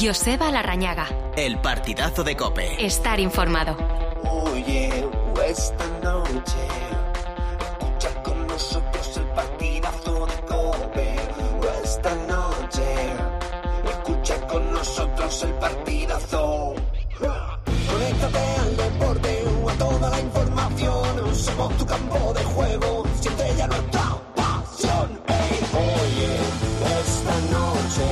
Joseba Larrañaga. El partidazo de COPE. Estar informado. Oye, esta noche escucha con nosotros el partidazo de COPE. Esta noche escucha con nosotros el partidazo. Conéctate al deporte, a toda la información. Somos tu campo de juego, siente ya nuestra pasión. Oye, esta noche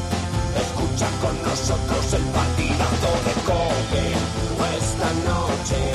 escucha con nosotros el partidazo de COPE. Esta noche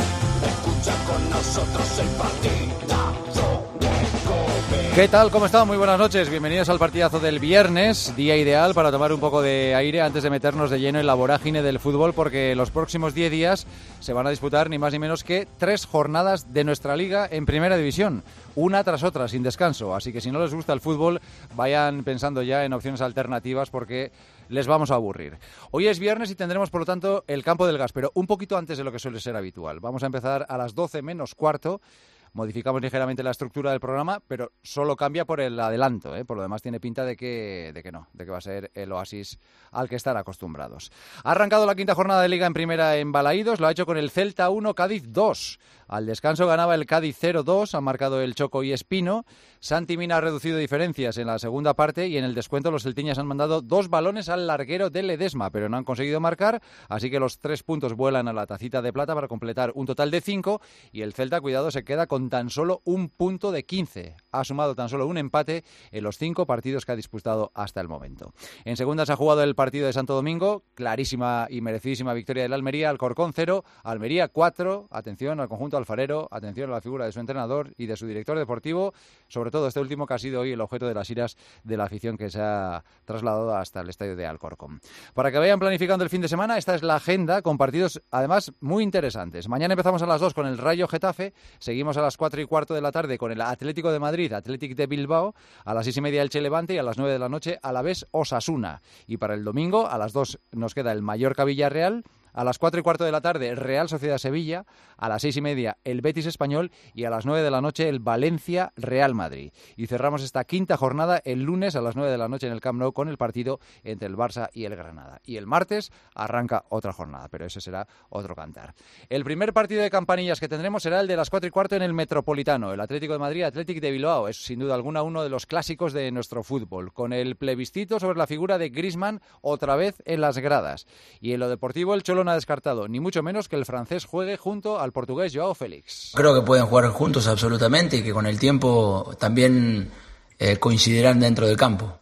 escucha con nosotros el partidazo de COPE. ¿Qué tal? ¿Cómo están? Muy buenas noches. Bienvenidos al partidazo del viernes, día ideal para tomar un poco de aire antes de meternos de lleno en la vorágine del fútbol, porque los próximos 10 días se van a disputar ni más ni menos que 3 jornadas de nuestra liga en Primera División, una tras otra, sin descanso. Así que si no les gusta el fútbol, vayan pensando ya en opciones alternativas porque les vamos a aburrir. Hoy es viernes y tendremos, por lo tanto, el campo del gas, pero un poquito antes de lo que suele ser habitual. Vamos a empezar a las 12 menos cuarto. Modificamos ligeramente la estructura del programa, pero solo cambia por el adelanto, ¿eh? Por lo demás tiene pinta de que va a ser el oasis al que están acostumbrados. Ha arrancado la quinta jornada de Liga en Primera en Balaídos, lo ha hecho con el Celta 1, Cádiz 2. Al descanso ganaba el Cádiz 0-2, han marcado el Choco y Espino. Santi Mina ha reducido diferencias en la segunda parte y en el descuento los celtiñas han mandado 2 balones al larguero de Ledesma, pero no han conseguido marcar, así que los 3 puntos vuelan a la tacita de plata para completar un total de 5 y el Celta, cuidado, se queda con tan solo un punto de 15. Ha sumado tan solo un empate en los 5 partidos que ha disputado hasta el momento. En segunda se ha jugado el partido de Santo Domingo, clarísima y merecidísima victoria del Almería, Alcorcón 0, Almería 4, atención al conjunto alfarero, atención a la figura de su entrenador y de su director deportivo, sobre todo este último que ha sido hoy el objeto de las iras de la afición que se ha trasladado hasta el estadio de Alcorcón. Para que vayan planificando el fin de semana, esta es la agenda con partidos además muy interesantes. Mañana empezamos a las 2 con el Rayo Getafe, seguimos a las 4:15 de la tarde con el Atlético de Madrid, Athletic de Bilbao, a las 6:30 Elche Levante y a las 9 de la noche Alavés Osasuna. Y para el domingo a las 2 nos queda el Mallorca Villarreal, a las 4:15 de la tarde Real Sociedad Sevilla, a las 6:30 el Betis Español y a las 9 de la noche el Valencia Real Madrid. Y cerramos esta quinta jornada el lunes a las 9 de la noche en el Camp Nou con el partido entre el Barça y el Granada. Y el martes arranca otra jornada, pero ese será otro cantar. El primer partido de campanillas que tendremos será el de las 4:15 en el Metropolitano, el Atlético de Madrid, Athletic de Bilbao. Es sin duda alguna uno de los clásicos de nuestro fútbol, con el plebiscito sobre la figura de Griezmann otra vez en las gradas. Y en lo deportivo el Cholo no ha descartado, ni mucho menos que el francés juegue junto al portugués Joao Félix. Creo que pueden jugar juntos absolutamente y que con el tiempo también coincidirán dentro del campo.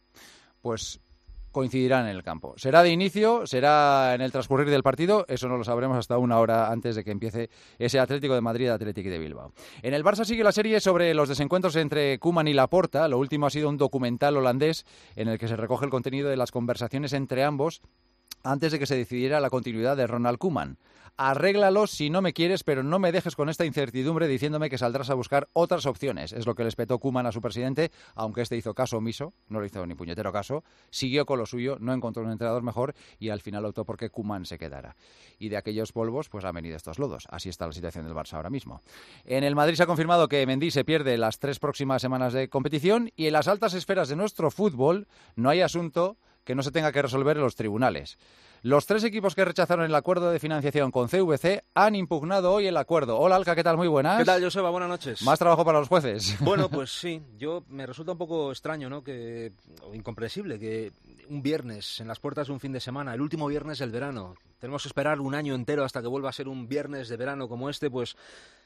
Pues coincidirán en el campo. ¿Será de inicio? ¿Será en el transcurrir del partido? Eso no lo sabremos hasta una hora antes de que empiece ese Atlético de Madrid, Athletic de Bilbao. En el Barça sigue la serie sobre los desencuentros entre Koeman y Laporta. Lo último ha sido un documental holandés en el que se recoge el contenido de las conversaciones entre ambos antes de que se decidiera la continuidad de Ronald Koeman. Arréglalo si no me quieres, pero no me dejes con esta incertidumbre diciéndome que saldrás a buscar otras opciones. Es lo que le espetó Koeman a su presidente, aunque este hizo caso omiso, no le hizo ni puñetero caso, siguió con lo suyo, no encontró un entrenador mejor y al final optó por que Koeman se quedara. Y de aquellos polvos, pues han venido estos lodos. Así está la situación del Barça ahora mismo. En el Madrid se ha confirmado que Mendy se pierde las 3 próximas semanas de competición y en las altas esferas de nuestro fútbol no hay asunto que no se tenga que resolver en los tribunales. Los 3 equipos que rechazaron el acuerdo de financiación con CVC han impugnado hoy el acuerdo. Hola, Alca, ¿qué tal? Muy buenas. ¿Qué tal, Joseba? Buenas noches. Más trabajo para los jueces. Bueno, pues sí. Me resulta un poco extraño, ¿no? O incomprensible que un viernes en las puertas de un fin de semana, el último viernes del verano, tenemos que esperar un año entero hasta que vuelva a ser un viernes de verano como este, pues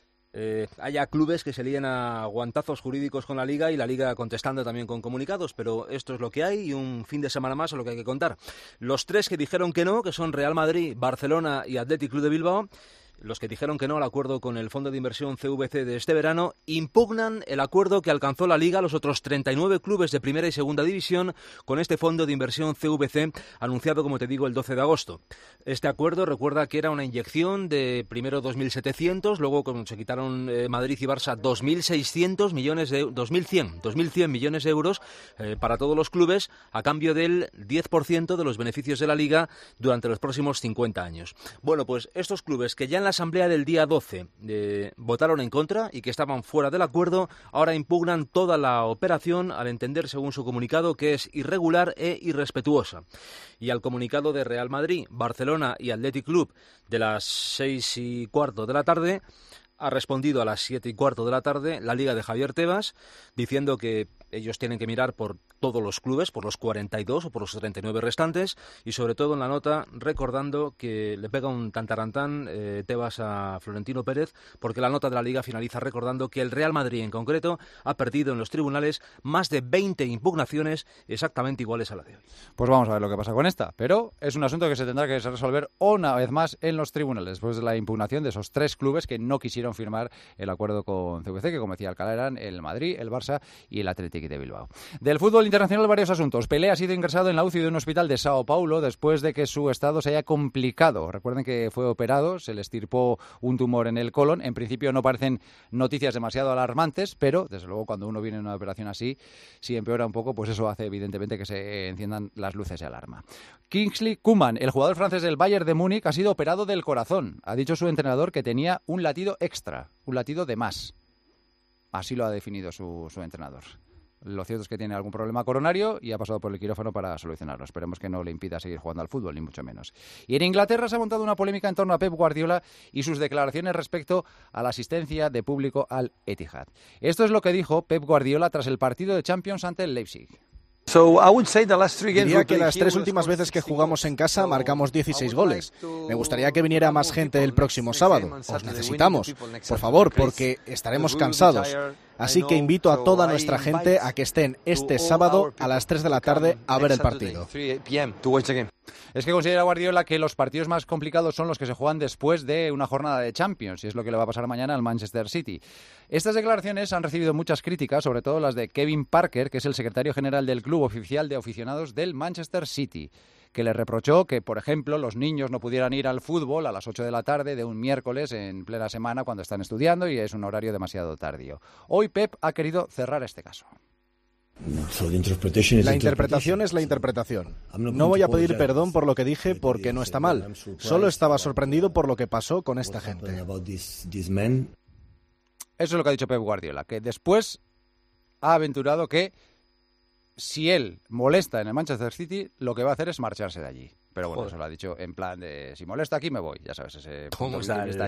haya clubes que se líen a guantazos jurídicos con la Liga y la Liga contestando también con comunicados, pero esto es lo que hay y un fin de semana más es lo que hay que contar. Los 3 que dijeron que no, que son Real Madrid, Barcelona y Athletic Club de Bilbao, los que dijeron que no al acuerdo con el fondo de inversión CVC de este verano, impugnan el acuerdo que alcanzó la Liga, los otros 39 clubes de primera y segunda división, con este fondo de inversión CVC, anunciado, como te digo, el 12 de agosto. Este acuerdo, recuerda que era una inyección de primero 2.700, luego cuando se quitaron Madrid y Barça 2.600 millones de 2.100 millones de euros para todos los clubes, a cambio del 10% de los beneficios de la Liga durante los próximos 50 años. Bueno, pues estos clubes que ya en la asamblea del día 12 votaron en contra y que estaban fuera del acuerdo, ahora impugnan toda la operación al entender, según su comunicado, que es irregular e irrespetuosa. Y al comunicado de Real Madrid, Barcelona y Athletic Club de las 6:15 de la tarde, ha respondido a las 7:15 de la tarde la Liga de Javier Tebas, diciendo que ellos tienen que mirar por todos los clubes, por los 42 o por los 39 restantes, y sobre todo en la nota recordando que le pega un tantarantán Tebas a Florentino Pérez, porque la nota de la Liga finaliza recordando que el Real Madrid en concreto ha perdido en los tribunales más de 20 impugnaciones exactamente iguales a la de hoy. Pues vamos a ver lo que pasa con esta, pero es un asunto que se tendrá que resolver una vez más en los tribunales, después de la impugnación de esos 3 clubes que no quisieron firmar el acuerdo con CVC, que como decía Alcalá eran el Madrid, el Barça y el Athletic de Bilbao. Del fútbol internacional varios asuntos. Pelé ha sido ingresado en la UCI de un hospital de Sao Paulo después de que su estado se haya complicado. Recuerden que fue operado, se le extirpó un tumor en el colon. En principio no parecen noticias demasiado alarmantes, pero desde luego cuando uno viene en una operación así, si empeora un poco, pues eso hace evidentemente que se enciendan las luces de alarma. Kingsley Coman, el jugador francés del Bayern de Múnich, ha sido operado del corazón. Ha dicho su entrenador que tenía un latido extra, un latido de más. Así lo ha definido su entrenador. Lo cierto es que tiene algún problema coronario y ha pasado por el quirófano para solucionarlo. Esperemos que no le impida seguir jugando al fútbol, ni mucho menos. Y en Inglaterra se ha montado una polémica en torno a Pep Guardiola y sus declaraciones respecto a la asistencia de público al Etihad. Esto es lo que dijo Pep Guardiola tras el partido de Champions ante el Leipzig. Diría que las 3 últimas veces que jugamos en casa marcamos 16 goles. Me gustaría que viniera más gente el próximo sábado. Os necesitamos, por favor, porque estaremos cansados. Así que invito a toda nuestra gente a que estén este sábado a las 3 de la tarde a ver el partido. Es que considera Guardiola que los partidos más complicados son los que se juegan después de una jornada de Champions, y es lo que le va a pasar mañana al Manchester City. Estas declaraciones han recibido muchas críticas, sobre todo las de Kevin Parker, que es el secretario general del Club Oficial de Aficionados del Manchester City, que le reprochó que, por ejemplo, los niños no pudieran ir al fútbol a las 8 de la tarde de un miércoles en plena semana cuando están estudiando y es un horario demasiado tardío. Hoy Pep ha querido cerrar este caso. La interpretación es la interpretación. No voy a pedir perdón por lo que dije porque no está mal. Solo estaba sorprendido por lo que pasó con esta gente. Eso es lo que ha dicho Pep Guardiola, que después ha aventurado que si él molesta en el Manchester City, lo que va a hacer es marcharse de allí. Pero bueno, se lo ha dicho en plan de si molesta aquí me voy, ya sabes, ese ¿Cómo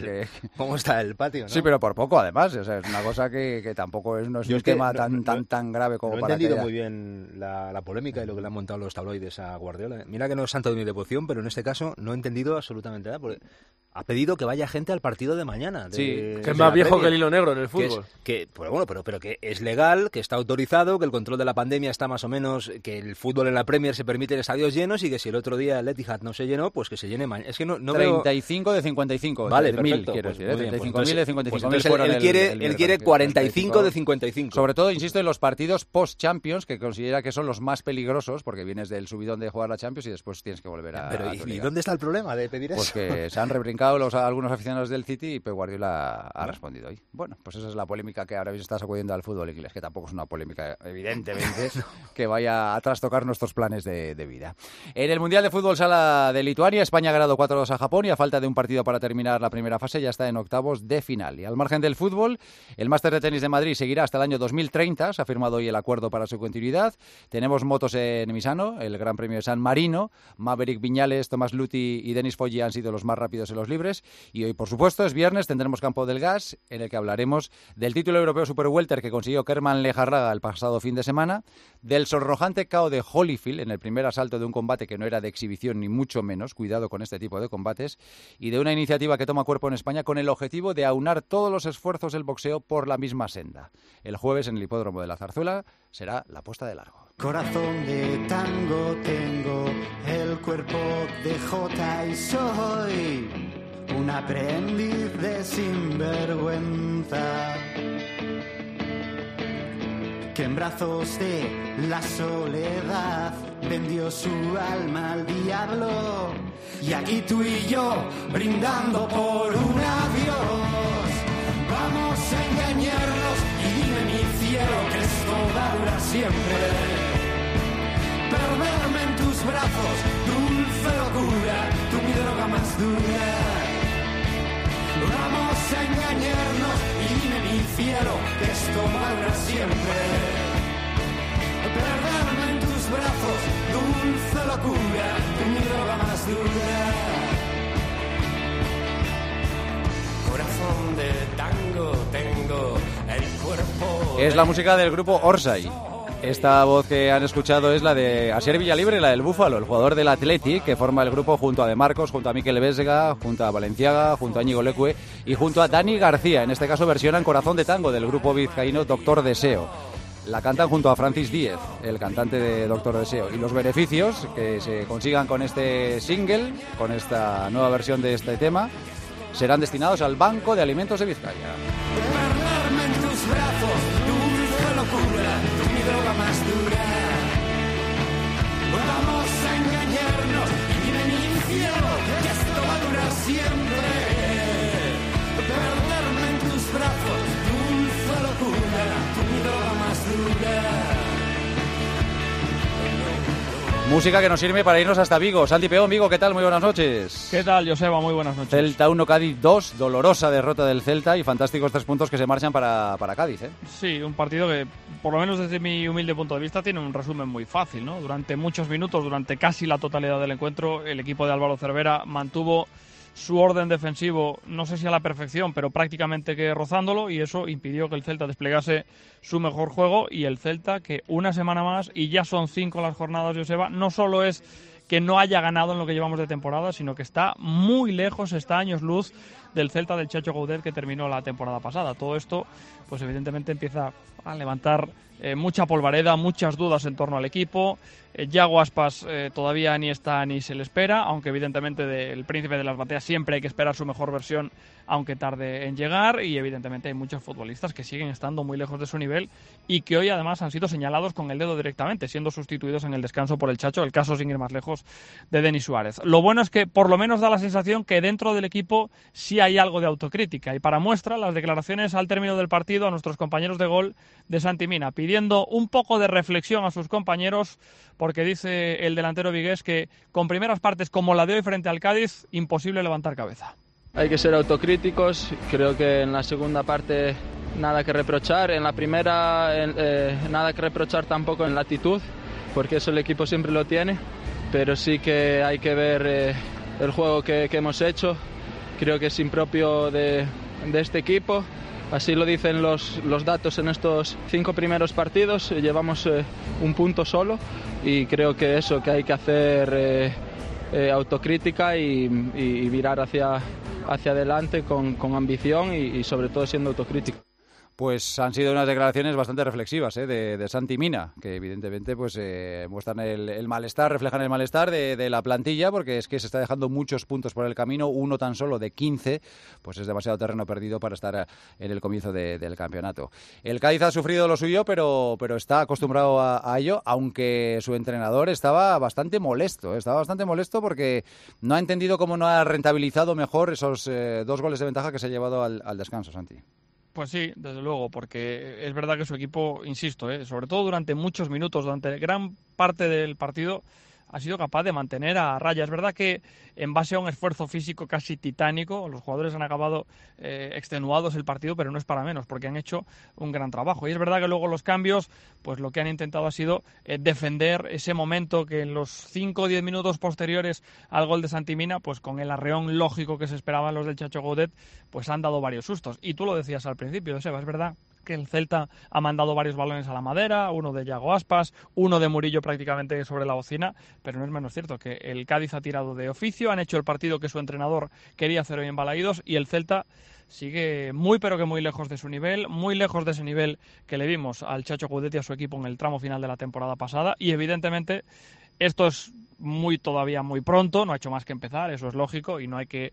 está el patio, ¿no? Sí, pero por poco además, o sea, es una cosa que tampoco es, no es un tema tan grave como para que... No he entendido muy bien la polémica y lo que le han montado los tabloides a Guardiola. Mira que no es santo de mi devoción, pero en este caso no he entendido absolutamente nada, porque ha pedido que vaya gente al partido de mañana. Que es más viejo que el hilo negro en el fútbol. Pero que es legal, que está autorizado, que el control de la pandemia está más o menos, que el fútbol en la Premier se permite en estadios llenos y que si el otro día el Etihad no se llenó, pues que se llene mañana. Es que no 35 de 55. Vale, de 1000, perfecto. quiero decir. 35.000 pues de 55.000 entonces fueron él quiere 45 de 55. Sobre todo, insisto, en los partidos post-Champions, que considera que son los más peligrosos, porque vienes del subidón de jugar la Champions y después tienes que volver a... Pero ¿y dónde está el problema de pedir eso? Pues que se han rebrincado algunos aficionados del City y Pep Guardiola ha respondido hoy. Bueno, pues esa es la polémica que ahora mismo está sacudiendo al fútbol inglés, que tampoco es una polémica, evidentemente, que vaya a trastocar nuestros planes de vida. En el Mundial de Fútbol Sala de Lituania, España ha ganado 4-2 a Japón y a falta de un partido para terminar la primera fase ya está en octavos de final. Y al margen del fútbol, el Máster de Tenis de Madrid seguirá hasta el año 2030. Se ha firmado hoy el acuerdo para su continuidad. Tenemos motos en Misano, el Gran Premio de San Marino. Maverick Viñales, Tomás Luthi y Denis Foggi han sido los más rápidos en los libres. Y hoy, por supuesto, es viernes, tendremos Campo del Gas, en el que hablaremos del título europeo Super Welter que consiguió Kerman Lejarraga el pasado fin de semana, del sonrojante KO de Holyfield en el primer asalto de un combate que no era de exhibición ni mucho menos, cuidado con este tipo de combates, y de una iniciativa que toma cuerpo en España con el objetivo de aunar todos los esfuerzos del boxeo por la misma senda. El jueves en el Hipódromo de la Zarzuela será la puesta de largo. Corazón de tango tengo, el cuerpo de Jota y soy un aprendiz de sinvergüenza que en brazos de la soledad vendió su alma al diablo. Y aquí tú y yo brindando por un adiós. Vamos a engañarnos y dime mi cielo que esto va a durar siempre. Perderme en tus brazos, dulce locura, tú mi droga más dura. a engañarnos y dime mi cielo que esto va a durar siempre. Perderme en tus brazos, dulce locura, mi droga más dura. Corazón de tango, tengo el cuerpo. Es la música del grupo Orsay. Esta voz que han escuchado es la de Asier Villalibre, la del Búfalo, el jugador del Athletic, que forma el grupo junto a De Marcos, junto a Mikel Vesga, junto a Valenciaga, junto a Íñigo Leque y junto a Dani García. En este caso versionan Corazón de Tango del grupo vizcaíno Doctor Deseo. La cantan junto a Francis Díez, el cantante de Doctor Deseo. Y los beneficios que se consigan con este single, con esta nueva versión de este tema, serán destinados al Banco de Alimentos de Vizcaya. Perderme en tus brazos, dulce locura, mi droga más dura. Vamos a engañarnos y dime mi cielo que esto va a durar siempre. Perderme en tus brazos, dulce locura, mi droga más dura. Música que nos sirve para irnos hasta Vigo. Santi Peón, Vigo, ¿qué tal? Muy buenas noches. ¿Qué tal, Joseba? Muy buenas noches. Celta 1, Cádiz 2, dolorosa derrota del Celta y fantásticos 3 puntos que se marchan para Cádiz, ¿eh? Sí, un partido que, por lo menos desde mi humilde punto de vista, tiene un resumen muy fácil, ¿no? Durante muchos minutos, durante casi la totalidad del encuentro, el equipo de Álvaro Cervera mantuvo su orden defensivo, no sé si a la perfección, pero prácticamente que rozándolo, y eso impidió que el Celta desplegase su mejor juego. Y el Celta, que una semana más, y ya son 5 las jornadas, Joseba, no solo es que no haya ganado en lo que llevamos de temporada, sino que está muy lejos, está a años luz del Celta del Chacho Coudet que terminó la temporada pasada. Todo esto, pues evidentemente empieza a levantar mucha polvareda, muchas dudas en torno al equipo. Yago Aspas todavía ni está ni se le espera, aunque evidentemente del Príncipe de las Bateas siempre hay que esperar su mejor versión, aunque tarde en llegar, y evidentemente hay muchos futbolistas que siguen estando muy lejos de su nivel y que hoy además han sido señalados con el dedo directamente, siendo sustituidos en el descanso por el Chacho, el caso sin ir más lejos de Denis Suárez. Lo bueno es que por lo menos da la sensación que dentro del equipo sí hay algo de autocrítica, y para muestra las declaraciones al término del partido a nuestros compañeros de gol de Santi Mina, pidiendo un poco de reflexión a sus compañeros, porque dice el delantero vigués que con primeras partes como la de hoy frente al Cádiz, imposible levantar cabeza. Hay que ser autocríticos, creo que en la segunda parte nada que reprochar, en la primera nada que reprochar tampoco en la actitud, porque eso el equipo siempre lo tiene, pero sí que hay que ver el juego que hemos hecho, creo que es impropio de este equipo. Así lo dicen los datos en estos 5 primeros partidos, llevamos un punto solo y creo que eso, que hay que hacer autocrítica y virar hacia adelante con ambición y sobre todo siendo autocrítico. Pues han sido unas declaraciones bastante reflexivas de Santi Mina, que evidentemente pues muestran el malestar, reflejan el malestar de la plantilla, porque es que se está dejando muchos puntos por el camino, uno tan solo de 15, pues es demasiado terreno perdido para estar en el comienzo del campeonato. El Cádiz ha sufrido lo suyo, pero está acostumbrado a ello, aunque su entrenador estaba bastante molesto porque no ha entendido cómo no ha rentabilizado mejor esos 2 goles de ventaja que se ha llevado al descanso, Santi. Pues sí, desde luego, porque es verdad que su equipo, insisto, sobre todo durante muchos minutos, durante gran parte del partido, ha sido capaz de mantener a raya. Es verdad que en base a un esfuerzo físico casi titánico, los jugadores han acabado extenuados el partido, pero no es para menos, porque han hecho un gran trabajo. Y es verdad que luego los cambios, pues lo que han intentado ha sido defender ese momento que en los 5 o 10 minutos posteriores al gol de Santi Mina, pues con el arreón lógico que se esperaban los del Chacho Coudet, pues han dado varios sustos. Y tú lo decías al principio, Seba, es verdad que el Celta ha mandado varios balones a la madera, uno de Yago Aspas, uno de Murillo prácticamente sobre la bocina, pero no es menos cierto que el Cádiz ha tirado de oficio, han hecho el partido que su entrenador quería hacer hoy en Balaídos, y el Celta sigue muy pero que muy lejos de su nivel, muy lejos de ese nivel que le vimos al Chacho Coudet y a su equipo en el tramo final de la temporada pasada, y evidentemente esto es todavía muy pronto, no ha hecho más que empezar, eso es lógico, y no hay que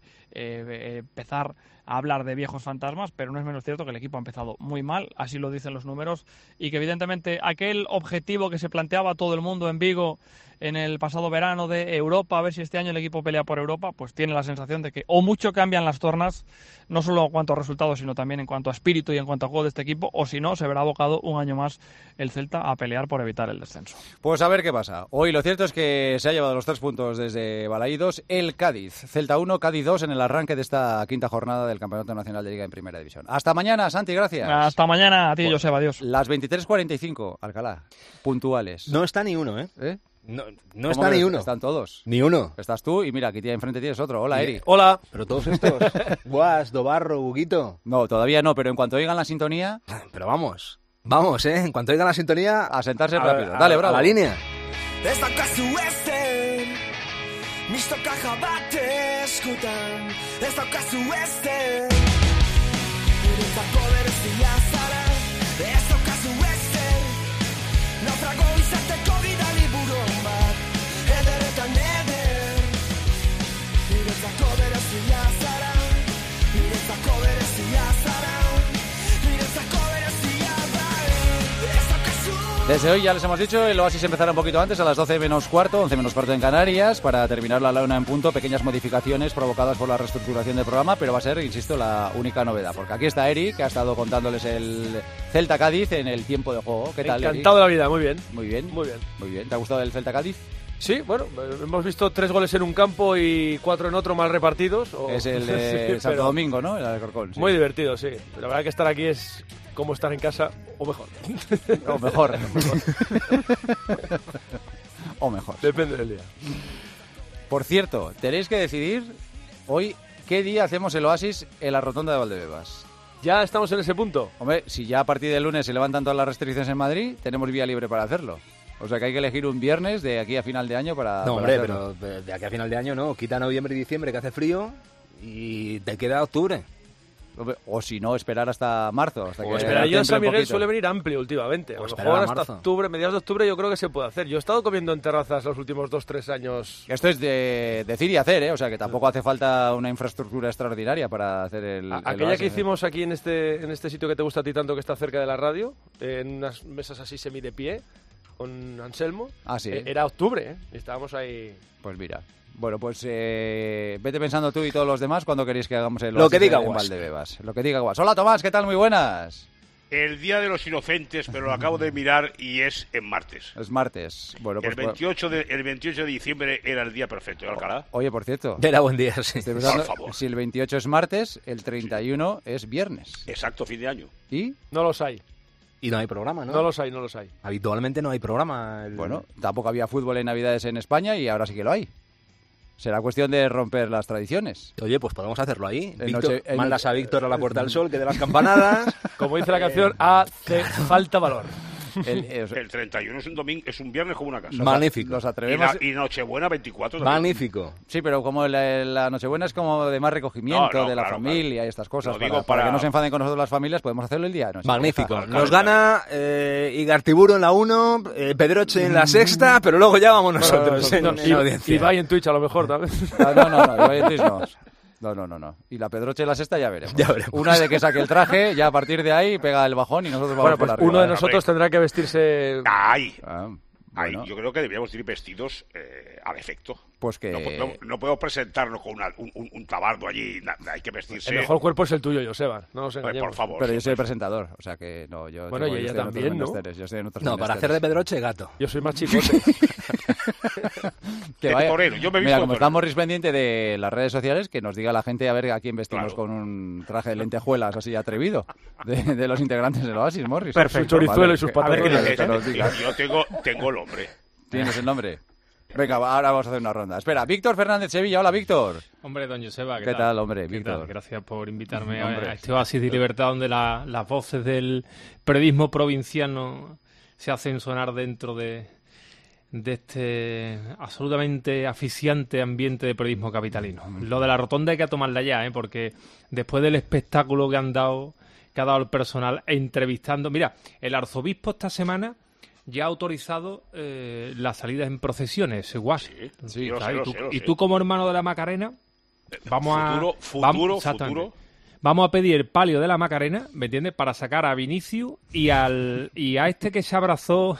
empezar a hablar de viejos fantasmas, pero no es menos cierto que el equipo ha empezado muy mal, así lo dicen los números, y que evidentemente aquel objetivo que se planteaba todo el mundo en Vigo en el pasado verano de Europa, a ver si este año el equipo pelea por Europa, pues tiene la sensación de que o mucho cambian las tornas, no solo en cuanto a resultados, sino también en cuanto a espíritu y en cuanto a juego de este equipo, o si no, se verá abocado un año más el Celta a pelear por evitar el descenso. Pues a ver qué pasa. Hoy lo cierto es que se ha llevado los 3 puntos desde Balaídos. El Cádiz, Celta 1, Cádiz 2 en el arranque de esta quinta jornada del Campeonato Nacional de Liga en Primera División. Hasta mañana, Santi, gracias. Hasta mañana a ti, Joseba, adiós. Las 23:45, Alcalá, puntuales. No está ni uno, ¿eh? No está ni uno. Están todos. Ni uno. Estás tú y mira, aquí enfrente tienes otro. Hola, Eri. Hola. Pero todos estos. Guas, Dobarro, Huguito. No, todavía no, pero en cuanto oigan la sintonía... Pero vamos, en cuanto oigan la sintonía... A sentarse rápido. Dale, bravo. A la línea. Ez daukazu ezen, mistoka jabate eskutan. Ez daukazu ezen, niretzako berezia zara. Ez daukazu ezen, naufrago izateko gidali buron bat. Ederretan eder, niretzako berezia zara. Niretzako berezia zara. Niretzako berezia zara. Ez daukazu. Desde hoy ya les hemos dicho, el Oasis empezará un poquito antes, a las 12 menos cuarto, 11 menos cuarto en Canarias, para terminar la una en punto, pequeñas modificaciones provocadas por la reestructuración del programa, pero va a ser, insisto, la única novedad, porque aquí está Eri, que ha estado contándoles el Celta Cádiz en el tiempo de juego. ¿Qué tal, Encantado de la vida, muy bien. Muy bien. Muy bien. Muy bien. ¿Te ha gustado el Celta Cádiz? Sí, bueno, hemos visto 3 goles en un campo y 4 en otro mal repartidos. Es el de sí, Santo Domingo, ¿no? El de Alcorcón. Sí. Muy divertido, sí. La verdad que estar aquí es como estar en casa, o mejor. O mejor. O mejor. Depende del día. Por cierto, tenéis que decidir hoy qué día hacemos el Oasis en la Rotonda de Valdebebas. ¿Ya estamos en ese punto? Hombre, si ya a partir del lunes se levantan todas las restricciones en Madrid, tenemos vía libre para hacerlo. O sea que hay que elegir un viernes de aquí a final de año para... No, para hombre, hacerlo. pero de aquí a final de año no. Quita noviembre y diciembre que hace frío y te queda octubre. O si no, esperar hasta marzo. Hasta que Esperar yo en San Miguel poquito. suele venir amplio últimamente. A lo esperar mejor a hasta marzo. octubre, mediados de octubre yo creo que se puede hacer. Yo he estado comiendo en terrazas los últimos 2-3 años. Esto es de decir y hacer, ¿eh? O sea que tampoco hace falta una infraestructura extraordinaria para hacer el Aquella Oasis, que hicimos aquí en este sitio que te gusta a ti tanto, que está cerca de la radio, en unas mesas así semi de pie, con Anselmo. Ah, sí. Era octubre, ¿eh? Y estábamos ahí. Pues mira. Bueno, pues vete pensando tú y todos los demás cuando queréis que hagamos el Lo que diga en Guas. Valdebebas. Lo que diga Guas. Hola Tomás, ¿qué tal? Muy buenas. El Día de los Inocentes, pero lo acabo de mirar y es en martes. Es martes. Bueno, pues El 28 de diciembre era el día perfecto de Alcalá. Oye, por cierto. Era buen día, sí. Estoy pensando, Por favor. si el 28 es martes, el 31 es viernes. Exacto, fin de año. ¿Y? No los hay. Y no hay programa, ¿no? No los hay. Habitualmente no hay programa. Bueno, tampoco había fútbol en Navidades en España y ahora sí que lo hay. Será cuestión de romper las tradiciones. Oye, pues podemos hacerlo ahí. En Víctor, noche- en mandas noche- a Víctor a la Puerta del Sol, que de las campanadas. Como dice la canción, hace falta valor. El 31 es un domingo, es un viernes como una casa. Magnífico. Nos Y, atrevemos. y Nochebuena 24 también. Magnífico. Sí, pero como la Nochebuena es como de más recogimiento No, de la claro, familia claro. y estas cosas. Lo digo para que para- no se enfaden con nosotros las familias, podemos hacerlo el día de Nochebuena. Magnífico. Claro, Nos claro. gana Igartiburu en la 1, Pedroche en la sexta, pero luego ya vamos nosotros en audiencia. Y va en Twitch a lo mejor también. No, Ibai Ortiz no. No. Y la Pedroche en la sexta ya veremos. Ya veremos. Una de que saque el traje, ya a partir de ahí pega el bajón y nosotros vamos Bueno, por pues arriba. uno de nosotros tendrá que vestirse. ¡Ay! Ah, Ay, bueno, yo creo que deberíamos ir vestidos al efecto. pues que... No podemos presentarnos con un tabardo allí. Hay que vestirse. El mejor cuerpo es el tuyo, Joseba. No nos Hombre, engañemos. por favor. Pero yo sí, soy el pues. presentador, o sea que no, yo... Bueno, y ella estoy en otros también, ¿no? menesteres, yo estoy en otros No, para hacer de menesteres. Pedroche, gato. Yo soy más chicote. Que De vaya- torero, yo me he Mira, visto como de estamos pendiente de las redes sociales, que nos diga la gente a ver a quién vestimos Claro. con un traje de lentejuelas así atrevido de los integrantes del Oasis, Morris. Perfecto. Su chorizuelo y sus patatas. Yo tengo el nombre. ¿Tienes el nombre? Venga, ahora vamos a hacer una ronda. Espera, Víctor Fernández Sevilla. Hola, Víctor. Hombre, don Joseba, ¿Qué tal, hombre, ¿Qué Víctor? tal? Gracias por invitarme Hombre. a este oasis de libertad donde las voces del periodismo provinciano se hacen sonar dentro de este absolutamente asfixiante ambiente de periodismo capitalino. Lo de la rotonda hay que tomarla ya, porque después del espectáculo que ha dado el personal entrevistando... Mira, el arzobispo esta semana ya ha autorizado las salidas en procesiones, Guas. Sí, lo ¿sabes? sé, lo Y sé. tú como hermano de la Macarena, Futuro. vamos a pedir el palio de la Macarena, ¿me entiendes? Para sacar a Vinicius y a este que se abrazó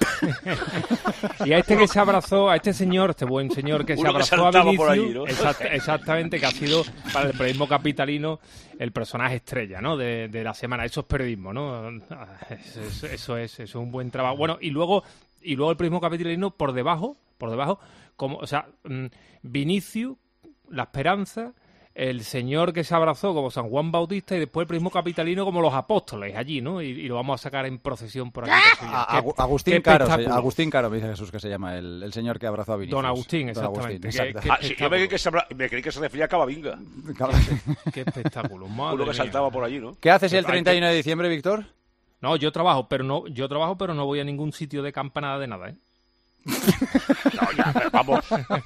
a este señor, este buen señor que se Uno que abrazó a saltaba por Vinicius, allí, ¿no? exactamente, que ha sido para el periodismo capitalino el personaje estrella, ¿no? De la semana. Eso es periodismo, ¿no? Eso es un buen trabajo. Bueno, y luego el periodismo capitalino por debajo por debajo. Como, o sea, Vinicius, la esperanza, el señor que se abrazó como San Juan Bautista y después el prismo capitalino como los apóstoles allí, ¿no? Y lo vamos a sacar en procesión por aquí. Agustín Caro, me dice Jesús que se llama el señor que abrazó a Vinicius. Don Agustín, exactamente. Yo me creí que se refería a Cavavinga. Qué espectáculo, madre uno que mía. saltaba por allí, ¿no? ¿Qué haces el 31 de diciembre, Víctor? No, yo trabajo, pero no voy a ningún sitio de campanada de nada, ¿eh? No, ya, pero vamos.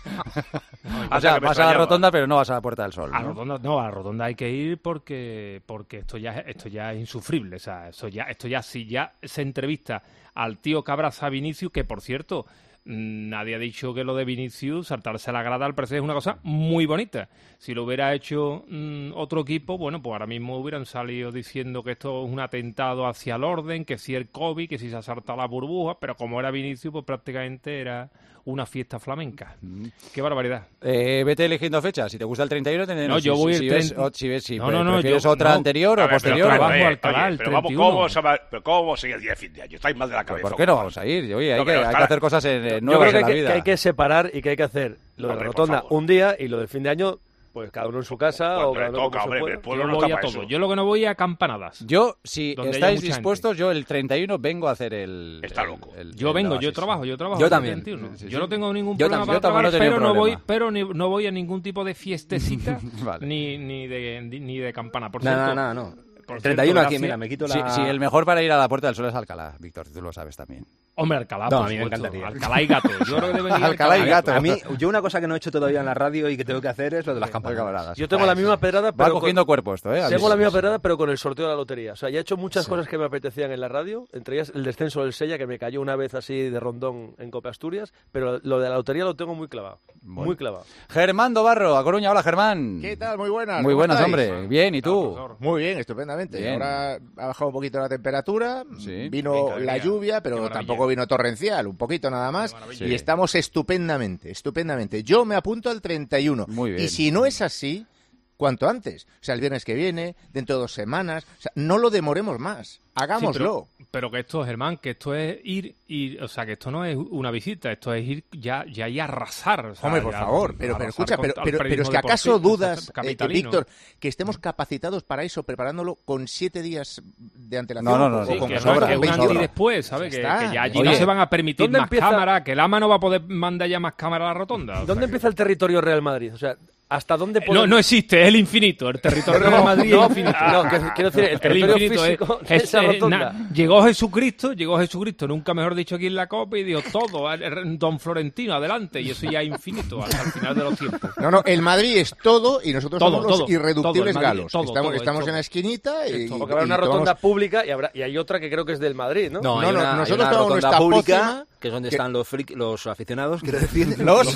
O sea, vas a la rotonda, pero no vas a la Puerta del Sol, ¿no? A la rotonda hay que ir porque esto ya es insufrible. O sea, esto ya si ya se entrevista al tío que abraza a Vinicius, que por cierto, nadie ha dicho que lo de Vinicius, saltarse a la grada al parecer es una cosa muy bonita. Si lo hubiera hecho otro equipo, bueno, pues ahora mismo hubieran salido diciendo que esto es un atentado hacia el orden, que si el COVID, que si se ha saltado la burbuja, pero como era Vinicius, pues prácticamente era una fiesta flamenca. ¡Qué barbaridad! Vete eligiendo fechas. Si te gusta el 31, no, yo voy el 30. ¿Prefieres otra anterior o posterior? Pero vamos, ¿cómo vamos a ir el día de fin de año? Estáis mal de la cabeza. ¿Por qué no vamos a ir? Oye, hay que hacer cosas nuevas en la vida. Que hay que separar y que hay que hacer lo de la rotonda un día y lo del fin de año, pues cada uno en su casa o cada uno como se pueda. Yo voy a todo. Yo lo que no voy a campanadas. Yo, si estáis dispuestos, yo el 31 vengo a hacer el... Está loco. Yo trabajo. Yo también. Yo no tengo ningún problema para trabajar, pero no voy a ningún tipo de fiestecita vale. ni de campana. Por cierto, No. El 31 aquí, mira, me quito la... Sí, el mejor para ir a la Puerta del Sol es Alcalá, Víctor, tú lo sabes también. Hombre, Alcalá, no, a mí me encantaría. Alcalá y Gato. Yo creo que deben ir Alcalá y Gato. A mí, yo una cosa que no he hecho todavía en la radio y que tengo que hacer es lo de las campanadas. Yo tengo la misma pedrada, pero... Va cogiendo cuerpo esto, ¿eh? Tengo la misma pedrada, pero con el sorteo de la lotería. O sea, ya he hecho muchas cosas que me apetecían en la radio, entre ellas el descenso del Sella, que me cayó una vez así de rondón en Copa Asturias, pero lo de la lotería lo tengo muy clavado. Bueno. Muy clavado. Germán Dobarro, a Coruña. Hola, Germán. ¿Qué tal? Muy buenas. Muy buenas, hombre. Bien, ¿y tú? Muy bien, estupendamente. Bien. Ahora ha bajado un poquito la temperatura, vino la lluvia, pero tampoco vino torrencial, un poquito nada más, y estamos estupendamente. Yo me apunto al 31. Muy bien. Y si no es así, cuanto antes. O sea, el viernes que viene, dentro de 2 semanas. O sea, no lo demoremos más. Hagámoslo. Sí, pero que esto, Germán, que esto es ir, o sea, que esto no es una visita, esto es ir ya y arrasar. O sea, hombre, por favor, pero escucha, pero es que acaso dudas, Víctor, que estemos capacitados para eso, preparándolo con 7 días de antelación. No, con que sobra, un antes y después, ¿sabes? Que ya allí no se van a permitir más cámaras, que el AMA no va a poder mandar ya más cámaras a la rotonda. ¿Dónde empieza el territorio Real Madrid? O sea, ¿hasta dónde podemos... No existe, es el infinito. El territorio de Madrid es infinito. No, quiero decir, el territorio físico de esa rotonda. Llegó Jesucristo, nunca mejor dicho aquí en la Copa, y dijo todo, Don Florentino, adelante, y eso ya es infinito hasta el final de los tiempos. No, el Madrid es todo y nosotros somos los irreductibles Madrid, galos. Estamos en la esquinita y... Porque habrá una rotonda pública y hay otra que creo que es del Madrid, ¿no? No, nosotros tenemos nuestra pública, que es donde están los aficionados, quiero decir. Los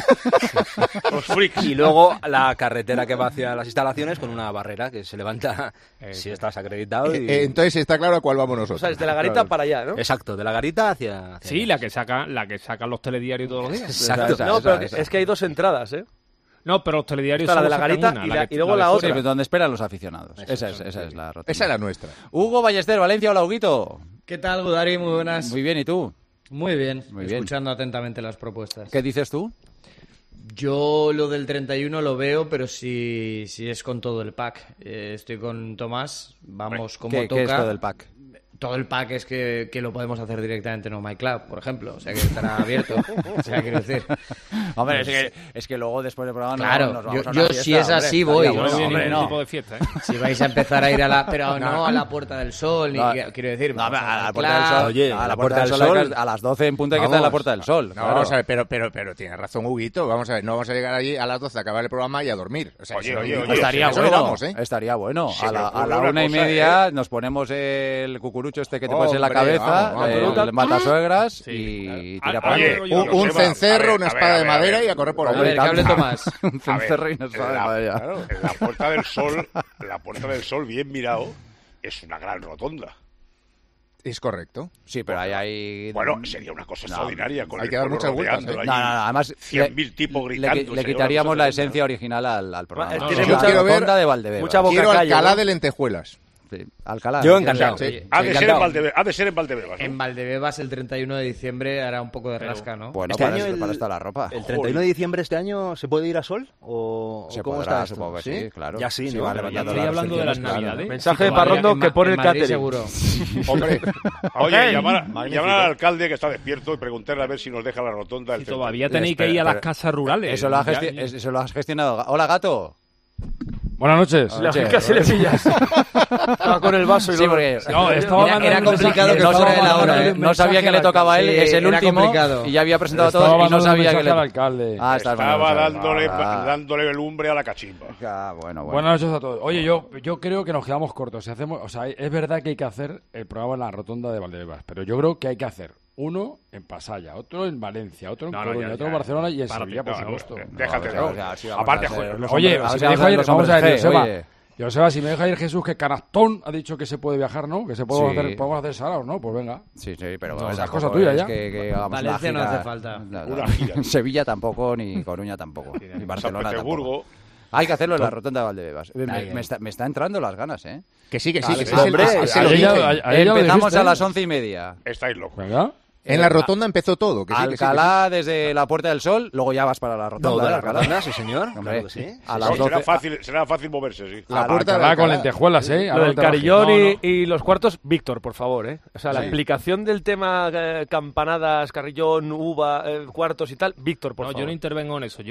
freaks. Y luego la carretera que va hacia las instalaciones con una barrera que se levanta si estás acreditado. Entonces está claro a cuál vamos nosotros. O sea, desde la garita para allá, ¿no? Exacto, de la garita hacia sí, la que sacan los telediarios todos los días. Exacto. No, pero es que hay 2 entradas, ¿eh? No, pero los telediarios la de la garita y luego la otra. Sí, donde esperan los aficionados. Esa es la rotonda. Esa es la nuestra. Hugo Ballester, Valencia. Hola, Huguito. ¿Qué tal, Gudari? Muy buenas. Muy bien, ¿y tú? Muy bien, escuchando atentamente las propuestas. ¿Qué dices tú? Yo lo del 31 lo veo, pero si es con todo el pack. Estoy con Tomás, vamos como toca. ¿Qué es todo el pack? Todo el pack es que lo podemos hacer directamente en Oh My Club, por ejemplo. O sea, que estará abierto. O sea, quiero decir... Hombre, es que luego después del programa claro, nos vamos a una fiesta, si es así voy. No voy a ningún tipo de fiesta, ¿eh? Si vais a empezar a ir a la... Pero no a la Puerta del Sol, ni quiero decir... No, a la Puerta del Sol. Oye, a la Puerta del Sol a las 12 en punto hay que estar en la Puerta del Sol. No, vamos a ver, pero tiene razón, Huguito. Vamos a ver, no vamos a llegar allí a las 12 a acabar el programa y a dormir. O sea, estaría bueno. Estaría bueno. A la 1:30 nos ponemos el cucurucho este que te pones en la cabeza, el matasuegras y tira para adelante. Un cencerro, una espada de madera y a correr por ahí. A ver, que hable Tomás. Un cencerro y una espada de madera. Claro, en la Puerta del Sol, bien mirado, es una gran rotonda. Es correcto. Sí, pero hay... Bueno, sería una cosa extraordinaria. Hay que dar muchas vueltas. Además 100.000 tipos gritando. Le quitaríamos la esencia original al programa. Yo quiero ver mucha boca. Quiero Alcalá de lentejuelas. Sí. Alcalá. Yo encantado. Sí. Ha de ser en Valdebebas. ¿no? En Valdebebas el 31 de diciembre hará un poco de rasca, ¿no? Bueno, Este año para esto la ropa. ¿El 31 de diciembre este año se puede ir a Sol? ¿O se cómo podrá, está esto? supongo que sí, claro. Ya sí, ¿no? Vale, ya estoy hablando de las Navidades. Mensaje de Parrondo que pone el catering. Seguro. Hombre. Oye, llamar al alcalde que está despierto y preguntarle a ver si nos deja la rotonda. Si todavía tenéis que ir a las casas rurales. Eso lo has gestionado. Hola, gato. Buenas noches. Casi le pillas. Estaba con el vaso y porque era complicado que fuera él ahora. No sabía que le tocaba a él, es el último y ya había presentado todo y no sabía que le alcalde. Estaba dándole lumbre a la cachimba. Bueno. Buenas noches a todos. Oye, yo creo que nos quedamos cortos. Si hacemos, es verdad que hay que hacer el programa en la rotonda de Valdebebas, pero yo creo que hay que hacer uno en Pasaya, otro en Valencia, otro en Coruña, otro en Barcelona y en Sevilla, por supuesto. Déjate, aparte, oye, si me deja ir, vamos a ver, Joseba, si me deja ir Jesús, que Canastón ha dicho que se puede viajar, ¿no? Que se podemos hacer salados, ¿no? Pues venga. Sí, pero esa es cosa tuya ya. Que Valencia no hace falta. Sevilla tampoco, ni Coruña tampoco, ni Barcelona tampoco. Hay que hacerlo en la rotonda de Valdebebas. Me está entrando las ganas, ¿eh? Que sí. Empezamos a las 11:30. Estáis locos. ¿Venga? En la rotonda empezó todo. Alcalá desde la Puerta del Sol, luego ya vas para la rotonda. ¿De la rotonda, sí, señor? Hombre, claro que sí. A las 12... será fácil moverse, sí. La Alcalá con lentejuelas, ¿eh? Lo del carillón y los cuartos, Víctor, por favor, ¿eh? O sea, la explicación del tema campanadas, carrillón, uva, cuartos y tal, Víctor, por favor. Yo no intervengo en eso. Yo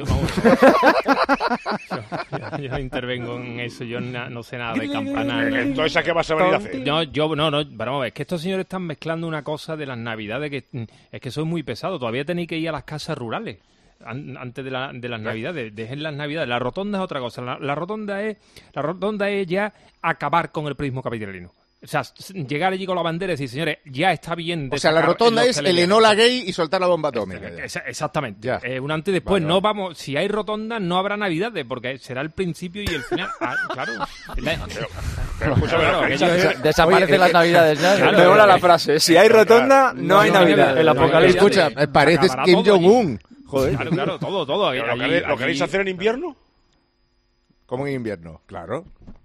no intervengo en eso. Yo no sé nada de campanadas. Entonces, ¿a qué vas a venir a hacer? Vamos a ver, es que estos señores están mezclando una cosa de las Navidades que es que soy muy pesado. Todavía tenéis que ir a las casas rurales antes de las Navidades. Dejen las Navidades. La rotonda es otra cosa. La rotonda es ya acabar con el periodismo capitalino. O sea, llegar allí con la bandera y decir, señores, ya está bien. O sea, la rotonda es el Enola Gay y soltar la bomba atómica. Exactamente. Un antes y después. Vale. No vamos. Si hay rotonda, no habrá Navidades, porque será el principio y el final. Claro. Pero escúchame, desaparecen las Navidades ya. Claro, me mola la frase. Si hay rotonda, no hay Navidad. El apocalipsis. Escucha, pareces Kim Jong-un. Joder. Claro, todo. ¿Lo queréis hacer en invierno? ¿Cómo en invierno? Claro.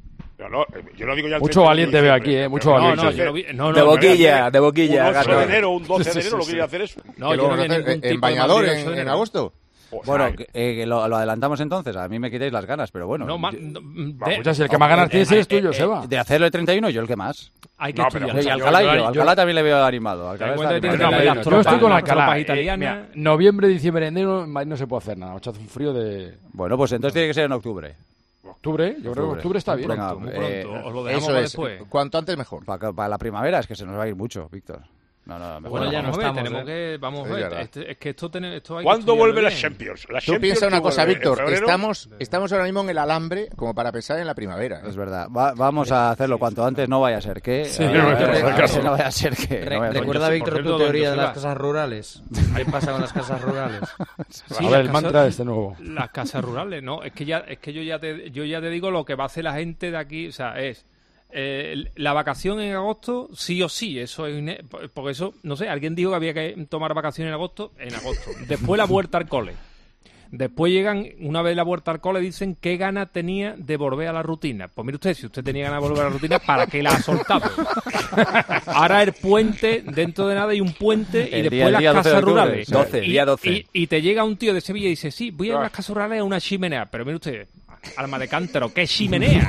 Yo no digo ya mucho valiente veo aquí, mucho valiente. De boquilla. Un 12 de enero, un 12 de enero lo quería hacer eso. No, yo no voy a hacer en bañador en agosto. Bueno, lo adelantamos entonces. A mí me quitáis las ganas, pero bueno. Si el que más ganas tienes eres tuyo, Seba. De hacerlo el 31, yo el que más. Hay que estudiar. Y Alcalá también le veo animado. Yo estoy con Alcalá. Noviembre, diciembre, enero no se puede hacer nada. Hace un frío de... Bueno, pues entonces tiene que ser en octubre. Octubre, yo creo que octubre está bien. Venga, muy pronto. Os lo dejamos eso es. Después. Cuanto antes mejor. Para la primavera es que se nos va a ir mucho, Víctor. Mejor. Bueno, ya no estamos. Tenemos que... Vamos a ver. Es que esto hay ¿Cuándo vuelve la Champions? Tú piensa una cosa, Víctor. Estamos ahora mismo en el alambre como para pensar en la primavera. Es verdad. Vamos a hacerlo cuanto antes. No vaya a ser que... No vaya a ser que... Recuerda, Víctor, tu teoría de las casas rurales. ¿Qué pasa con las casas rurales? A ver, el mantra este nuevo. Las casas rurales, ¿no? Es que yo ya te digo lo que va a hacer la gente de aquí. O sea, es... la vacación en agosto, sí o sí, eso es porque eso, no sé, alguien dijo que había que tomar vacaciones en agosto. Después la vuelta al cole. Después llegan, una vez la vuelta al cole, dicen qué gana tenía de volver a la rutina. Pues mire usted, si usted tenía ganas de volver a la rutina, ¿para qué la ha soltado? Ahora el puente, dentro de nada hay un puente y después las casas rurales. Día 12. Y te llega un tío de Sevilla y dice, sí, voy a las casas rurales a una chimenea. Pero mire usted, alma de cántaro, ¿qué chimenea?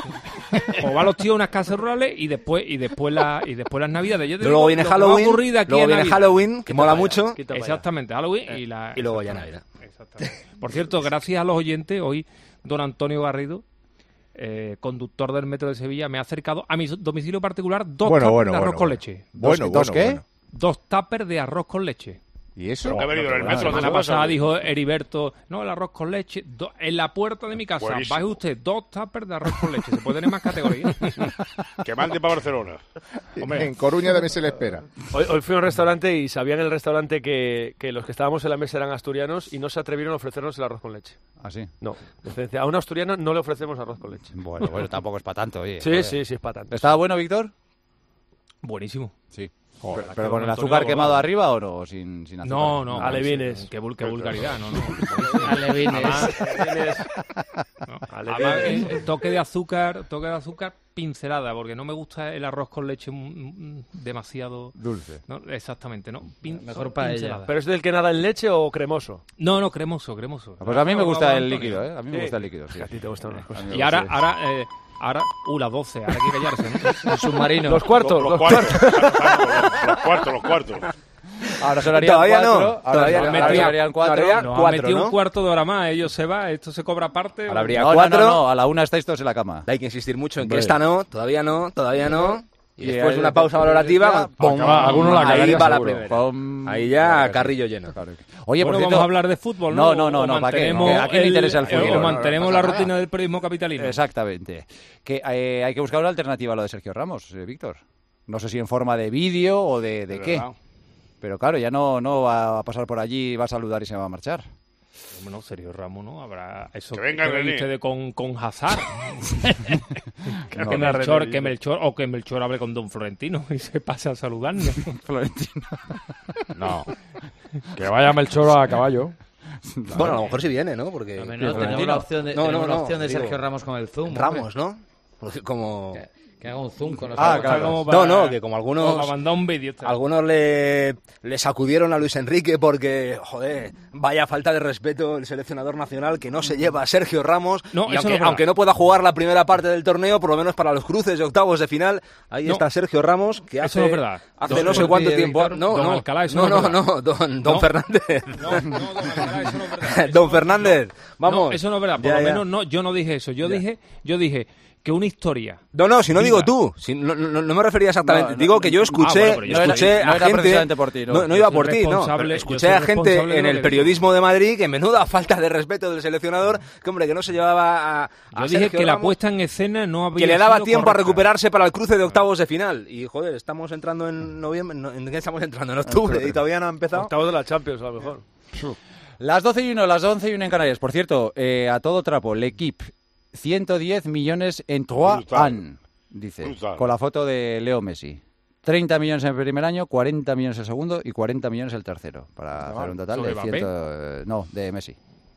O van los tíos a unas casas rurales y después las Navidades. Luego viene Halloween, que mola mucho. Exactamente, Halloween y luego ya Navidad. Por cierto, gracias a los oyentes, hoy don Antonio Garrido, conductor del Metro de Sevilla, me ha acercado a mi domicilio particular dos tuppers de arroz con leche. ¿Dos qué? Dos tuppers de arroz con leche. ¿Y eso? La semana pasada dijo Heriberto, no, el arroz con leche, en la puerta de mi casa, buenísimo. baje usted 2 tuppers de arroz con leche, se puede tener más categorías. Que mande para Barcelona. Hombre, en Coruña también se le espera. Hoy fui a un restaurante y sabían en el restaurante que los que estábamos en la mesa eran asturianos y no se atrevieron a ofrecernos el arroz con leche. ¿Ah, sí? No. A un asturiano no le ofrecemos arroz con leche. Bueno, tampoco es para tanto, oye. Sí, es para tanto. ¿Estaba bueno, Víctor? Buenísimo. Sí. Joder, ¿pero con el azúcar quemado arriba o no? Sin azúcar. No. Alevines. Qué vulgaridad, no. Alevines. Además, el toque de azúcar pincelada, porque no me gusta el arroz con leche demasiado dulce. ¿no? Exactamente, ¿no? Mejor para ella. ¿Pero es del que nada en leche o cremoso? No, cremoso. Pues a mí me gusta el líquido, ¿eh? A mí me gusta el líquido. Sí. A ti te gustan las cosas. Y ahora, las 12, ahora hay que callarse, ¿no? El submarino. Los cuartos. Los cuartos. Ahora sonarían todavía 4. no. Ahora 4. Nos han metido un cuarto de hora más. Ellos se va, esto se cobra aparte. Ahora habría 4. No, a la 1 estáis todos en la cama. Hay que insistir mucho en que esta no, todavía no. Y después de una pausa valorativa, ahí va la primera. Ahí ya carrillo lleno. Oye, por cierto, vamos a hablar de fútbol, ¿no? No, ¿para qué? ¿A quién le interesa el fútbol? O mantenemos la rutina del periodismo capitalino. Exactamente. Que hay que buscar una alternativa a lo de Sergio Ramos, Víctor. No sé si en forma de vídeo o de qué. Verdad. Pero claro, ya no va a pasar por allí, va a saludar y se va a marchar. Bueno, Sergio Ramos, ¿no? Habrá eso que venga ustedes con Hazard. que Melchor hable con Don Florentino y se pase a saludarnos. Florentino. No. Que vaya Melchor a caballo. Bueno, a lo mejor sí viene, ¿no? Porque tenemos la opción de Sergio Ramos con el Zoom. Ramos, ¿no? Como... Que haga un zoom con nosotros. Claro. Que como algunos... Para mandar un vídeo. Algunos le sacudieron a Luis Enrique porque, joder, vaya falta de respeto el seleccionador nacional que no se lleva a Sergio Ramos. No, y aunque no pueda jugar la primera parte del torneo, por lo menos para los cruces de octavos de final, ahí está Sergio Ramos, que hace no sé cuánto tiempo... Don Alcalá, eso no es verdad. Don Fernández. No, Don Alcalá, eso no es verdad. Don Fernández, vamos. No, eso no es verdad. Por lo menos no, yo no dije eso. Yo dije que una historia. No, si no digo tú. Si, no me refería exactamente. Digo que yo escuché a gente... por ti, no iba por ti, no. Escuché a gente en el periodismo de Madrid que menuda falta de respeto del seleccionador, que hombre, que no se llevaba a yo dije Sergio que Ramos, la puesta en escena no había que le daba sido tiempo correcta. a recuperarse para el cruce de octavos de final. Y joder, estamos entrando en noviembre. ¿En qué estamos entrando? En octubre. Y todavía no ha empezado. Octavos de la Champions, a lo mejor. Las 12:01, las 11:01 en Canarias. Por cierto, a todo trapo, L'Equipe, 110 millones en 3 ans, dice, Brutal. con la foto de Leo Messi. 30 millones en el primer año, 40 millones el segundo y 40 millones el tercero, para hacer un total de 100... No, de Messi.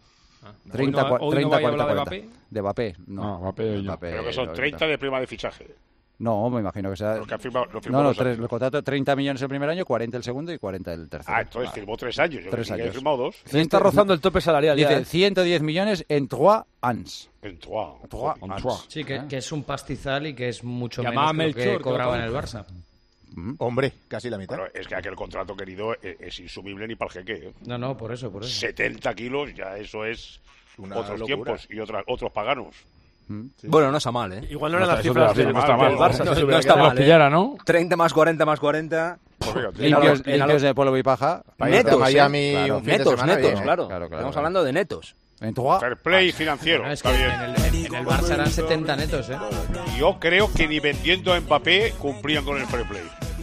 30, hoy no 40, hablar 40. ¿De Mbappé? No, Mbappé Creo que son 30 de prima de fichaje. No, me imagino que sea... Los que han firmado, el contrato 30 millones el primer año, 40 el segundo y 40 el tercero. Entonces firmó 3 años. Yo 3 años. He firmado 2. Está rozando el tope salarial. Dice 110 millones en 3 ans. En 3 ans. Sí, que es un pastizal y que es mucho Llamaba menos que lo Melchor, que cobraba en el Barça. Hombre, casi la mitad. Bueno, es que aquel contrato, querido, es insumible ni para el jeque. No, por eso. 70 kilos, ya eso es otros locura. Tiempos y otros paganos. Sí. Bueno, no está mal, ¿eh? Igual no eran las cifras del Barça. No está mal, pillara, ¿no? 30 más 40 más 40. Limpios de polvo y paja. Netos, Miami, claro. un fin de Netos, semana bien, claro. Estamos hablando de netos. En 3 Fair play financiero. No, es que está bien. en el Barça eran 70 netos, ¿eh? Yo creo que ni vendiendo a Mbappé cumplían con el fair play.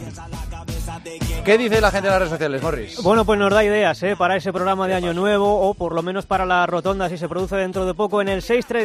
¿Qué dice la gente en las redes sociales, Morris? Bueno, pues nos da ideas para ese programa de Año Nuevo o por lo menos para la rotonda si se produce dentro de poco en el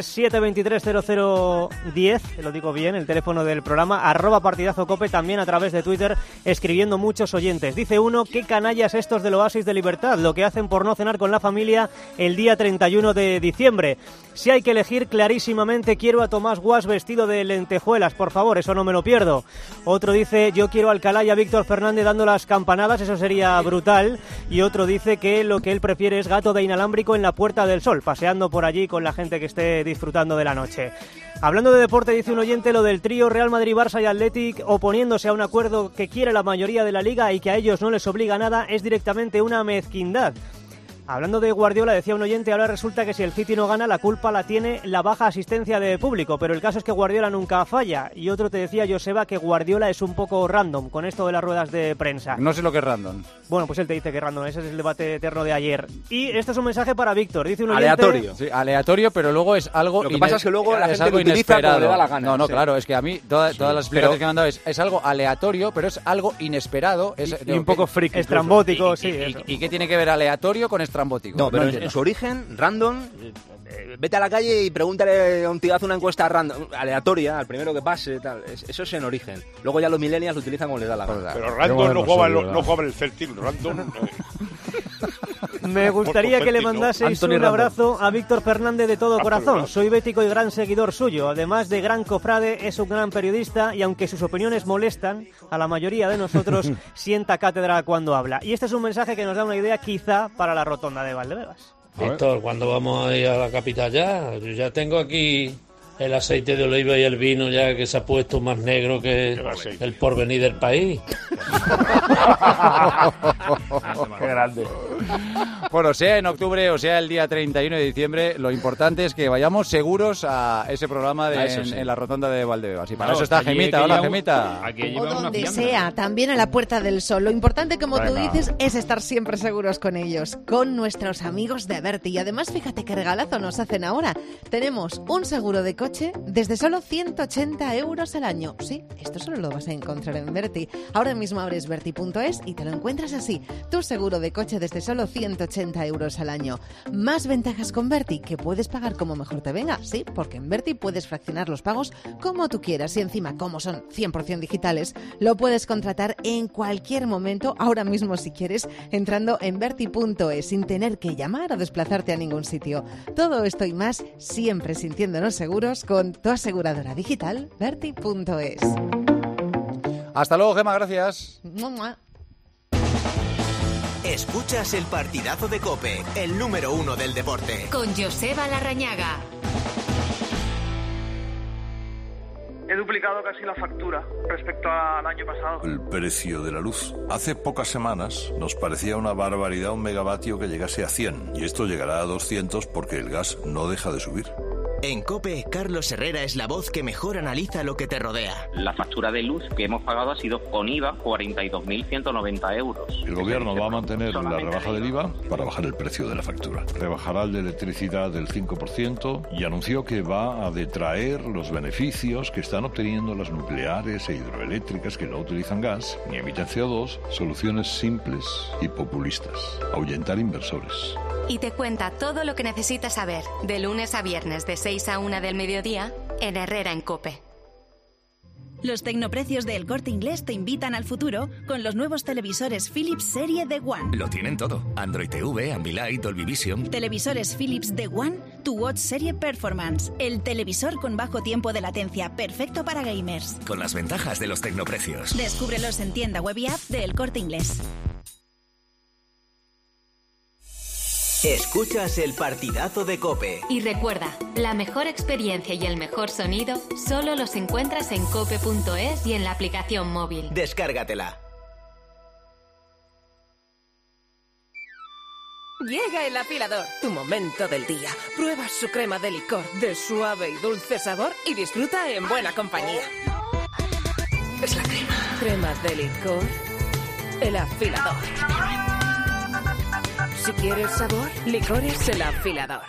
637-230010, lo digo bien, el teléfono del programa, @partidazocope, también a través de Twitter, escribiendo muchos oyentes. Dice uno, qué canallas estos del Oasis de Libertad, lo que hacen por no cenar con la familia el día 31 de diciembre. Si hay que elegir, clarísimamente quiero a Tomás Guas vestido de lentejuelas, por favor, eso no me lo pierdo. Otro dice, yo quiero a Alcalá y a Víctor Fernández dando las campanadas, eso sería brutal. Y otro dice que lo que él prefiere es gato de inalámbrico en la Puerta del Sol, paseando por allí con la gente que esté disfrutando de la noche. Hablando de deporte, dice un oyente lo del trío Real Madrid, Barça y Athletic oponiéndose a un acuerdo que quiere la mayoría de la Liga y que a ellos no les obliga nada, es directamente una mezquindad. Hablando de Guardiola, decía un oyente, ahora resulta que si el City no gana, la culpa la tiene la baja asistencia de público, pero el caso es que Guardiola nunca falla. Y otro te decía, Joseba, que Guardiola es un poco random con esto de las ruedas de prensa. No sé lo que es random. Bueno, pues él te dice que random, ese es el debate eterno de ayer. Y este es un mensaje para Víctor, dice un oyente... Aleatorio. Sí, aleatorio, pero luego es algo... Lo que pasa es que luego la gente lo utiliza como le da la gana. No, claro, es que a mí todas las explicaciones que me han dado es algo aleatorio, pero es algo inesperado. Y un poco friki. Estrambótico, sí. ¿Y qué tiene que ver aleatorio con estrambótico? No, pero en su origen, random, vete a la calle y pregúntale a un tío, haz una encuesta random, aleatoria, al primero que pase, tal. Eso es en origen. Luego ya los millennials lo utilizan como les da la gana. Pero random no jugaba en el Celtic, random... Me gustaría que le mandaseis un abrazo a Víctor Fernández de todo corazón. Soy bético y gran seguidor suyo. Además de gran cofrade, es un gran periodista y aunque sus opiniones molestan a la mayoría de nosotros, sienta cátedra cuando habla. Y este es un mensaje que nos da una idea quizá para la rotonda de Valdebebas. Víctor, ¿cuándo vamos a ir a la capital ya? Yo ya tengo aquí el aceite de oliva y el vino ya que se ha puesto más negro que el porvenir del país. Qué grande. Bueno, sea en octubre o sea el día 31 de diciembre, lo importante es que vayamos seguros a ese programa en la rotonda de Valdebebas. Y para eso está Gemita. Hola, Gemita. O donde sea, también a la Puerta del Sol. Lo importante, como tú dices, es estar siempre seguros con ellos, con nuestros amigos de Berti. Y además, fíjate qué regalazo nos hacen ahora. Tenemos un seguro de coche desde solo 180 euros al año. Sí, esto solo lo vas a encontrar en Berti. Ahora mismo abres berti.es y te lo encuentras así. Tu seguro de coche desde solo 180 euros al año. Más ventajas con Berti, que puedes pagar como mejor te venga. Sí, porque en Berti puedes fraccionar los pagos como tú quieras. Y encima, como son 100% digitales, lo puedes contratar en cualquier momento, ahora mismo si quieres, entrando en berti.es, sin tener que llamar o desplazarte a ningún sitio. Todo esto y más, siempre sintiéndonos seguros, con tu aseguradora digital, berti.es. Hasta luego, Gemma, gracias. Escuchas el partidazo de COPE, el número 1 del deporte. Con Joseba Larrañaga. He duplicado casi la factura respecto al año pasado. El precio de la luz. Hace pocas semanas nos parecía una barbaridad un megavatio que llegase a 100 y esto llegará a 200 porque el gas no deja de subir. En COPE, Carlos Herrera es la voz que mejor analiza lo que te rodea. La factura de luz que hemos pagado ha sido con IVA 42.190 euros. El gobierno va a mantener la rebaja del IVA para bajar el precio de la factura. Rebajará el de electricidad del 5% y anunció que va a detraer los beneficios que están obteniendo las nucleares e hidroeléctricas que no utilizan gas ni emiten CO2, soluciones simples y populistas. Ahuyentar inversores. Y te cuenta todo lo que necesitas saber, de lunes a viernes de 6 a 1 del mediodía, en Herrera en COPE. Los tecnoprecios de El Corte Inglés te invitan al futuro con los nuevos televisores Philips Serie The One. Lo tienen todo. Android TV, Ambilight, Dolby Vision. Televisores Philips The One, tu Watch Serie Performance. El televisor con bajo tiempo de latencia, perfecto para gamers. Con las ventajas de los tecnoprecios. Descúbrelos en tienda web y app de El Corte Inglés. Escuchas el partidazo de COPE. Y recuerda, la mejor experiencia y el mejor sonido solo los encuentras en cope.es y en la aplicación móvil. Descárgatela. Llega el afilador, tu momento del día. Prueba su crema de licor de suave y dulce sabor y disfruta en buena compañía. Es la crema de licor, el afilador. Si quieres sabor, licores el afilador.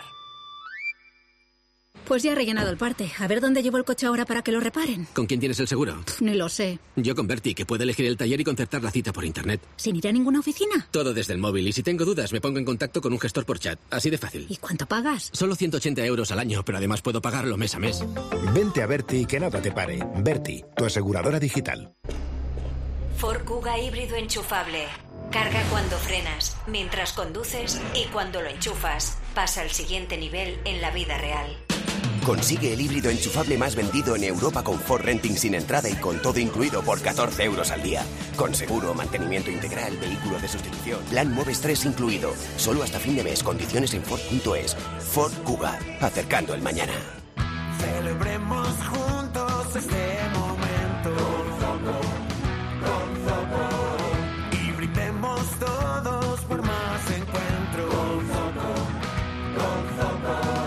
Pues ya he rellenado el parte. A ver dónde llevo el coche ahora para que lo reparen. ¿Con quién tienes el seguro? Ni lo sé. Yo con Berti, que puede elegir el taller y concertar la cita por internet. ¿Sin ir a ninguna oficina? Todo desde el móvil. Y si tengo dudas, me pongo en contacto con un gestor por chat. Así de fácil. ¿Y cuánto pagas? Solo 180 euros al año, pero además puedo pagarlo mes a mes. Vente a Berti y que nada te pare. Berti, tu aseguradora digital. Ford Kuga híbrido enchufable. Carga cuando frenas, mientras conduces y cuando lo enchufas. Pasa al siguiente nivel en la vida real. Consigue el híbrido enchufable más vendido en Europa con Ford Renting sin entrada y con todo incluido por 14 euros al día. Con seguro, mantenimiento integral, vehículo de sustitución, plan Moves 3 incluido. Solo hasta fin de mes. Condiciones en Ford.es. Ford Kuga. Acercando el mañana. Celebremos juntos este momento. Con Zoco. Y brindemos todos por más encuentros. Con Zoco.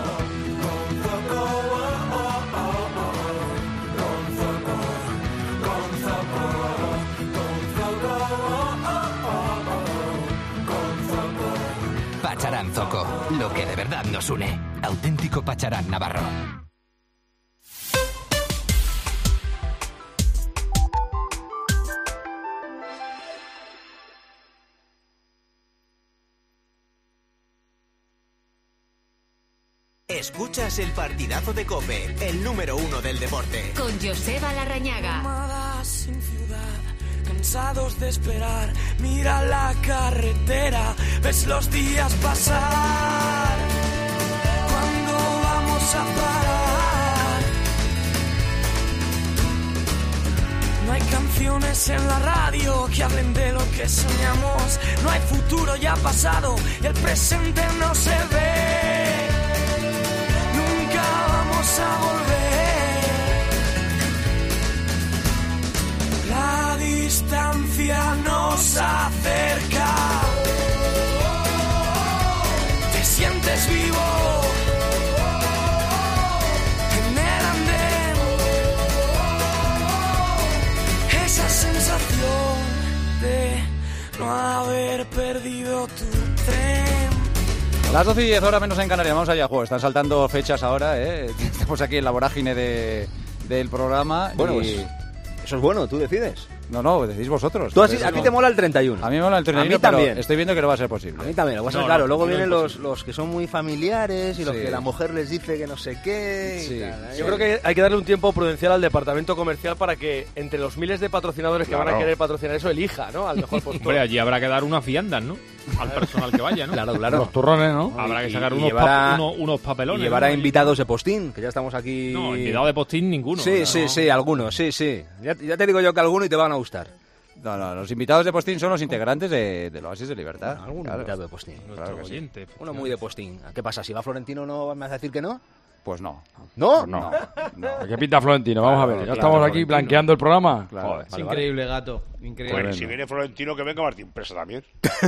Pacharán Zoco, lo que de verdad nos une. Auténtico Pacharán navarro. Escuchas el partidazo de COPE, el número 1 del deporte. Con Joseba Larrañaga. Sin ciudad, cansados de esperar, mira la carretera, ves los días pasar. ¿Cuándo vamos a parar? No hay canciones en la radio que hablen de lo que soñamos. No hay futuro, ya pasado, y el presente no se ve. Nunca vamos a volver. La distancia nos acerca. Te sientes vivo en el andén. Esa sensación de no haber perdido tu tren. Las 12:10 horas menos en Canarias. Vamos allá, juego. Están saltando fechas ahora, ¿eh? Estamos aquí en la vorágine del programa. Bueno, y... pues eso es bueno, tú decides. No, decís vosotros. ¿A ti te mola el 31? A mí me mola el 31, a mí también. pero estoy viendo que no va a ser posible. A mí también, lo va a ser claro. Luego vienen los que son muy familiares y los que la mujer les dice que no sé qué. Sí. Yo creo que hay que darle un tiempo prudencial al departamento comercial para que entre los miles de patrocinadores que van a querer patrocinar eso elija, ¿no? Al mejor postor. Hombre, allí habrá que dar unas viandas, ¿no? Al personal que vaya, ¿no? Claro. Los turrones, ¿no? Habrá que sacar unos papelones. Y llevar a ¿no? invitados de postín, que ya estamos aquí. No, invitados de postín ninguno. Sí, algunos, sí. Ya te digo yo que algunos y te van a gustar. No, los invitados de postín son los integrantes del Oasis de Libertad. Algún invitado de postín. Claro que sí. Uno muy de postín. ¿Qué pasa? ¿Si va Florentino no me vas a decir que no? Pues no. ¿No? Pues no. ¿Qué pinta Florentino? Vamos a ver. Ya estamos aquí Florentino. Blanqueando el programa. Claro. Joder, Es increíble, gato. Increíble. Bueno, si viene Florentino, que venga Martín Presa también.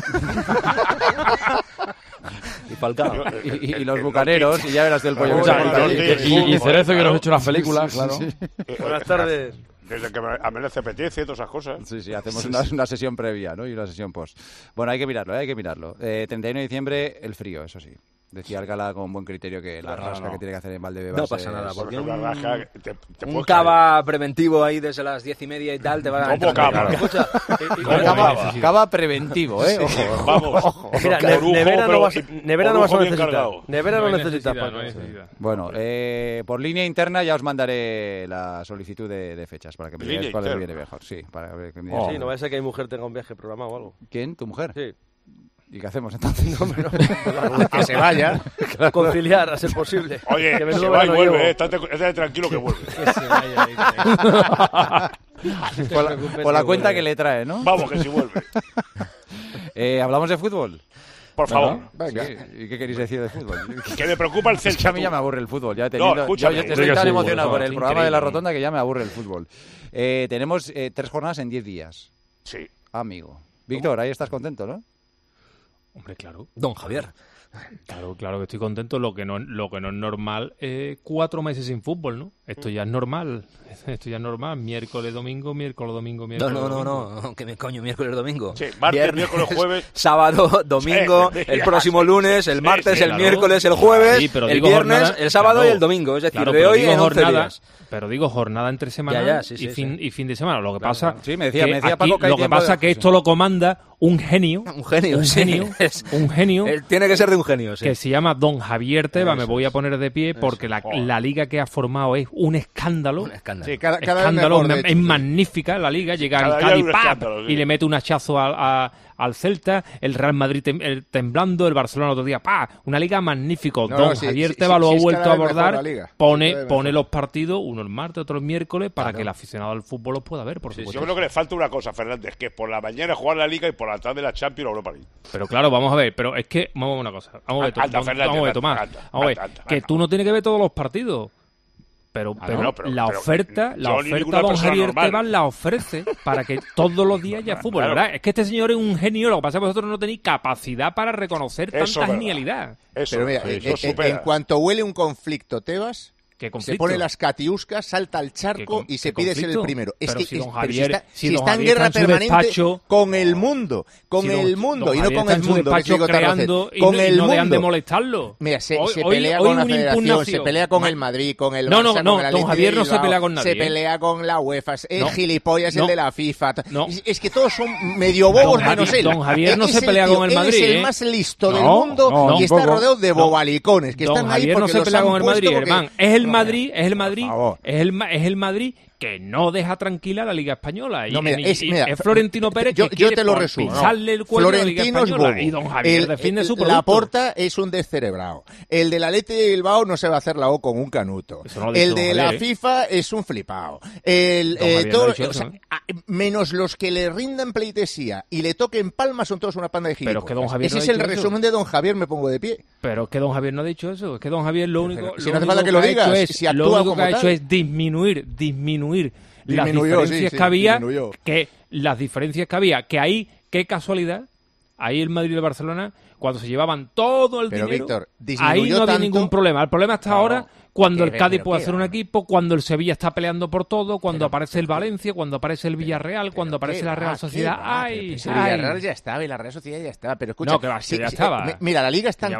Y Falcao. Y los bucaneros, y ya verás el pollo. Y Cerezo, que nos ha hecho unas películas, claro. Buenas tardes. Desde que a mí se apetece, todas esas cosas. Sí, hacemos una sesión previa, ¿no? Y una sesión post. Bueno, hay que mirarlo. 31 de diciembre, el frío, eso sí. Decía Alcalá con buen criterio que la rasca que tiene que hacer en Valdebebas. No pasa nada, porque un cava preventivo ahí desde las 10:30 y tal te va a... ¿Cómo cava? Escucha, cava preventivo, ¿eh? Sí, vamos. Mira, nevera no vas a necesitar. Nevera no necesitas. Bueno, por línea interna ya os mandaré la solicitud de fechas para que me digáis cuál os viene mejor. Sí, para ver que me digáis. Sí, no vaya a ser que mi mujer tenga un viaje programado o algo. ¿Quién? ¿Tu mujer? Sí. ¿Y qué hacemos entonces? Que se vaya. Claro. Conciliar, a ser posible. Oye, que se va y vuelve, estate tranquilo que vuelve. Que se vaya. Por la cuenta que le trae, ¿no? Vamos, que si vuelve. ¿Hablamos de fútbol? Por favor. Venga. Sí. ¿Y qué queréis decir de fútbol? Que me preocupa el Celta. Es que a mí ya me aburre el fútbol. Ya escúchame. Yo estoy tan emocionado por el programa de La Rotonda que ya me aburre el fútbol. Tenemos 3 jornadas en 10 días. Sí. Amigo. Víctor, ahí estás contento, ¿no? Hombre, claro. Don Javier. Claro que estoy contento. Lo que no es normal, 4 meses sin fútbol, ¿no? Esto ya es normal. Miércoles, domingo. No. ¿Qué me coño? Miércoles, domingo. Sí, martes, miércoles, jueves. Sábado, domingo, el próximo lunes, el martes, el miércoles, el jueves, el viernes, jornada, el sábado y el domingo. Es decir, de hoy en 11 días. Pero digo jornada entre semana y fin de semana. Lo que pasa me decía Paco que lo que pasa que esto lo comanda un genio. Tiene que ser de un genio, sí. Que se llama Don Javier Tebas. Me voy a poner de pie porque la liga que ha formado es un escándalo. Sí, cada escándalo, mejor, es magnífica la liga. Llega al Cádiz y le mete un hachazo al Celta, el Real Madrid temblando, el Barcelona otro día, una liga magnífica. Don Javier Tebas lo ha vuelto a abordar, pone los partidos, uno el martes, otro el miércoles, para que el aficionado al fútbol los pueda ver, por supuesto. Yo creo que le falta una cosa, Fernández, que por la mañana jugar la liga y por la tarde la Champions o Europa League. Pero claro, vamos a ver, pero es que, vamos a ver una cosa, vamos a ver, Tomás, que tú no tienes que ver todos los partidos. Pero la oferta Don Javier Tebas la ofrece para que todos los días haya fútbol, claro. ¿Verdad? Es que este señor es un genio, lo que pasa es que vosotros no tenéis capacidad para reconocer tanta genialidad. Pero mira, en cuanto huele un conflicto Tebas, se pone las catiuscas, salta al charco y se pide ser el primero. Es que si don Javier, si está en guerra permanente con el mundo, y no con el mundo, que sigo creando con el no mundo. dejan de molestarlo. Mira, se pelea con la Federación, se pelea con el Madrid, con el Barça, con el don Javier no se pelea con nadie. Se pelea con la UEFA, es gilipollas el de la FIFA. Es que todos son medio bobos menos él. Don Javier no se pelea con el Madrid. Es el más listo del mundo y está rodeado de bobalicones que están ahí porque no se pelea con el Madrid, hermano. Es el Madrid que no deja tranquila a la Liga Española. Es Florentino Pérez que yo te lo resumo. Pisarle el cuello a la Liga Española. Y don Javier defiende su producto. Laporta es un descerebrado. El de la Athletic de Bilbao no se va a hacer la O con un canuto. El de la FIFA es un flipado. Menos los que le rindan pleitesía y le toquen palmas son todos una panda de gilipollas. Ese es el resumen de don Javier, me pongo de pie. Pero es que don Javier no ha dicho eso. Es que don Javier lo único si no hace falta que lo digas, lo único que ha hecho es disminuir las diferencias que había, las diferencias que había, que ahí, qué casualidad, ahí el Madrid y el Barcelona, cuando se llevaban todo el dinero, Víctor, ahí no había ningún problema. El problema está ahora cuando el Cádiz puede hacer un equipo, cuando el Sevilla está peleando por todo, cuando aparece el Valencia, cuando aparece el Villarreal, cuando aparece la Real Sociedad. El Villarreal ya estaba y la Real Sociedad ya estaba, pero escucha, ya estaba. Mira, la Liga es tan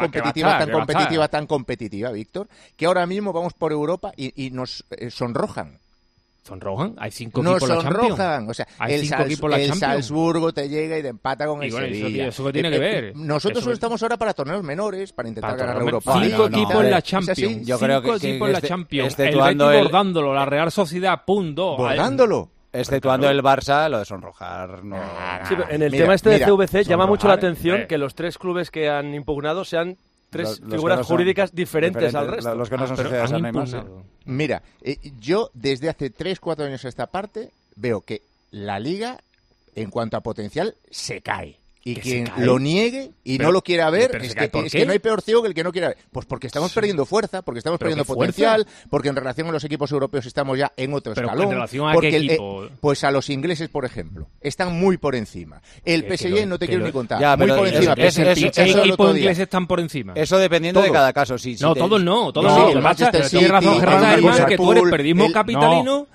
competitiva, Víctor, que ahora mismo vamos por Europa y nos sonrojan. ¿Sonrojan? Hay 5 equipos en la Champions. No sonrojan. O sea, el Salzburgo te llega y te empata con el Sevilla. ¿Eso qué tiene que ver? Nosotros solo estamos ahora para torneos menores, para intentar ganar la Europa. 5 equipos en la Champions. Yo creo que 5 equipos en la Champions. El Betis bordándolo, la Real Sociedad, punto. ¿Bordándolo? Exceptuando el Barça, lo de sonrojar no... Sí, pero en el tema este de CVC llama mucho la atención que los 3 clubes que han impugnado sean 3 figuras jurídicas diferentes al resto. Los que no son sociedades anónimas. Mira, yo desde hace 3-4 años a esta parte veo que la Liga, en cuanto a potencial, se cae. Y quien lo niegue y no lo quiera ver, es que no hay peor ciego que el que no quiera ver. Pues porque estamos perdiendo fuerza, porque estamos perdiendo potencial, porque en relación a los equipos europeos estamos ya en otro escalón. ¿En relación a porque qué equipo? Pues a los ingleses, por ejemplo. Están muy por encima. El PSG no te quiero ni contar. Ya, muy por encima. ¿Qué equipos ingleses están por encima? Eso dependiendo de cada caso. Todos no. Tienes razón, Germán, que tú eres periodismo capitalino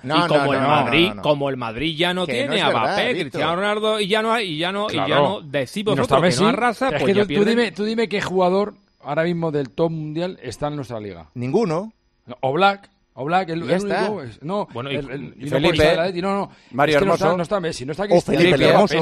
y como el Madrid ya no tiene a Mbappé, Cristiano Ronaldo y ya no decís vosotros que no arrasa, pues ya tú dime qué jugador ahora mismo del top mundial está en nuestra liga. Ninguno. Oblak, el único. No, bueno, Felipe, Mario Hermoso. No está Messi, no está Felipe Hermoso.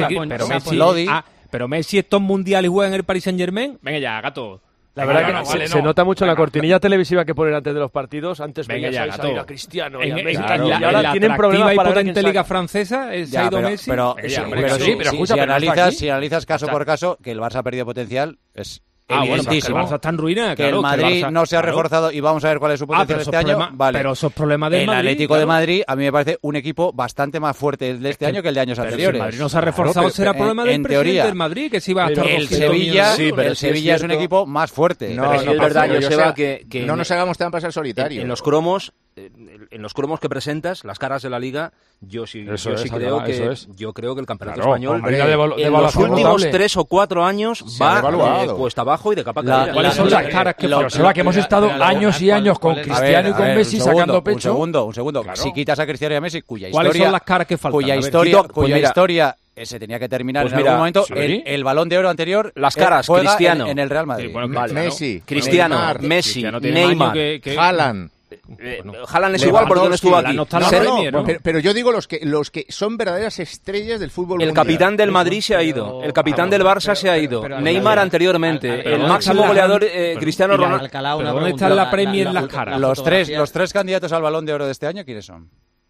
Pero Messi es top mundial y juega en el Paris Saint-Germain. Venga ya, gato. La verdad que se nota mucho en la cortinilla televisiva que ponen antes de los partidos. Antes veías salir a Cristiano y a Messi. Y ahora tienen problemas para potente liga francesa. Se ha ido Messi. Pero si analizas caso por caso, que el Barça ha perdido potencial, es evidentísimo. El Barça está en ruina. Que el Madrid no se ha reforzado y vamos a ver cuál es su potencial este año. Vale. Pero esos problemas del Madrid. El Atlético de Madrid a mí me parece un equipo bastante más fuerte de este año que el de años anteriores. Si el Madrid no se ha reforzado, será problema del presidente del Madrid, que se iba a estar el Sevilla es un equipo más fuerte. No, es verdad, Joseba, que no nos hagamos trampas al solitario. En los cromos que presentas, las caras de la Liga, yo creo que el campeonato español en los últimos 3 o 4 años va cuesta abajo y de capa caída. ¿Cuáles son las caras que hemos estado años y años con Cristiano y con Messi sacando pecho? Un segundo. Claro. Si quitas a Cristiano y a Messi, ¿cuáles son las caras que faltan? Cuya historia se tenía que terminar en algún momento. El Balón de Oro anterior, las caras, Cristiano en el Real Madrid. Messi, Cristiano, Messi, Neymar, Haaland. Haaland es igual porque no estuvo aquí. Pero yo digo los que son verdaderas estrellas del fútbol mundial. El capitán del Madrid se ha ido, el capitán del Barça se ha ido, Neymar anteriormente, el máximo goleador Cristiano Ronaldo. ¿Dónde está la Premier en las caras? Los tres candidatos al Balón de Oro de este año, ¿quiénes son?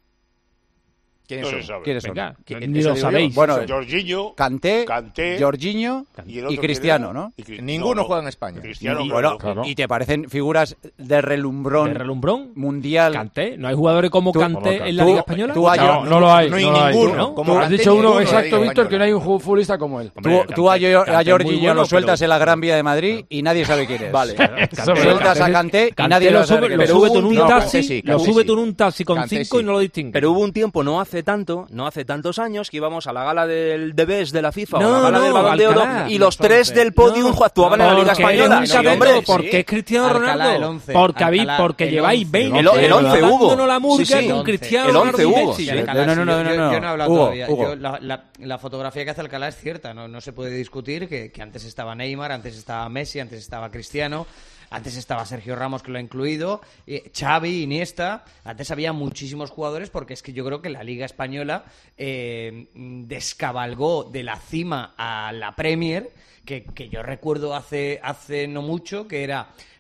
¿Quiénes son? Ni lo sabéis. Bueno, Jorginho, Kanté, Jorginho y Cristiano, ¿no? Ninguno juega en España. ¿Y te parecen figuras de relumbrón mundial? Kanté, ¿no hay jugadores como Kanté en la Liga Española? No lo hay. No hay ninguno. Como has dicho uno exacto, Víctor, que no hay un futbolista como él. Tú a Jorginho lo sueltas en la Gran Vía de Madrid y nadie sabe quién es. Vale. Sueltas a Kanté y nadie lo sabe quién es. Lo sube tú en un taxi con 5 y no lo distingue. Pero hubo un tiempo, no hace tantos años, que íbamos a la gala del Best de la FIFA o a la gala del Balón de Oro y los 3 del podium actuaban en la Liga Española. Porque es Cristiano Ronaldo. Porque lleváis 20 el 11 hubo. La murga con Cristiano el 11 hubo. Yo no he hablado todavía. La fotografía que hace Alcalá es cierta. No se puede discutir que antes estaba Neymar, antes estaba Messi, antes estaba Cristiano. Antes estaba Sergio Ramos, que lo ha incluido, Xavi, Iniesta. Antes había muchísimos jugadores porque es que yo creo que la Liga Española descabalgó de la cima a la Premier, que yo recuerdo hace no mucho, que era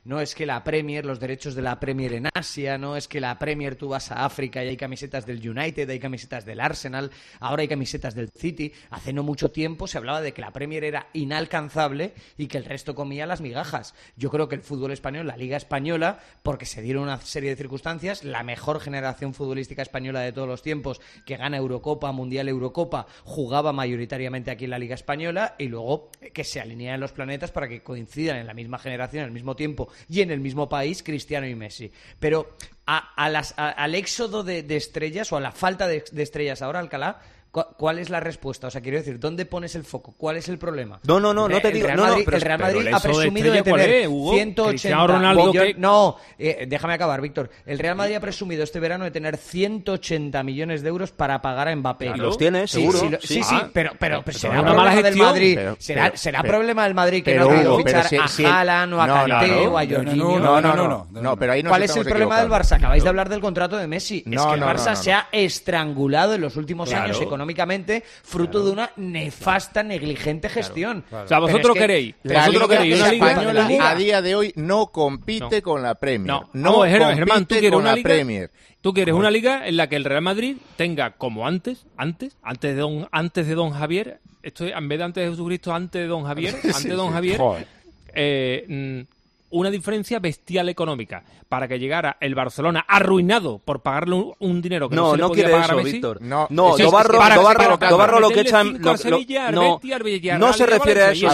no es que la Premier, los derechos de la Premier en Asia, no es que la Premier tú vas a África y hay camisetas del United, hay camisetas del Arsenal, ahora hay camisetas del City. Hace no mucho tiempo se hablaba de que la Premier era inalcanzable y que el resto comía las migajas. Yo creo que el fútbol español, la Liga Española, porque se dieron una serie de circunstancias, la mejor generación futbolística española de todos los tiempos, que gana Eurocopa, Mundial, Eurocopa, jugaba mayoritariamente aquí en la Liga Española, y luego que se alinean los planetas para que coincidan en la misma generación, en el mismo tiempo y en el mismo país Cristiano y Messi. Pero al éxodo de estrellas, o a la falta de estrellas ahora, Alcalá, ¿cuál es la respuesta? O sea, quiero decir, ¿dónde pones el foco? ¿Cuál es el problema? No te digo. El Real Madrid ha presumido de tener 180 millones. No, déjame acabar, Víctor. El Real Madrid ha presumido este verano de tener 180 millones de euros para pagar a Mbappé. Claro. ¿Y los tiene, seguro? Sí, pero será una mala gestión del Madrid. Será problema del Madrid que no ha querido fichar a Haaland o a Kanté o a Jorginho. No, pero ahí no. ¿Cuál es el problema del Barça? Acabáis de hablar del contrato de Messi. Es que el Barça se ha estrangulado en los últimos años económicamente, fruto de una nefasta, negligente gestión. O sea, vosotros queréis una liga a día de hoy no compite con la Premier. No, Germán, tú quieres una liga. Premier. Tú quieres una liga en la que el Real Madrid tenga, como antes de Don Javier, esto es, en vez de antes de Jesucristo, antes de Don Javier, una diferencia bestial económica, para que llegara el Barcelona arruinado por pagarle un dinero que no se le podía pagar a Messi. Víctor. Dobarro lo que echan no se refiere a eso.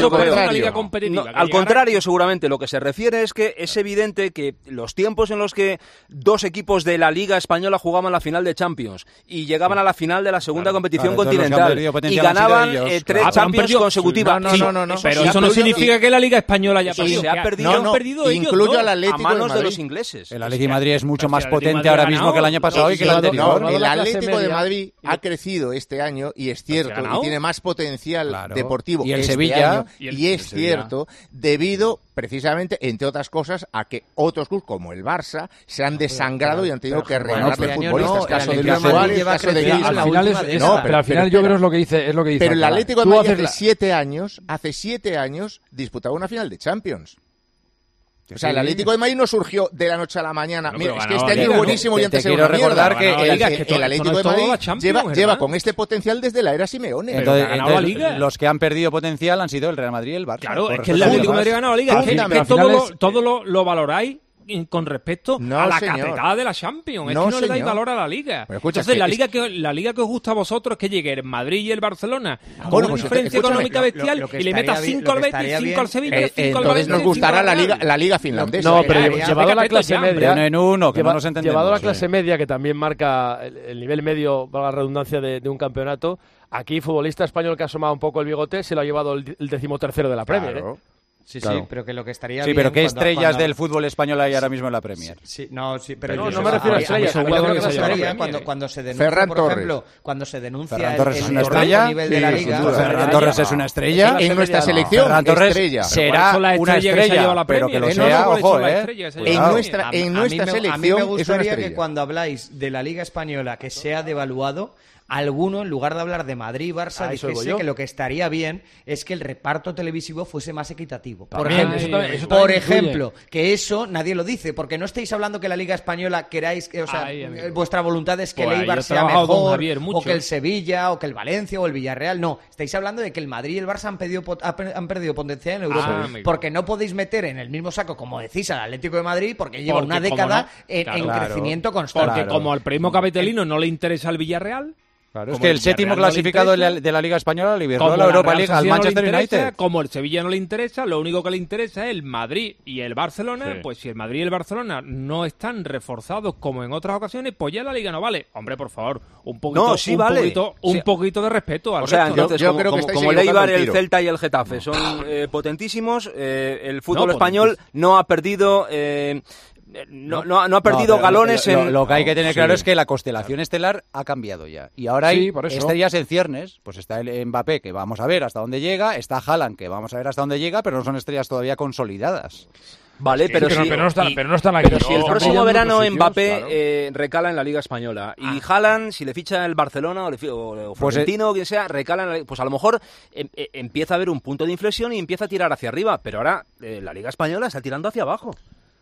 Al contrario, seguramente lo que se refiere es que es evidente que los tiempos en los que dos equipos de la Liga Española jugaban la final de Champions y llegaban a la final de la segunda competición continental y ganaban 3 Champions consecutivas. Pero eso no significa que la Liga Española haya perdido. Se ha perdido. Incluyo al Atlético a manos de los ingleses. El Atlético de Madrid es mucho más potente ahora mismo que el año pasado y que el anterior. El Atlético de Madrid ha crecido este año, y es cierto, y tiene más potencial deportivo y el Sevilla año, y es cierto, debido precisamente, entre otras cosas, a que otros clubes como el Barça se han desangrado y han tenido que regalarle futbolistas. Caso de Luis Suárez, caso de Griezmann. Pero al final yo creo es lo que dice. Pero el Atlético de Madrid hace 7 años disputaba una final de Champions. O sea, el Atlético de Madrid no surgió de la noche a la mañana. Mira, es que este año es buenísimo y antes era una mierda. Recordar que el Atlético de Madrid lleva con este potencial desde la era Simeone. Entonces, los que han perdido potencial han sido el Real Madrid y el Barça. Claro, es que el Atlético de Madrid ha ganado la Liga. Es que todo lo valoráis con respecto a la catetada de la Champions. Es que no le dais valor a la Liga. Entonces, la liga que os gusta a vosotros es que llegue el Madrid y el Barcelona con una diferencia económica bestial y le metas 5 al Betis, 5 al Sevilla, 5 al Valencia. Entonces nos gustará la liga finlandesa. No, pero llevado a la clase media, llevado a la clase media, que también marca el nivel medio, valga la redundancia, de un campeonato, aquí futbolista español que ha asomado un poco el bigote se lo ha llevado el 13º de la Premier. Sí, pero que lo que estaría bien... Sí, pero ¿qué estrellas del fútbol español hay ahora mismo en la Premier? Pero no me refiero a estrellas. Cuando se denuncia, por ejemplo, cuando se denuncia el nivel de la Liga... Ferran Torres es una estrella. En nuestra selección, Ferran Torres será una estrella, pero que lo sea, ojo, En nuestra selección a mí me gustaría que cuando habláis de la Liga Española que se ha devaluado, alguno, en lugar de hablar de Madrid y Barça, dijese que lo que estaría bien es que el reparto televisivo fuese más equitativo. Por ejemplo, que eso nadie lo dice, porque no estáis hablando que la Liga Española queráis, vuestra voluntad es que el Eibar sea mejor, o que el Sevilla, o que el Valencia, o el Villarreal. No, estáis hablando de que el Madrid y el Barça han perdido potencial en Europa, porque no podéis meter en el mismo saco, como decís, al Atlético de Madrid, porque lleva una década en crecimiento constante. Porque como al primo capitalino no le interesa el Villarreal... Claro, es que el séptimo clasificado de la Liga Española le liberó la Europa League al Manchester United. Como el Sevilla no le interesa, lo único que le interesa es el Madrid y el Barcelona. Pues si el Madrid y el Barcelona no están reforzados como en otras ocasiones, pues ya la Liga no vale. Hombre, por favor, un poquito de respeto al resto. Entonces, yo creo que como el Eibar, el Celta y el Getafe son potentísimos, el fútbol español no ha perdido... No ha perdido galones en... Lo que hay que tener claro es que la constelación estelar ha cambiado ya. Y ahora hay estrellas en ciernes. Pues está el Mbappé, que vamos a ver hasta dónde llega. Está Haaland, que vamos a ver hasta dónde llega, pero no son estrellas todavía consolidadas. Vale, pero si el próximo verano Mbappé recala en la Liga Española y Haaland, si le ficha el Barcelona o Florentino o quien sea, recala en pues a lo mejor empieza a haber un punto de inflexión y empieza a tirar hacia arriba, pero ahora la Liga Española está tirando hacia abajo.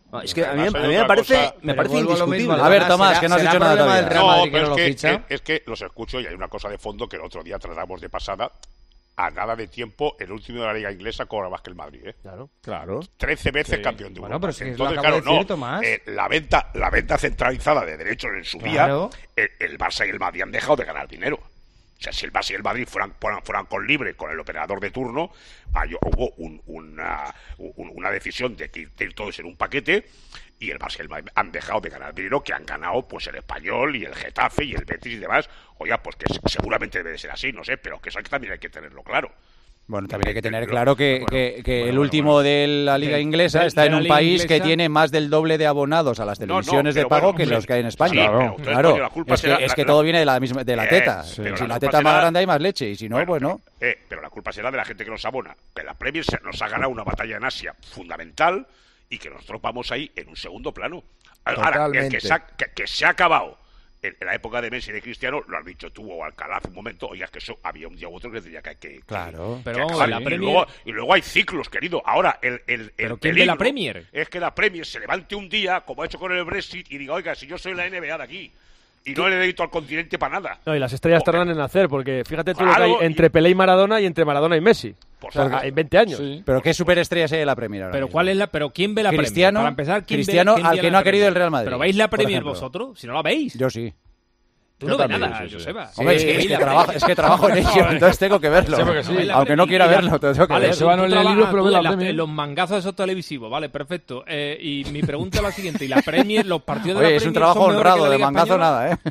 Es que a mí me parece indiscutible. A ver, Tomás, que no has dicho nada todavía. No, pero es que los escucho y hay una cosa de fondo que el otro día tratamos de pasada. A nada de tiempo, el último de la Liga Inglesa cobra más que el Madrid, ¿eh? Claro. 13 veces campeón de Europa. Bueno, pero es que entonces, claro, de decir, Tomás. La venta centralizada de derechos en su día, el Barça y el Madrid han dejado de ganar dinero. O sea, si el Barça y el Madrid fueran con libre, con el operador de turno, hubo una decisión de ir todos en un paquete, y el Barça y el Madrid han dejado de ganar dinero que han ganado pues el Español y el Getafe y el Betis y demás. Oiga, pues que seguramente debe de ser así, no sé, pero que eso también hay que tenerlo claro. Bueno, también hay que tener claro que el último de la Liga Inglesa está en un país que tiene más del doble de abonados a las televisiones de pago que los que hay en España. Claro, es que todo viene de la teta. Si la teta es más grande hay más leche, y si no, pues no. Pero la culpa será de la gente que nos abona. Que la Premier nos ha ganado una batalla en Asia fundamental y que nosotros vamos ahí en un segundo plano. Ahora, que se ha acabado en la época de Messi y de Cristiano, lo has dicho tú o Alcalá hace un momento, oiga, que eso había un día u otro que tenía que claro, pero vamos, la Premier... y luego hay ciclos, querido. Ahora, ¿pero quién ve la Premier? Es que la Premier se levante un día, como ha hecho con el Brexit, y diga, oiga, si yo soy la NBA de aquí, y no le dedico al continente para nada. No, y las estrellas tardan en nacer, porque fíjate tú lo que hay entre Pelé y Maradona y entre Maradona y Messi. En 20 años. Sí. Pero qué superestrellas hay en la Premier ahora Pero mismo. pero ¿quién ve la Cristiano, Premier? Para empezar, Cristiano al que no ha querido el Real Madrid. Pero ¿veis la Premier vosotros? Si no la veis. Yo sí. Tú no ves nada, Joseba. Hombre, es que trabajo en ello, entonces tengo que verlo. Aunque no quiera verlo, tengo que verlo. Joseba no lee libros, pero ve la Premier. Los mangazos esos televisivos, vale, perfecto. Y mi pregunta es la siguiente. ¿Y la Premier, los partidos de la Premier es un trabajo honrado, de mangazo nada, ¿eh?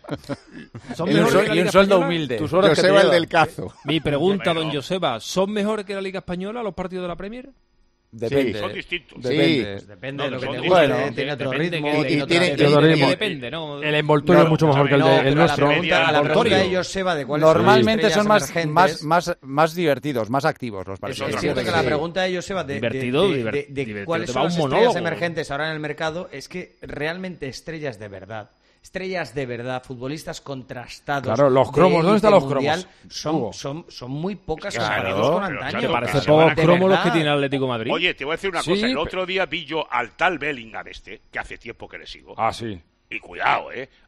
Y un sueldo humilde. Joseba el del cazo. Mi pregunta, don Joseba, ¿son mejores que la Liga Española los partidos de la Premier? Depende. Sí, son distintos. Depende de lo que te guste. Bueno, tiene otro ritmo. Depende, ¿no? El envoltorio es mucho mejor que el nuestro. A la pregunta de Joseba de cuáles normalmente son más divertidos, más activos los partidos. Es cierto que la pregunta de Joseba de cuáles son las estrellas emergentes ahora en el mercado es que realmente estrellas de verdad, futbolistas contrastados. Claro, los cromos, ¿dónde están los cromos? Son muy pocas comparados con antaño. ¿Te parece pocos cromos los que tiene el Atlético de Madrid? Oye, te voy a decir una cosa. El otro día vi yo al tal Bellingham que hace tiempo que le sigo. Ah, sí. Y cuidado,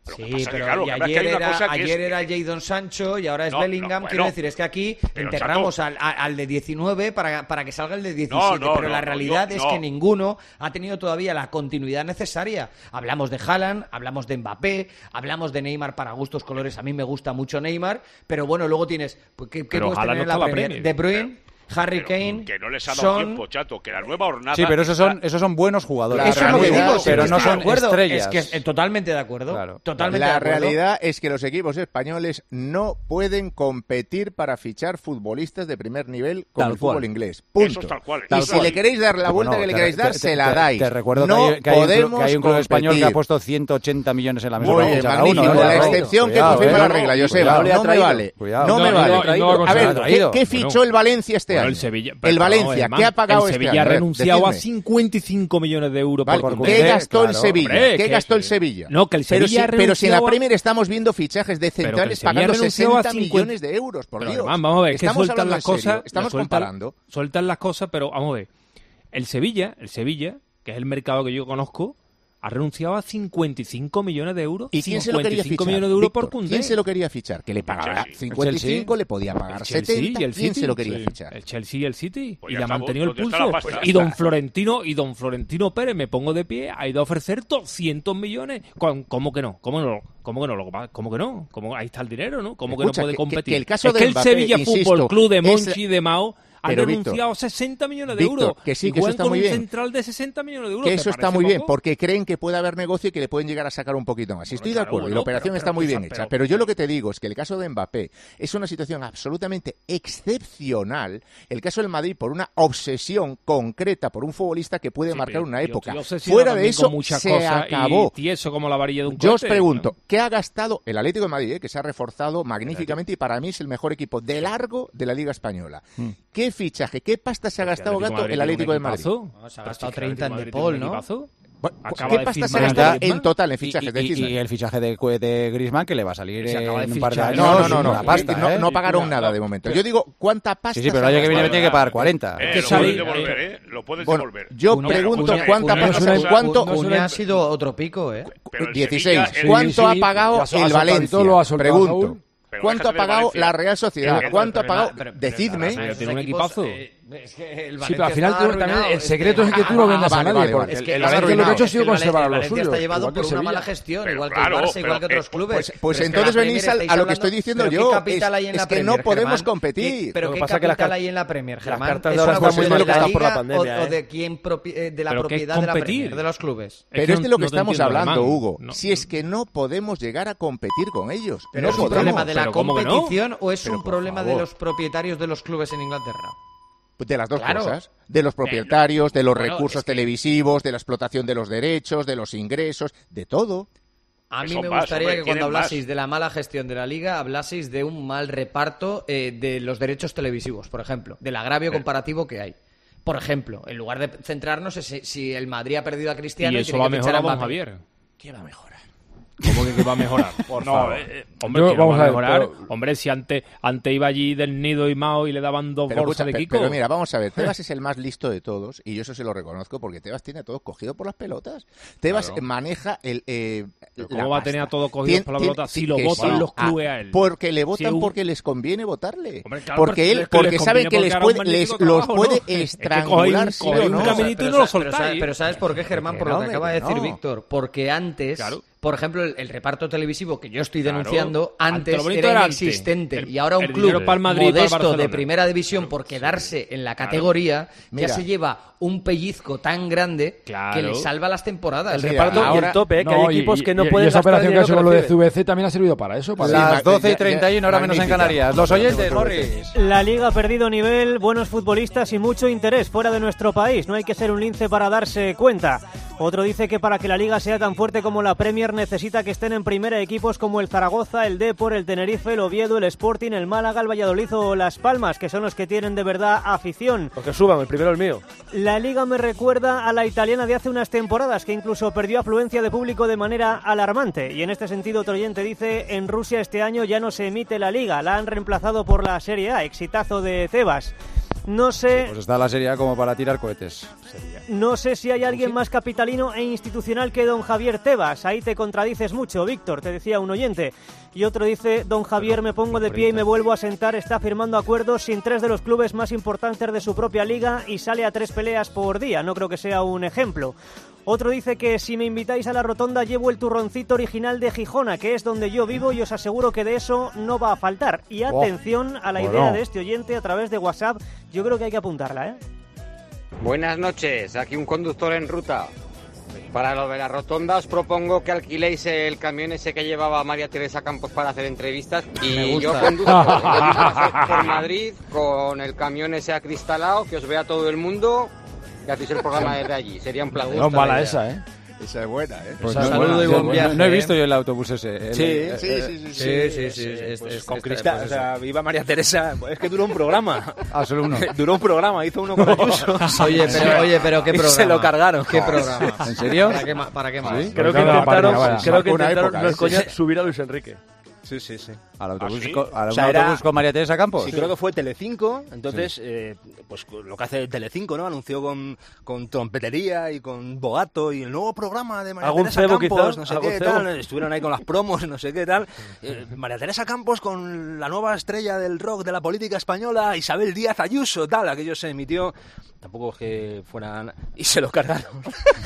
Ayer era Jadon Sancho y ahora es Bellingham. Quiero decir, es que aquí integramos al de 19 para que salga el de 17. Pero la realidad es que ninguno ha tenido todavía la continuidad necesaria. Hablamos de Haaland, hablamos de Mbappé, hablamos de Neymar para gustos colores. A mí me gusta mucho Neymar, pero bueno, luego tienes... ¿Qué puedes tener en la Premier? De Bruyne... Harry Kane, que no les ha dado tiempo, chato, que la nueva hornada... Sí, pero esos son buenos jugadores. Eso es lo que digo, pero no son estrellas. Es que totalmente de acuerdo. Claro. La realidad es que los equipos españoles no pueden competir para fichar futbolistas de primer nivel con el fútbol inglés. Punto. Eso es tal cual. Y si le queréis dar la vuelta que le queréis dar, se la dais. Te recuerdo que hay un club español que ha puesto 180 millones en la mesa. Muy bien, magnífico. La excepción que confirma la regla, Joseba. No me vale. No me vale. A ver, ¿qué fichó el Valencia este año? El Valencia, ¿qué ha pagado este año? El Sevilla ha renunciado a 55 millones de euros por Koundé. ¿Qué gastó el Sevilla? ¿Qué gastó el Sevilla? No, que el Sevilla pero si en la Premier estamos viendo fichajes de centrales pagando 60 millones de euros, por Dios. Vamos a ver, que sueltan las cosas. Estamos comparando. Sueltan las cosas, pero vamos a ver. El Sevilla, que es el mercado que yo conozco, ha renunciado a 55 millones de euros. ¿Y quién se lo quería fichar? Millones de euros por Koundé. ¿Quién se lo quería fichar? Que le pagaba 55, le podía pagar 70. ¿Quién se lo quería fichar? El Chelsea y el City. Y le ha mantenido el pulso. Y don Florentino Pérez, me pongo de pie, ha ido a ofrecer 200 millones. ¿Cómo que no? ¿Cómo que no? Ahí está el dinero, ¿no? ¿Cómo que no puede competir? Es que el Sevilla Fútbol Club de Monchi y de Mao han renunciado a 60 millones de euros. Que sí, que eso está muy bien. Un central de 60 millones de euros. Que eso está muy bien, porque creen que puede haber negocio y que le pueden llegar a sacar un poquito más. Y estoy de acuerdo, y la operación está muy bien hecha. Pero yo lo que te digo es que el caso de Mbappé es una situación absolutamente excepcional. El caso del Madrid por una obsesión concreta por un futbolista que puede marcar una época. Fuera de eso, se acabó. Y eso como la varilla de un Yo os pregunto, ¿qué ha gastado el Atlético de Madrid, que se ha reforzado magníficamente y para mí es el mejor equipo de largo de la Liga Española? ¿Qué fichaje, qué pasta se ha gastado, Gato, el Atlético de Madrid? Se ha gastado 30 en De Paul, ¿no? ¿Qué pasta se gasta en total en fichajes? Y el fichaje de Griezmann, que le va a salir en un par de años. No pagaron nada de momento. Yo digo, ¿cuánta pasta? Sí, pero el año que viene tiene que pagar 40. Lo puedes devolver. Yo pregunto, ¿cuánta pasta? ¿Cuánto? Ha sido otro pico, 16. ¿Cuánto ha pagado el Valencia? Pregunto. ¿Cuánto ha pagado la Real Sociedad? ¿Cuánto ha pagado? Decidme. Tiene un equipazo. Sí, pero al final también el secreto es que tú no vendas a nadie. Porque el Valencia lo que ha hecho ha sido conservar a los suyos. Está llevado por una mala gestión, igual que el Barça, igual que otros clubes. Pues entonces venís a lo que estoy diciendo yo. Es que no podemos competir. Pero ¿qué capital hay en la Premier, Germán? Las cartas de ahora están muy mal que por la pandemia. ¿O de quién de la propiedad de la Premier, de los clubes? Pero es de lo que estamos hablando, Hugo. Si es que no podemos llegar a competir con ellos. ¿Pero es un problema de la competición o es un problema de los propietarios de los clubes en Inglaterra? De las dos cosas, de los propietarios, de los recursos televisivos, de la explotación de los derechos, de los ingresos, de todo. A mí me gustaría que cuando hablaseis de la mala gestión de la Liga, hablaseis de un mal reparto de los derechos televisivos, por ejemplo, del agravio comparativo que hay. Por ejemplo, en lugar de centrarnos en si el Madrid ha perdido a Cristiano... Y eso va a mejorar con Javier. ¿Qué va a mejorar? ¿Cómo que va a mejorar? Por favor. Hombre, vamos a mejorar. Hombre, si antes iba allí del Nido y Mao y le daban dos bolsas de Kiko. Pero mira, vamos a ver. Tebas es el más listo de todos y yo eso se lo reconozco porque Tebas tiene a todos cogido por las pelotas. Tebas maneja ¿Cómo va a tener a todos cogidos por las pelotas si lo votan los clubes a él? Porque le votan porque les conviene votarle. Hombre, claro, porque saben que los puede estrangular sí o no. Un caminito y no lo soltáis. Pero ¿sabes por qué, Germán? Por lo que acaba de decir Víctor. Porque antes... Por ejemplo, el reparto televisivo que yo estoy denunciando antes era inexistente y ahora un club modesto de primera división por quedarse en la categoría ya se lleva un pellizco tan grande que le salva las temporadas. El reparto y el tope, que hay equipos que no pueden esa operación que ha hecho con lo de CVC también ha servido para eso. Las 12:31, ahora menos en Canarias. Los oyentes, Morris. La Liga ha perdido nivel, buenos futbolistas y mucho interés fuera de nuestro país. No hay que ser un lince para darse cuenta. Otro dice que para que la Liga sea tan fuerte como la Premier necesita que estén en primera equipos como el Zaragoza, el Depor, el Tenerife, el Oviedo, el Sporting, el Málaga, el Valladolid o Las Palmas, que son los que tienen de verdad afición. Porque suban, el primero el mío. La Liga me recuerda a la italiana de hace unas temporadas, que incluso perdió afluencia de público de manera alarmante. Y en este sentido, otro oyente dice, en Rusia este año ya no se emite la Liga, la han reemplazado por la Serie A, exitazo de Tebas. No sé... Sí, pues está la Serie A como para tirar cohetes. No sé si hay alguien más capitalino e institucional que don Javier Tebas. Ahí te contradices mucho, Víctor, te decía un oyente. Y otro dice, don Javier, me pongo de pie y me vuelvo a sentar. Está firmando acuerdos sin 3 de los clubes más importantes de su propia liga y sale a 3 peleas por día. No creo que sea un ejemplo. Otro dice que si me invitáis a la rotonda llevo el turroncito original de Gijona, que es donde yo vivo, y os aseguro que de eso no va a faltar. Y atención a la idea de este oyente a través de WhatsApp, yo creo que hay que apuntarla, ¿eh? Buenas noches, aquí un conductor en ruta. Para lo de la rotonda os propongo que alquiléis el camión ese que llevaba María Teresa Campos para hacer entrevistas y yo conduzco por Madrid con el camión ese acristalado, que os vea todo el mundo. Que hacéis el programa desde allí, sería un placer. No es mala esa, ¿eh? Esa es buena, ¿eh? Pues saludo y buen viaje. No he visto yo el autobús ese. Sí. Con Cristal, o sea, viva María Teresa. Es que duró un programa. Solo uno. Duró un programa, hizo uno con Ayuso. Oye, pero qué programa. Se lo cargaron. ¿Qué programa? ¿En serio? ¿Para qué más? ¿Sí? Creo que intentaron, no es coña, subir a Luis Enrique. Sí. ¿Al autobús con María Teresa Campos? Sí, creo que fue Telecinco. Entonces, pues lo que hace Telecinco, ¿no? Anunció con trompetería y con boato y el nuevo programa de María Teresa Campos, quizás, no sé qué tal. Estuvieron ahí con las promos, no sé qué tal. María Teresa Campos con la nueva estrella del rock de la política española, Isabel Díaz Ayuso, tal. Aquello se emitió. Tampoco es que fueran... Y se lo cargaron.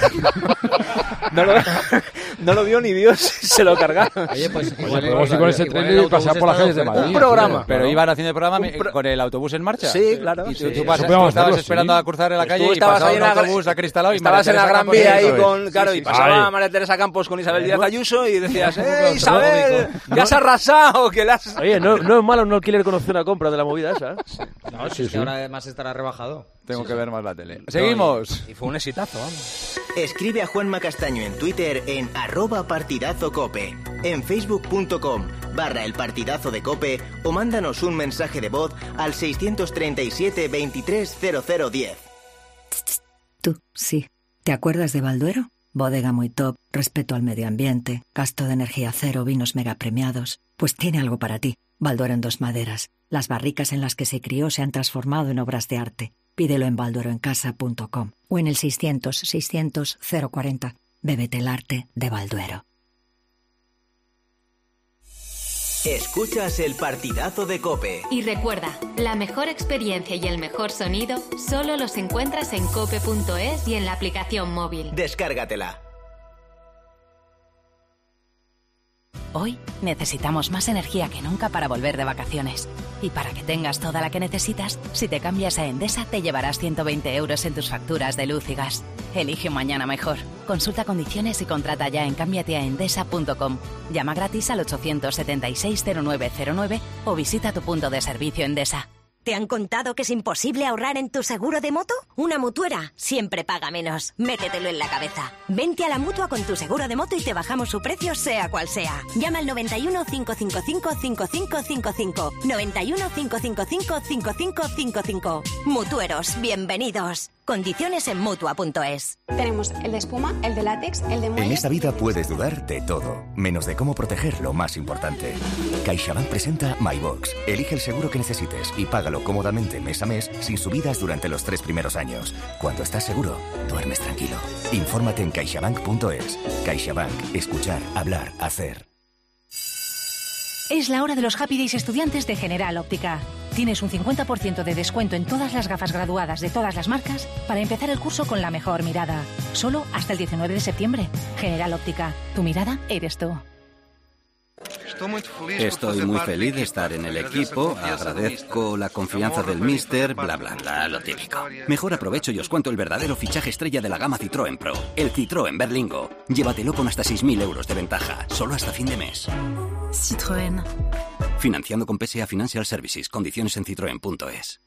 no lo vio ni Dios, se lo cargaron. Oye, pues con ese tren y pasar por las calles de Madrid. Un programa. Pero iban haciendo el programa con el autobús en marcha. Sí, claro. Y tú estabas esperando a cruzar en la calle y pasaba un autobús acristalado. Estabas en la Gran Vía ahí con... Claro, y pasaba María Teresa Campos con Isabel Díaz Ayuso y decías, Isabel, que has arrasado, que las... Oye, no es malo no alquiler con opción a compra de la movida esa. No, sí. Que ahora además estará rebajado. Tengo que ver más la tele. Seguimos. Y fue un exitazo, vamos. Escribe a Juanma Castaño en Twitter en @partidazocope, en facebook.com/elpartidazo de Cope o mándanos un mensaje de voz al 637 23 0010. Tú, sí. ¿Te acuerdas de Balduero? Bodega muy top, respeto al medio ambiente, gasto de energía cero, vinos mega premiados. Pues tiene algo para ti. Balduero en 2 maderas. Las barricas en las que se crió se han transformado en obras de arte. Pídelo en baldueroencasa.com o en el 600-600-040. Bébete el arte de Balduero. Escuchas el partidazo de COPE. Y recuerda, la mejor experiencia y el mejor sonido solo los encuentras en cope.es y en la aplicación móvil. Descárgatela. Hoy necesitamos más energía que nunca para volver de vacaciones. Y para que tengas toda la que necesitas, si te cambias a Endesa te llevarás 120 euros en tus facturas de luz y gas. Elige mañana mejor. Consulta condiciones y contrata ya en cambiateaendesa.com. Llama gratis al 876-0909 o visita tu punto de servicio Endesa. ¿Te han contado que es imposible ahorrar en tu seguro de moto? Una mutuera siempre paga menos. Métetelo en la cabeza. Vente a la Mutua con tu seguro de moto y te bajamos su precio sea cual sea. Llama al 91 555 5555. 91 555 5555. Mutueros, bienvenidos. Condiciones en Mutua.es. Tenemos el de espuma, el de látex, el de muelle. En esta vida puedes dudar de todo, menos de cómo proteger lo más importante. CaixaBank presenta MyBox. Elige el seguro que necesites y págalo cómodamente mes a mes sin subidas durante los 3 primeros años. Cuando estás seguro, duermes tranquilo. Infórmate en caixabank.es. CaixaBank. Escuchar, hablar, hacer. Es la hora de los Happy Days estudiantes de General Óptica. Tienes un 50% de descuento en todas las gafas graduadas de todas las marcas para empezar el curso con la mejor mirada. Solo hasta el 19 de septiembre. General Óptica. Tu mirada eres tú. Estoy muy feliz de estar en el equipo, agradezco la confianza del míster, bla bla bla, lo típico. Mejor aprovecho y os cuento el verdadero fichaje estrella de la gama Citroën Pro, el Citroën Berlingo. Llévatelo con hasta 6.000 euros de ventaja, solo hasta fin de mes. Citroën. Financiando con PSA Financial Services, condiciones en citroen.es.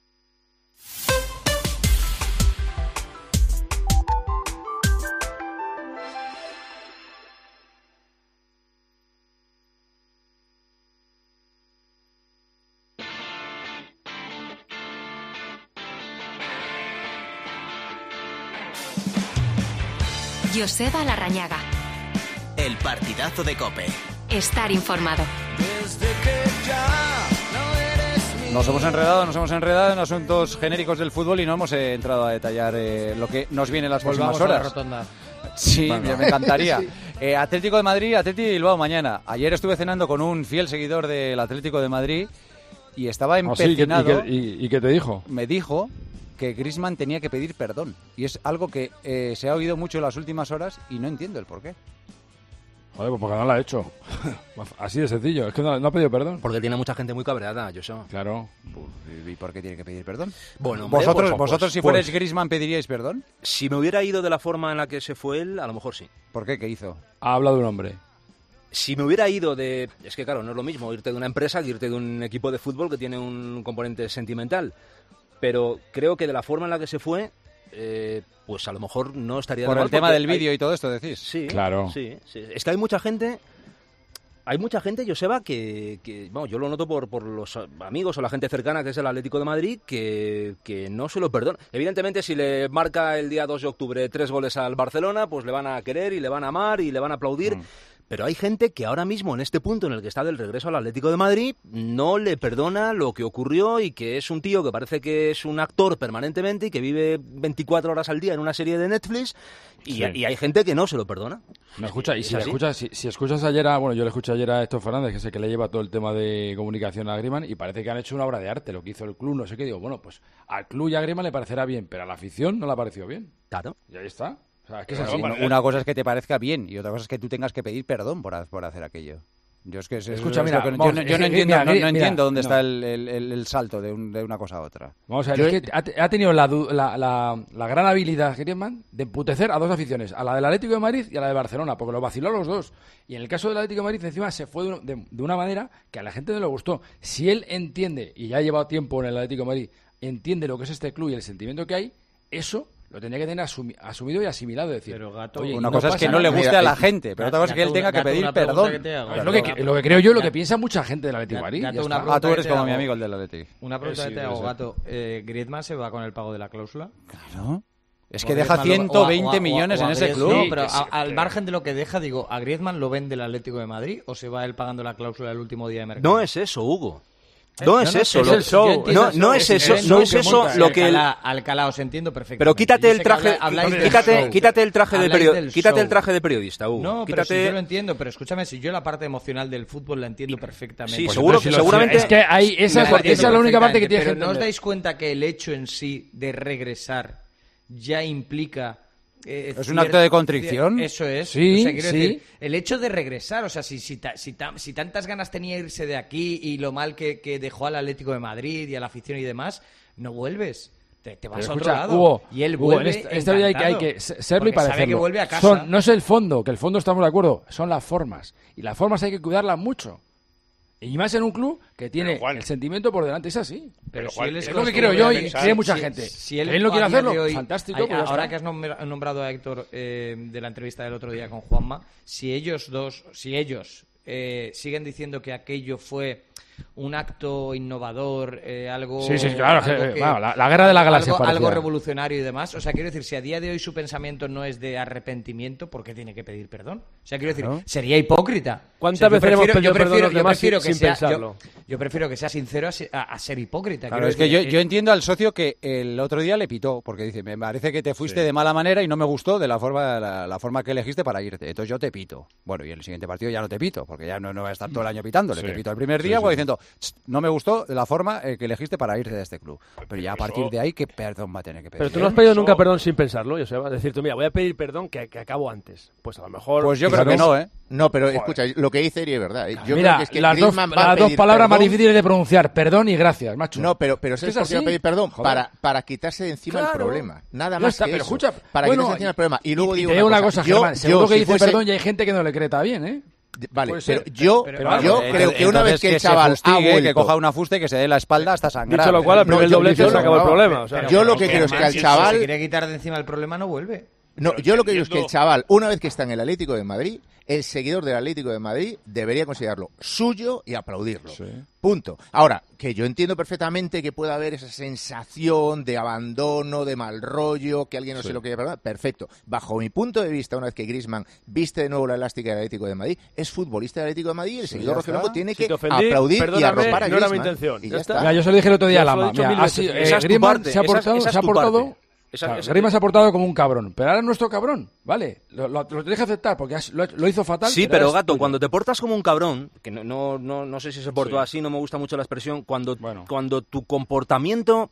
Joseba Larrañaga. El partidazo de COPE. Estar informado. Nos hemos enredado en asuntos genéricos del fútbol y no hemos entrado a detallar lo que nos viene en las próximas horas. A la rotonda. Sí, bueno. Me encantaría. Atlético de Madrid, Atleti Bilbao mañana. Ayer estuve cenando con un fiel seguidor del Atlético de Madrid y estaba empecinado. ¿Y qué te dijo? Me dijo que Griezmann tenía que pedir perdón. Y es algo que se ha oído mucho en las últimas horas y no entiendo el porqué. Joder, pues porque no lo ha hecho. Así de sencillo. Es que no ha pedido perdón. Porque tiene mucha gente muy cabreada, Joseba. Claro. ¿Y por qué tiene que pedir perdón? Bueno, ¿Vosotros si fuerais Griezmann pediríais perdón? Si me hubiera ido de la forma en la que se fue él, a lo mejor sí. ¿Por qué? ¿Qué hizo? Ha hablado un hombre. Si me hubiera ido de... Es que claro, no es lo mismo irte de una empresa que irte de un equipo de fútbol que tiene un componente sentimental. Pero creo que de la forma en la que se fue... pues a lo mejor no estaría... Por el tema del vídeo y todo esto, decís. Sí, claro. Sí. Es que hay mucha gente, Joseba, que bueno, yo lo noto por los amigos o la gente cercana que es el Atlético de Madrid, que no se lo perdona. Evidentemente, si le marca el día 2 de octubre 3 goles al Barcelona, pues le van a querer y le van a amar y le van a aplaudir. Pero hay gente que ahora mismo, en este punto en el que está del regreso al Atlético de Madrid, no le perdona lo que ocurrió y que es un tío que parece que es un actor permanentemente y que vive 24 horas al día en una serie de Netflix y hay gente que no se lo perdona. Me escucha, y si escuchas ayer yo le escuché ayer a Héctor Fernández, que es el que le lleva todo el tema de comunicación a Griezmann, y parece que han hecho una obra de arte, lo que hizo el club, no sé qué, digo, bueno, pues al club y a Griezmann le parecerá bien, pero a la afición no le ha parecido bien. Claro. Y ahí está. O sea, es que una cosa es que te parezca bien y otra cosa es que tú tengas que pedir perdón por hacer aquello. Yo es que escucha, mira, yo no entiendo dónde está el salto de una cosa a otra. Vamos a ver, es que ha tenido la gran habilidad Griezmann de emputecer a dos aficiones, a la del Atlético de Madrid y a la de Barcelona, porque lo vaciló a los dos. Y en el caso del Atlético de Madrid encima se fue de una manera que a la gente no le gustó. Si él entiende, y ya ha llevado tiempo en el Atlético de Madrid, entiende lo que es este club y el sentimiento que hay, eso lo tendría que tener asumido y asimilado. Decir, pero Gato, oye, una cosa es que no le guste a la gente, pero otra cosa es que él tenga que pedir perdón. Lo que creo yo, lo que piensa mucha gente del Atlético de Madrid. Tú eres como mi amigo el del Atlético. Una pregunta que te hago, Gato. ¿Griezmann se va con el pago de la cláusula? Claro. Es que deja 120 millones en ese club. No, pero al margen de lo que deja, digo, ¿a Griezmann lo vende el Atlético de Madrid o se va él pagando la cláusula el último día de mercado? No es eso, Hugo. No es eso. Es el show. No es eso lo que... Alcalá, os entiendo perfectamente. Pero quítate el traje, quítate el traje de periodista, Hugo. No, pero si yo lo entiendo, pero escúchame, si yo la parte emocional del fútbol la entiendo perfectamente. Sí, seguramente... Es que ahí, esa es la única parte que tiene que entender. ¿No os dais cuenta que el hecho en sí de regresar ya implica... ¿Es un acto de contrición? Eso es. Sí, o sea, quiero decir, el hecho de regresar, o sea, si tantas ganas tenía irse de aquí y lo mal que dejó al Atlético de Madrid y a la afición y demás, no vuelves. Te vas a otro lado. Hugo, y él vuelve esta vida hay que serlo y parecerlo. Sabe que vuelve a casa. No es el fondo, que el fondo estamos de acuerdo, son las formas. Y las formas hay que cuidarlas mucho. Y más en un club que tiene el sentimiento por delante, es así. Pero si él es lo que creo yo y hay mucha gente. Si él lo quiere hacerlo, hoy, fantástico. Ahora que has nombrado a Héctor de la entrevista del otro día con Juanma, si ellos siguen diciendo que aquello fue un acto innovador, algo... Sí, claro. La guerra de la galaxia algo revolucionario y demás. O sea, quiero decir, si a día de hoy su pensamiento no es de arrepentimiento, ¿por qué tiene que pedir perdón? O sea, quiero decir, sería hipócrita. ¿Cuántas veces hemos pedido perdón a los demás sin pensarlo? Yo prefiero que sea sincero a ser hipócrita. Claro, es que yo entiendo al socio que el otro día le pitó, porque dice, me parece que te fuiste de mala manera y no me gustó de la forma que elegiste para irte. Entonces yo te pito. Bueno, y en el siguiente partido ya no te pito, porque ya no voy a estar todo el año pitándole. Te pito el primer día diciendo, no me gustó de la forma que elegiste para irte de este club. Pero ya a partir de ahí, ¿qué perdón va a tener que pedir? Pero tú no has pedido nunca perdón sin pensarlo, yo sé, vas a decir tú, mira, voy a pedir perdón que acabo antes. Pues a lo mejor... Pues yo creo que no, ¿eh? No, pero escucha, lo que dice Eri es verdad. Yo mira, creo que las dos palabras más difíciles de pronunciar, perdón y gracias, macho. No, pero ¿sabes por qué va a pedir perdón? Para quitarse de encima el problema. Nada más que pero eso. Escucha, para quitarse de encima el problema. Y luego digo una cosa, Germán, seguro que dice perdón y hay gente que no le cree está bien, ¿eh? Vale, pero yo creo que una vez que el chaval ha vuelto, que coja una fusta y que se dé la espalda hasta sangrar. Dicho lo cual, al primer doblete se acabó el problema. Yo lo que creo es que al chaval... Si quiere quitar de encima el problema, no vuelve. No, yo lo que digo es que el chaval, una vez que está en el Atlético de Madrid, el seguidor del Atlético de Madrid debería considerarlo suyo y aplaudirlo. Sí. Punto. Ahora, que yo entiendo perfectamente que pueda haber esa sensación de abandono, de mal rollo, que alguien no se lo quiere perdonar. Perfecto. Bajo mi punto de vista, una vez que Griezmann viste de nuevo la elástica del Atlético de Madrid, es futbolista del Atlético de Madrid y el seguidor rojiblanco tiene que aplaudir y arropar a Griezmann. No era mi intención. Y ya está. Mira, yo se lo dije el otro día a Lama. Griezmann se ha portado... Griezmann se ha portado como un cabrón, pero ahora es nuestro cabrón, ¿vale? Lo tienes que aceptar porque lo hizo fatal. Sí, pero Gato, cuando te portas como un cabrón, que no sé si se portó así, no me gusta mucho la expresión, cuando tu comportamiento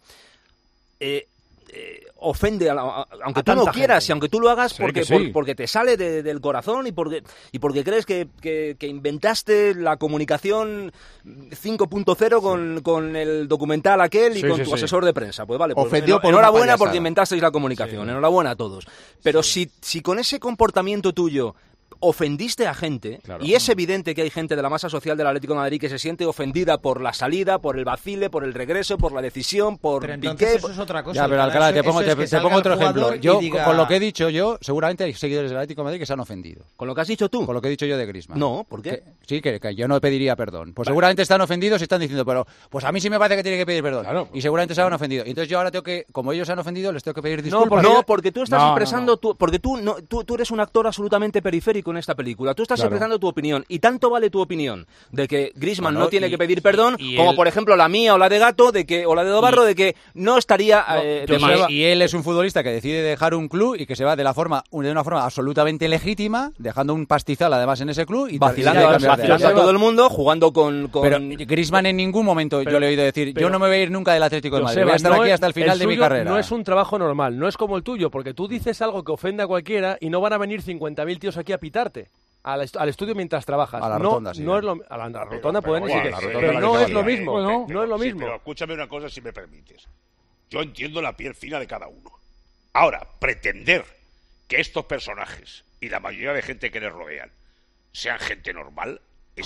ofende, aunque tú no quieras y aunque tú lo hagas porque te sale del corazón y porque crees que inventaste la comunicación 5.0 con el documental aquel y con tu asesor de prensa. Pues vale, pues enhorabuena porque inventasteis la comunicación, enhorabuena a todos. Pero si con ese comportamiento tuyo ofendiste a gente, y es evidente que hay gente de la masa social del Atlético de Madrid que se siente ofendida por la salida, por el vacile, por el regreso, por la decisión, por Piqué. Eso es otra cosa. Ya, pero Alcalá, te pongo otro ejemplo. Yo, con lo que he dicho yo, seguramente hay seguidores del Atlético de Madrid que se han ofendido. ¿Con lo que has dicho tú? Con lo que he dicho yo de Griezmann. No, ¿por qué? Que yo no pediría perdón. Pues seguramente están ofendidos y están diciendo, pero pues a mí sí me parece que tiene que pedir perdón. Claro. Y seguramente se han ofendido. Y entonces yo ahora tengo que, como ellos se han ofendido, les tengo que pedir disculpas. No, porque tú estás expresando, porque tú eres un actor absolutamente periférico en esta película. Tú estás expresando tu opinión, y tanto vale tu opinión de que Griezmann no tiene que pedir perdón, como por ejemplo la mía o la de Gato, o la de Dobarro, de que no estaría de más. Y él es un futbolista que decide dejar un club y que se va de una forma absolutamente legítima, dejando un pastizal además en ese club y vacilando a todo el mundo, jugando con... Pero Griezmann en ningún momento yo le he oído decir, yo no me voy a ir nunca del Atlético de Madrid, voy a estar aquí hasta el final de mi carrera. No es un trabajo normal, no es como el tuyo, porque tú dices algo que ofende a cualquiera y no van a venir 50.000 tíos aquí a pitarte. Al estudio mientras trabajas. A la rotonda, sí. No es a la rotonda pueden ir, pero no es lo mismo. No es lo mismo. Pero escúchame una cosa, si me permites. Yo entiendo la piel fina de cada uno. Ahora, pretender que estos personajes y la mayoría de gente que les rodean sean gente normal, es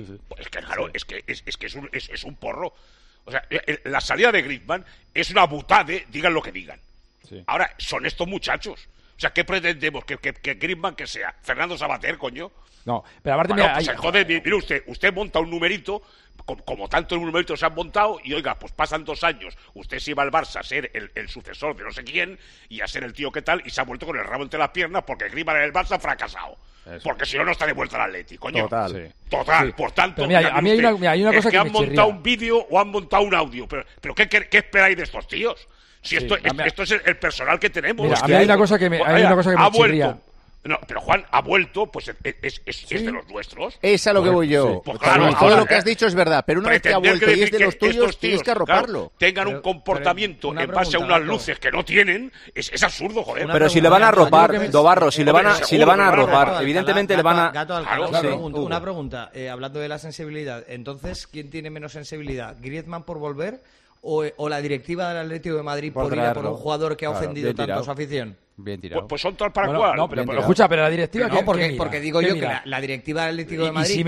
un porro. O sea, la salida de Griezmann es una butade, digan lo que digan. Sí. Ahora, son estos muchachos. O sea, ¿qué pretendemos? ¿Que Griezmann que sea? ¿Fernando Sabater, coño? No, pero aparte... Bueno, pues entonces, mire usted monta un numerito, como tantos numeritos se han montado, y oiga, pues pasan 2 años, usted se iba al Barça a ser el sucesor de no sé quién, y a ser el tío que tal, y se ha vuelto con el rabo entre las piernas porque Griezmann en el Barça ha fracasado. Eso. Porque si no, no está de vuelta al Atleti, coño. Total. Sí. Por tanto, mira, a mí hay una cosa que han montado un vídeo o han montado un audio. Pero ¿qué esperáis de estos tíos? Si esto es el personal que tenemos. Mira, a mí hay una cosa que me chirría. No, pero Juan ha vuelto, pues es de los nuestros. Es a lo que voy yo. Pues claro, todo lo que has dicho es verdad, pero una vez que ha vuelto y es de los tuyos, tienes que arroparlo. Claro, tengan un comportamiento en base a unas luces que no tienen, es absurdo, joder. Pero si le van a arropar, Dobarro, si le van a arropar, evidentemente le van a... Gato, una pregunta, hablando de la sensibilidad, entonces, ¿quién tiene menos sensibilidad? ¿Griezmann por volver o la directiva del Atlético de Madrid por ir a por un jugador que ha ofendido tanto a su afición? Bien tirado. Pues son tal para cual. No, pero escucha, pero la directiva... No, porque digo yo que la directiva del Atlético de Madrid,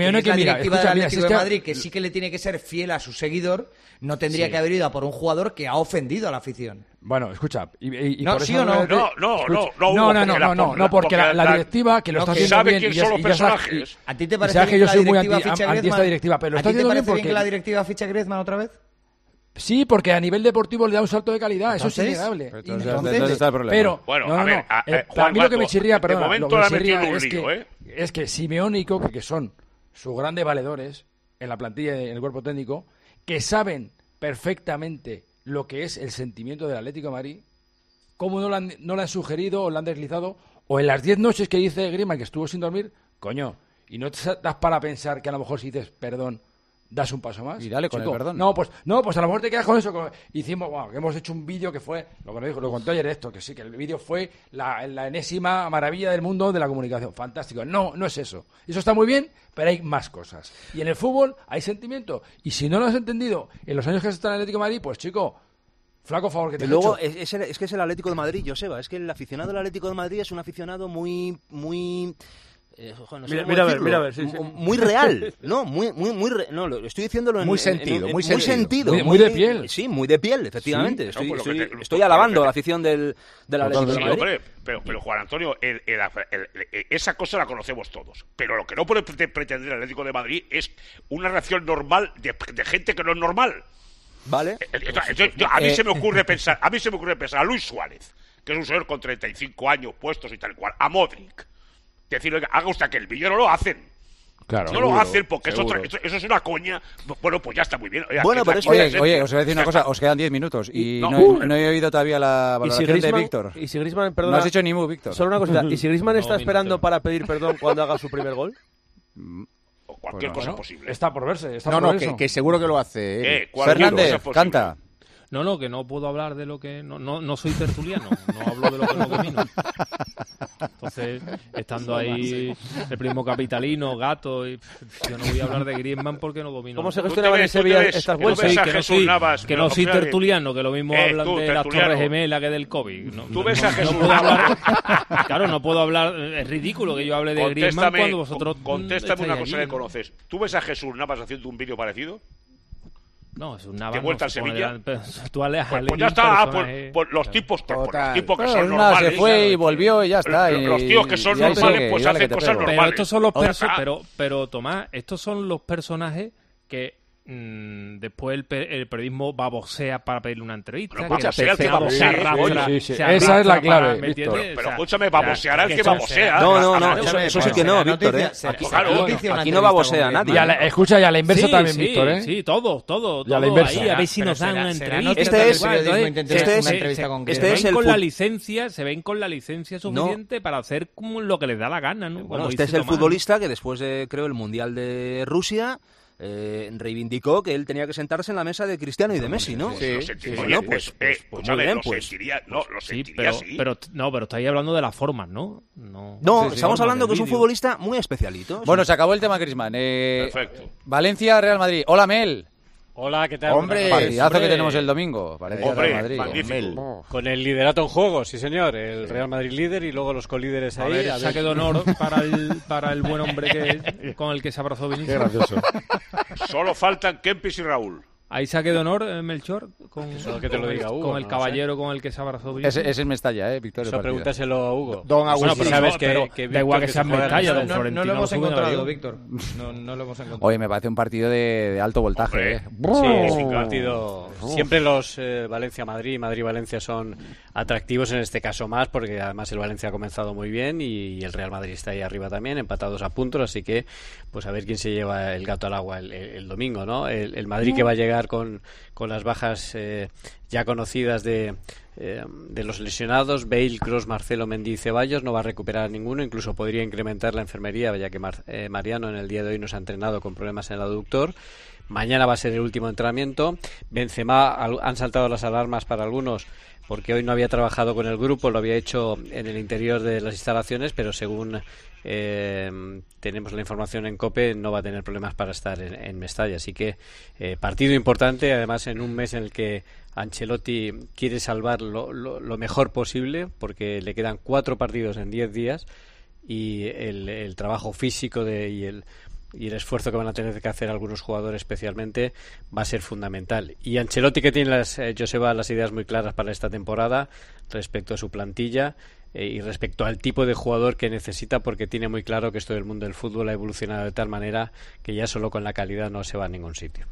que sí que le tiene que ser fiel a su seguidor, no tendría que haber ido a por un jugador que ha ofendido a la afición. Bueno, escucha, ¿no, sí o no? No, porque la directiva, que lo está haciendo sabe bien... quién son los personajes. ¿A ti te parece que yo soy muy anti esta directiva? Pero lo está haciendo bien porque... que la directiva ficha a Griezmann otra vez? Sí, porque a nivel deportivo le da un salto de calidad, eso es innegable. Entonces está el problema. Pero, bueno, a mí lo que me chirría, ¿eh? es que Simeone y Coque, que son sus grandes valedores en la plantilla y en el cuerpo técnico, que saben perfectamente lo que es el sentimiento del Atlético de Madrid, cómo no le han sugerido o le han deslizado, o en las 10 noches que dice Griezmann que estuvo sin dormir, coño, y no te das para pensar que a lo mejor si dices perdón, das un paso más. Y dale con el perdón. No, pues a lo mejor te quedas con eso. Hicimos, que hemos hecho un vídeo que fue, lo contó ayer esto, que sí, que el vídeo fue la enésima maravilla del mundo de la comunicación. Fantástico. No es eso. Eso está muy bien, pero hay más cosas. Y en el fútbol hay sentimiento. Y si no lo has entendido en los años que has estado en el Atlético de Madrid, pues chico, flaco favor que te he hecho. Luego es que es el Atlético de Madrid, Joseba. Es que el aficionado del Atlético de Madrid es un aficionado muy mira a ver, sí. Muy real, ¿no? No, lo estoy diciéndolo muy sentido. Muy de piel. Sí, muy de piel, efectivamente. Sí, estoy alabando la afición del Atlético de Madrid. Hombre, pero Juan Antonio, esa cosa la conocemos todos. Pero lo que no puede pretender el Atlético de Madrid es una reacción normal de gente que no es normal. Vale. A mí se me ocurre pensar a Luis Suárez, que es un señor con 35 años puestos y tal cual, a Modric. Decirle, haga usted que el vídeo no lo hacen. Claro, no lo hacen porque eso es una coña. Bueno, pues ya está muy bien. Oye, os voy a decir una cosa. Os quedan 10 minutos y no he oído todavía la valoración de Víctor. Y si Griezmann, perdona, no has hecho ni mu, Víctor. Solo una cosita. ¿Y si Griezmann está esperando para pedir perdón cuando haga su primer gol? O cualquier cosa posible. Está por verse. Que seguro que lo hace. Fernández, canta. No, que no puedo hablar de lo que... No soy tertuliano, no hablo de lo que no domino. Entonces, estando ahí el primo capitalino, Gato, y yo no voy a hablar de Griezmann porque no domino. ¿Cómo se gestionaban en Sevilla estas vueltas? Que no soy tertuliano, que lo mismo hablan de las Torres Gemelas que del COVID. Tú ves a Jesús Navas... Claro, no puedo hablar... Es ridículo que yo hable de Griezmann cuando vosotros... Contéstame una cosa que conoces. ¿Tú ves a Jesús Navas haciendo un vídeo parecido? No, es un Navas. ¿De vuelta a Sevilla? Tú alejas pues ya está, por los tipos que son normales. Se fue y volvió y ya está. Los tíos que son normales, pues hacen cosas normales. Pero estos son los pero Tomás, estos son los personajes que después el periodismo babosea para pedirle una entrevista. Esa es la clave, Víctor. Pero escúchame, baboseará el que babosea. No, eso sí que no, Víctor. Aquí no babosea nadie. Escucha, y a la inversa también, Víctor, ¿eh? Sí, todo. Y a la inversa. A ver si nos dan una entrevista. Se ven con la licencia suficiente para hacer lo que les da la gana, ¿no? Bueno, este es el futbolista que después de, creo, el Mundial de Rusia... reivindicó que él tenía que sentarse en la mesa de Cristiano y de Messi, ¿no? Sí. Bueno, pues muy bien, pues. Lo sentiría, sí. Pero estáis hablando de las formas, ¿no? No, estamos hablando que es un futbolista muy especialito. Bueno, se acabó el tema Griezmann. Perfecto. Valencia, Real Madrid. Hola, Mel. Hola, ¿qué tal? Hombre, partidazo que tenemos el domingo. Real Madrid. Con el liderato en juego, sí señor. El Real Madrid líder y luego los colíderes ahí. Saque de honor para el buen hombre con el que se abrazó Vinicius. Qué gracioso. Solo faltan Kempis y Raúl. ¿Hay saque de honor, Melchor? Con que te lo diga Hugo, con el caballero con el que se abrazó Brito. Ese es Mestalla, Victoria. Eso pregúntaselo a Hugo. Don Agustín. Bueno, sabes que da igual que sea Mestalla, don Florentino. No lo hemos encontrado, Víctor. No lo hemos encontrado. Oye, me parece un partido de alto voltaje. Sí, es un partido. Siempre los Valencia-Madrid y Madrid-Valencia son atractivos, en este caso más, porque además el Valencia ha comenzado muy bien y el Real Madrid está ahí arriba también, empatados a puntos, así que pues a ver quién se lleva el gato al agua el domingo, ¿no? El Madrid que va a llegar con las bajas ya conocidas de los lesionados, Bale, Kroos, Marcelo, Mendy y Ceballos, no va a recuperar ninguno, incluso podría incrementar la enfermería, ya que Mariano en el día de hoy no se ha entrenado con problemas en el aductor. Mañana va a ser el último entrenamiento. Benzema, han saltado las alarmas para algunos porque hoy no había trabajado con el grupo, lo había hecho en el interior de las instalaciones, pero según tenemos la información en COPE, no va a tener problemas para estar en Mestalla. Así que partido importante, además en un mes en el que Ancelotti quiere salvar lo mejor posible, porque le quedan 4 partidos en 10 días y el trabajo físico y el esfuerzo que van a tener que hacer algunos jugadores especialmente va a ser fundamental. Y Ancelotti, que tiene Joseba, las ideas muy claras para esta temporada respecto a su plantilla y respecto al tipo de jugador que necesita, porque tiene muy claro que esto del mundo del fútbol ha evolucionado de tal manera que ya solo con la calidad no se va a ningún sitio.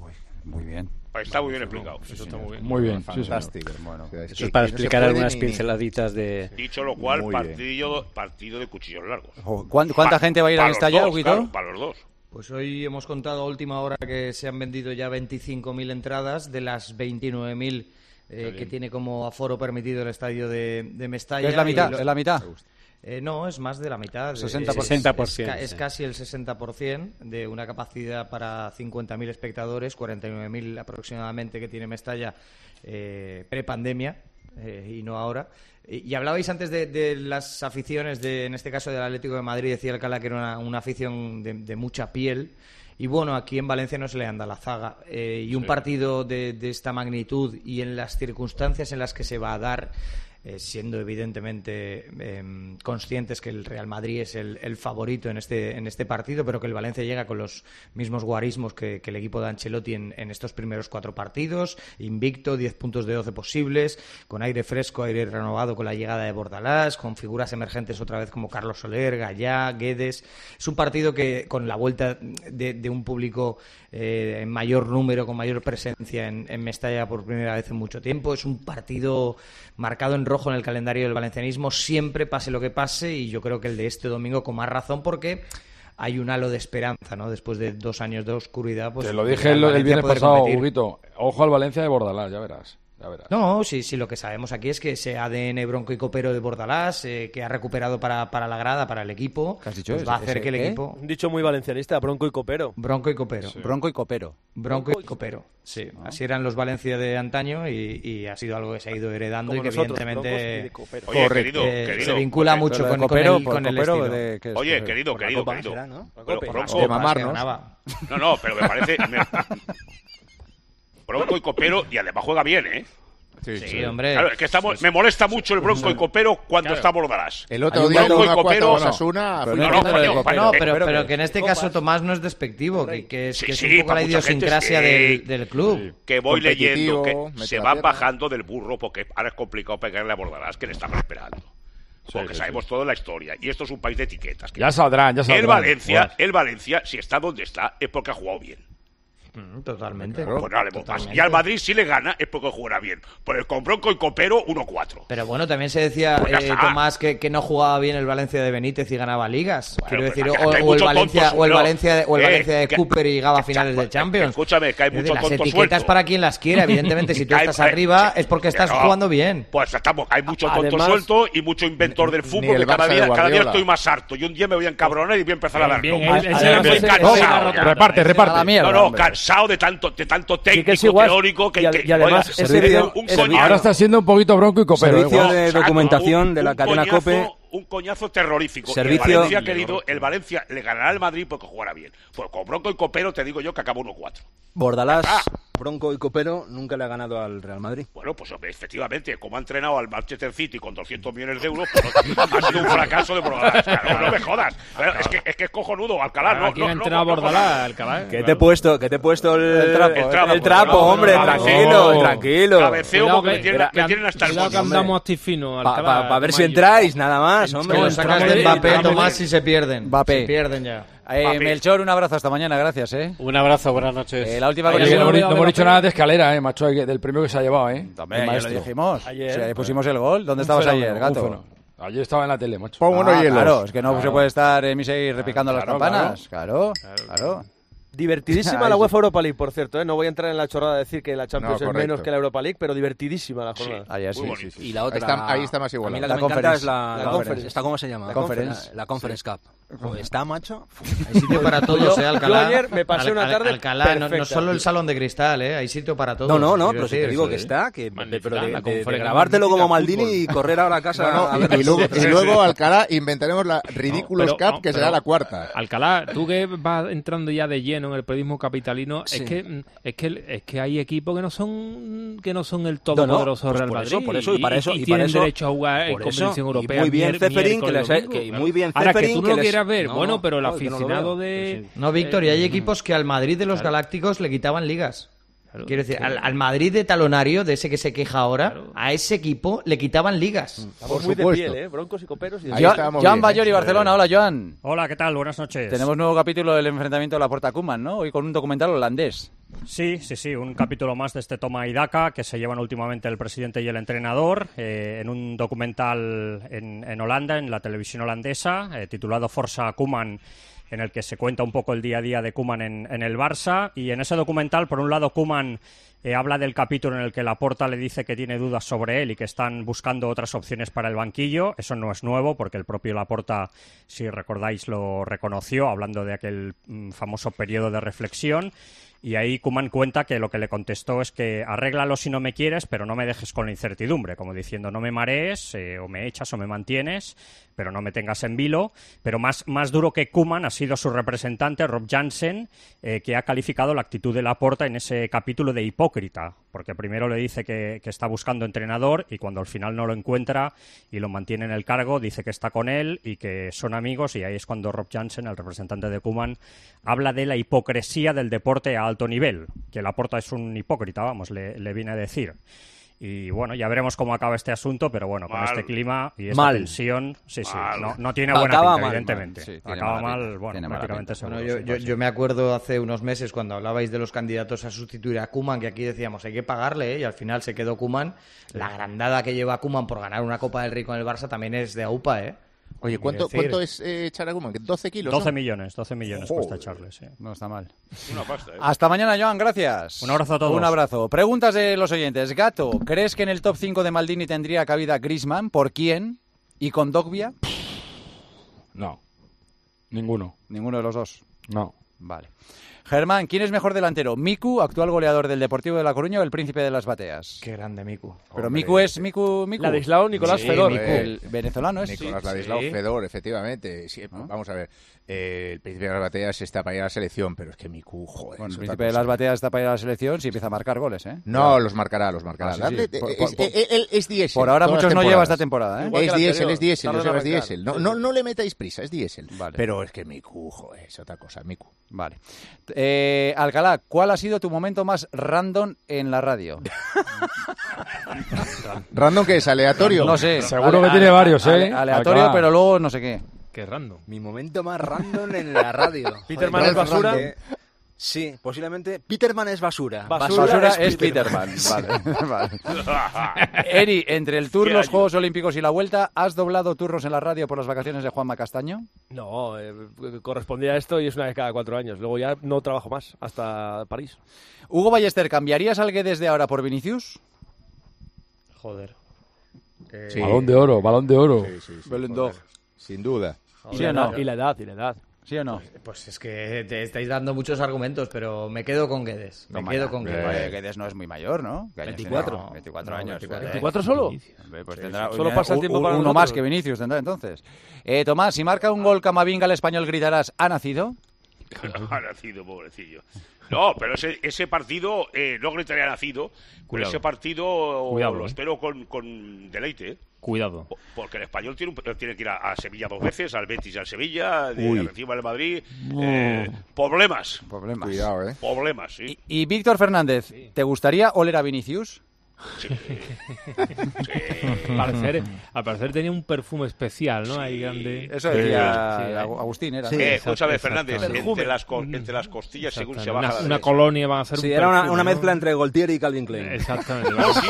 Muy bien. Está muy bien explicado. Eso está muy bien. Muy bien, fantástico. Sí, bueno, eso es para explicar algunas pinceladitas de... Dicho lo cual, partido de cuchillos largos. ¿Cuánta gente va a ir a Mestalla, Huguito? Claro, para los dos. Pues hoy hemos contado a última hora que se han vendido ya 25.000 entradas de las 29.000 que tiene como aforo permitido el estadio de Mestalla. ¿Es la mitad? ¿Es la mitad? No, es más de la mitad. 60%. Es casi el 60% de una capacidad para 50.000 espectadores, 49.000 aproximadamente que tiene Mestalla prepandemia y no ahora. Y hablabais antes de las aficiones, en este caso del Atlético de Madrid, decía Alcalá que era una afición de mucha piel. Y bueno, aquí en Valencia no se le anda la zaga. Y un partido de esta magnitud y en las circunstancias en las que se va a dar, siendo evidentemente conscientes que el Real Madrid es el favorito en este partido, pero que el Valencia llega con los mismos guarismos que el equipo de Ancelotti en estos primeros 4 partidos, invicto, 10 puntos de 12 posibles, con aire fresco, aire renovado con la llegada de Bordalás, con figuras emergentes otra vez como Carlos Soler, Gallá, Guedes. Es un partido que con la vuelta de un público en mayor número, con mayor presencia en Mestalla por primera vez en mucho tiempo, es un partido marcado en rojo en el calendario del valencianismo, siempre pase lo que pase, y yo creo que el de este domingo con más razón, porque hay un halo de esperanza, ¿no? Después de 2 años de oscuridad. Pues, te lo dije el viernes pasado, Huguito, ojo al Valencia de Bordalás, ya verás. No, sí, lo que sabemos aquí es que ese ADN bronco y copero de Bordalás, que ha recuperado para la grada, para el equipo, ¿qué has dicho? Pues va a hacer que el equipo... Un dicho muy valencianista, bronco y copero. Bronco y copero. Sí. Bronco y copero. Bronco y copero, sí. ¿No? Así eran los Valencia de antaño y ha sido algo que se ha ido heredando. Como y que nosotros, evidentemente Oye, querido, se vincula mucho con el estilo. Oye, querido. Será, ¿no? De mamarnos. No, pero me parece... Bronco y copero, y además juega bien, ¿eh? Sí, hombre. Claro, es que me molesta mucho el Bronco y Copero cuando está Bordalás. El otro día Bronco y Copero, Osasuna. Pero que en este caso Tomás no es despectivo, que es un poco la idiosincrasia del club. Que voy leyendo que se van bajando del burro porque ahora es complicado pegarle a Bordalás, que le estamos esperando. Porque sabemos toda la historia. Y esto es un país de etiquetas. Ya saldrán. El Valencia, si está donde está, es porque ha jugado bien. Totalmente. Pues no hablemos más. Y al Madrid si le gana es porque jugará bien. Pues con Bronco y Copero 1-4. Pero bueno, también se decía, Tomás, que no jugaba bien el Valencia de Benítez y ganaba ligas. Bueno, quiero decir, o el Valencia de Cooper y llegaba a finales de Champions. Escúchame, que hay mucho tonto suelto. Las etiquetas para quien las quiera, evidentemente. Si tú estás arriba es porque estás jugando bien. Pues hay mucho tonto suelto y mucho inventor del fútbol, que cada día estoy más harto. Y un día me voy a encabronar y voy a empezar a dar reparte. No, cansado de tanto técnico, teórico, que además ahora está siendo un poquito Bronco y Copero. Servicio de documentación de la cadena COPE. Un coñazo terrorífico. El Valencia le ganará al Madrid porque jugará bien. Pues con Bronco y Copero te digo yo que acaba 1-4. Bordalás Bronco y Copero nunca le ha ganado al Real Madrid. Bueno, pues efectivamente, como ha entrenado al Manchester City con 200 millones de euros, pues ha sido un fracaso de Bordalás. Claro, no me jodas. Es que es cojonudo, Alcalá. ¿Quién ha entrenado a Bordalás, Alcalá? ¿Qué te he puesto el trapo, hombre, tranquilo. Cabeceo porque me tienen hasta el que andamos astifino, Alcalá. Para ver si entráis, nada más, hombre. Lo sacas de Mbappé, Tomás, y se pierden. Mbappé. Se pierden ya. Melchor, un abrazo hasta mañana, gracias, Un abrazo, buenas noches. La última no hemos dicho nada de Escalera, macho, del premio que se ha llevado, También, ya lo dijimos. Ayer pusimos el gol. ¿Dónde estabas ayer, gato? Ayer estaba en la tele, macho. Claro, es que no se puede estar en misa y repicando las campanas. Claro. Divertidísima la UEFA Europa League, por cierto, No voy a entrar en la chorrada de decir que la Champions es menos que la Europa League, pero divertidísima la jornada. Ayer sí. Y la otra... Ahí está más igual. A mí la que me encanta es la Conference. ¿Esta cómo se llama? La Conference Cup. ¿Está, macho? Hay sitio para todos, Alcalá. Yo ayer me pasé una tarde Alcalá, no solo el salón de cristal, Hay sitio para todos. No, pero si te digo que está, pero de grabártelo como Maldini y correr ahora a casa a ver. Y luego, Alcalá, inventaremos la Ridiculous Cup, que será la cuarta. Alcalá, tú que vas entrando ya de lleno en el periodismo capitalino, es que hay equipos que no son el todopoderoso Real Madrid. Y para eso tienen derecho a jugar en competición europea. Muy bien Ceferín, ahora que tú no lo quieras ver, pero el aficionado de... No, Víctor, y hay equipos que al Madrid de los Galácticos le quitaban ligas. Quiero decir, al Madrid de talonario, de ese que se queja ahora, a ese equipo le quitaban ligas. Estamos muy de piel, Broncos y Coperos. Joan Bayori, Barcelona. Hola, Joan. Hola, ¿qué tal? Buenas noches. Tenemos nuevo capítulo del enfrentamiento de la Porta Koeman, ¿no? Hoy con un documental holandés. Sí, un capítulo más de este toma y daca que se llevan últimamente el presidente y el entrenador en un documental en Holanda, en la televisión holandesa, titulado Forza Koeman, en el que se cuenta un poco el día a día de Koeman en el Barça. Y en ese documental, por un lado, Koeman habla del capítulo en el que Laporta le dice que tiene dudas sobre él y que están buscando otras opciones para el banquillo. Eso no es nuevo, porque el propio Laporta, si recordáis, lo reconoció, hablando de aquel famoso periodo de reflexión. Y ahí Koeman cuenta que lo que le contestó es que arréglalo si no me quieres, pero no me dejes con la incertidumbre, como diciendo no me marees, o me echas o me mantienes, pero no me tengas en vilo. Pero más duro que Koeman ha sido su representante, Rob Jansen, que ha calificado la actitud de Laporta en ese capítulo de hipócrita, porque primero le dice que está buscando entrenador y cuando al final no lo encuentra y lo mantiene en el cargo, dice que está con él y que son amigos, y ahí es cuando Rob Jansen, el representante de Koeman, habla de la hipocresía del deporte a alto nivel, que Laporta es un hipócrita, le viene a decir. Y bueno, ya veremos cómo acaba este asunto, pero bueno, con este clima y esta tensión, no tiene buena pinta, evidentemente. Acaba mal, prácticamente seguro. Yo me acuerdo hace unos meses cuando hablabais de los candidatos a sustituir a Koeman, que aquí decíamos hay que pagarle, y al final se quedó Koeman. La grandada que lleva Koeman por ganar una Copa del Rey con el Barça también es de AUPA, Oye, ¿cuánto es echar a Koeman? ¿12 kilos? 12 millones cuesta echarle, sí. No está mal. Una pasta, Hasta mañana, Joan, gracias. Un abrazo a todos. Un abrazo. Preguntas de los oyentes. Gato, ¿crees que en el top 5 de Maldini tendría cabida Griezmann? ¿Por quién? ¿Y con Dogbia? No. Ninguno. ¿Ninguno de los dos? No. Vale. Germán, ¿quién es mejor delantero? ¿Miku, actual goleador del Deportivo de La Coruña, o el Príncipe de las Bateas? Qué grande Miku. Pero Miku es Miku. Ladislao Nicolás Fedor. El venezolano es. Nicolás Ladislao Fedor, efectivamente. Sí, vamos a ver. El Príncipe de las Bateas está para ir a la selección, pero es que Miku, joder. Bueno, el Príncipe de las Bateas está para ir a la selección si empieza a marcar goles, ¿eh? No, los marcará. Él es diésel. Por ahora muchos no lleva esta temporada, ¿eh? Es diésel. No le metáis prisa, es diésel. Vale. Pero es que Miku, joder, es otra cosa, Miku. Vale. Alcalá, ¿cuál ha sido tu momento más random en la radio? ¿Random qué es? ¿Aleatorio? No sé. Seguro que tiene varios, ¿eh? Aleatorio, pero luego no sé qué. Qué random. Mi momento más random en la radio. Peterman es basura. Sí, posiblemente. Peterman es basura. Basura es Peterman. Vale. Eri, entre el Tour, los Juegos Olímpicos y la Vuelta, ¿has doblado turnos en la radio por las vacaciones de Juanma Castaño? No, correspondía a esto y es una vez cada 4 años. Luego ya no trabajo más, hasta París. Hugo Ballester, ¿cambiarías al Guedes de ahora por Vinicius? Joder. Sí. Balón de oro. Sí. Sin duda. ¿Sí o no? Y la edad. ¿Sí o no? Pues es que te estáis dando muchos argumentos, pero me quedo con Guedes. Guedes no es muy mayor, ¿no? 24. 24 años. 24 solo. Pues tendrá, solo pasa el tiempo para uno más que Vinicius tendrá entonces. Tomás, si marca un gol Camavinga, el español gritarás, ¿ha nacido? Ha nacido, pobrecillo. No, pero ese partido, no gritaría nacido, pero ese partido lo espero con deleite, ¿eh? Cuidado. Porque el Español tiene que ir a Sevilla 2 veces, al Betis y al Sevilla, encima del Madrid. Problemas. Cuidado, ¿eh? Problemas, sí. Y Víctor Fernández, ¿te gustaría oler a Vinicius? Sí. Al parecer tenía un perfume especial, ¿no? Ahí grande. Eso decía Agustín, era. Escúchame, Fernández, entre las costillas, según se baja. Una colonia van a ser un era perfume, una mezcla entre Gaultier y Calvin Klein. Exactamente.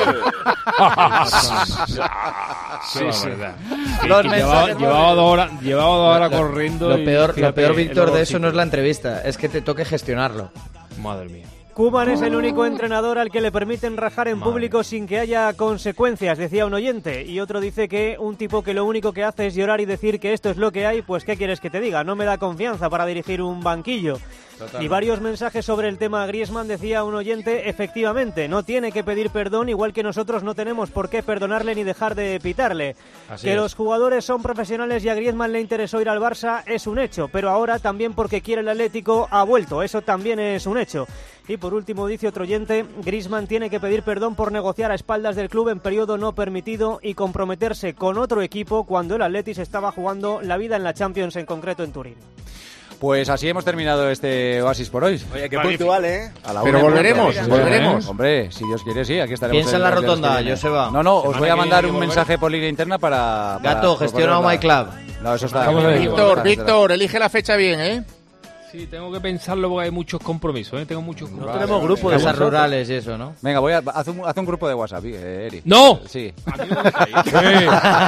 Llevaba 2 horas corriendo. Lo peor, Víctor, de eso no es la entrevista, es que te toque gestionarlo. Madre mía. Koeman es el único entrenador al que le permiten rajar en público sin que haya consecuencias, decía un oyente. Y otro dice que un tipo que lo único que hace es llorar y decir que esto es lo que hay, pues ¿qué quieres que te diga? No me da confianza para dirigir un banquillo. Totalmente. Y varios mensajes sobre el tema Griezmann, decía un oyente, efectivamente, no tiene que pedir perdón, igual que nosotros no tenemos por qué perdonarle ni dejar de pitarle. Los jugadores son profesionales y a Griezmann le interesó ir al Barça es un hecho, pero ahora también porque quiere el Atlético ha vuelto, eso también es un hecho. Y por último, dice otro oyente, Griezmann tiene que pedir perdón por negociar a espaldas del club en periodo no permitido y comprometerse con otro equipo cuando el Atleti se estaba jugando la vida en la Champions, en concreto en Turín. Pues así hemos terminado este Oasis por hoy. Oye, qué puntual, ¿eh? Pero volveremos. Hombre, si Dios quiere, sí, aquí estaremos. Piensa en la rotonda, Joseba. No, os voy a mandar un mensaje por línea interna para... Gato, gestiona My Club. No, eso está... Víctor, elige la fecha bien, ¿eh? Sí, tengo que pensarlo porque hay muchos compromisos, ¿eh? Tengo muchos compromisos. No tenemos grupo de casas rurales y eso, ¿no? Venga, haz un grupo de WhatsApp, Eri. ¡No! Sí. Que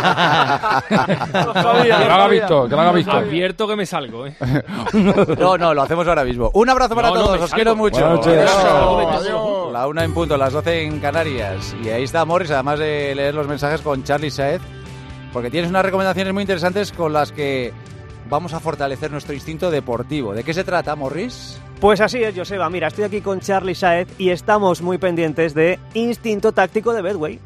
lo haga Víctor. Advierto que me salgo, ¿eh? No, lo hacemos ahora mismo. Un abrazo para todos, os quiero mucho. Adiós. La 1 en punto, las 12 en Canarias. Y ahí está Morris, además de leer los mensajes con Charly Saez, porque tienes unas recomendaciones muy interesantes con las que vamos a fortalecer nuestro instinto deportivo. ¿De qué se trata, Morris? Pues así es, Joseba. Mira, estoy aquí con Charly Saez y estamos muy pendientes de Instinto Táctico de Betway.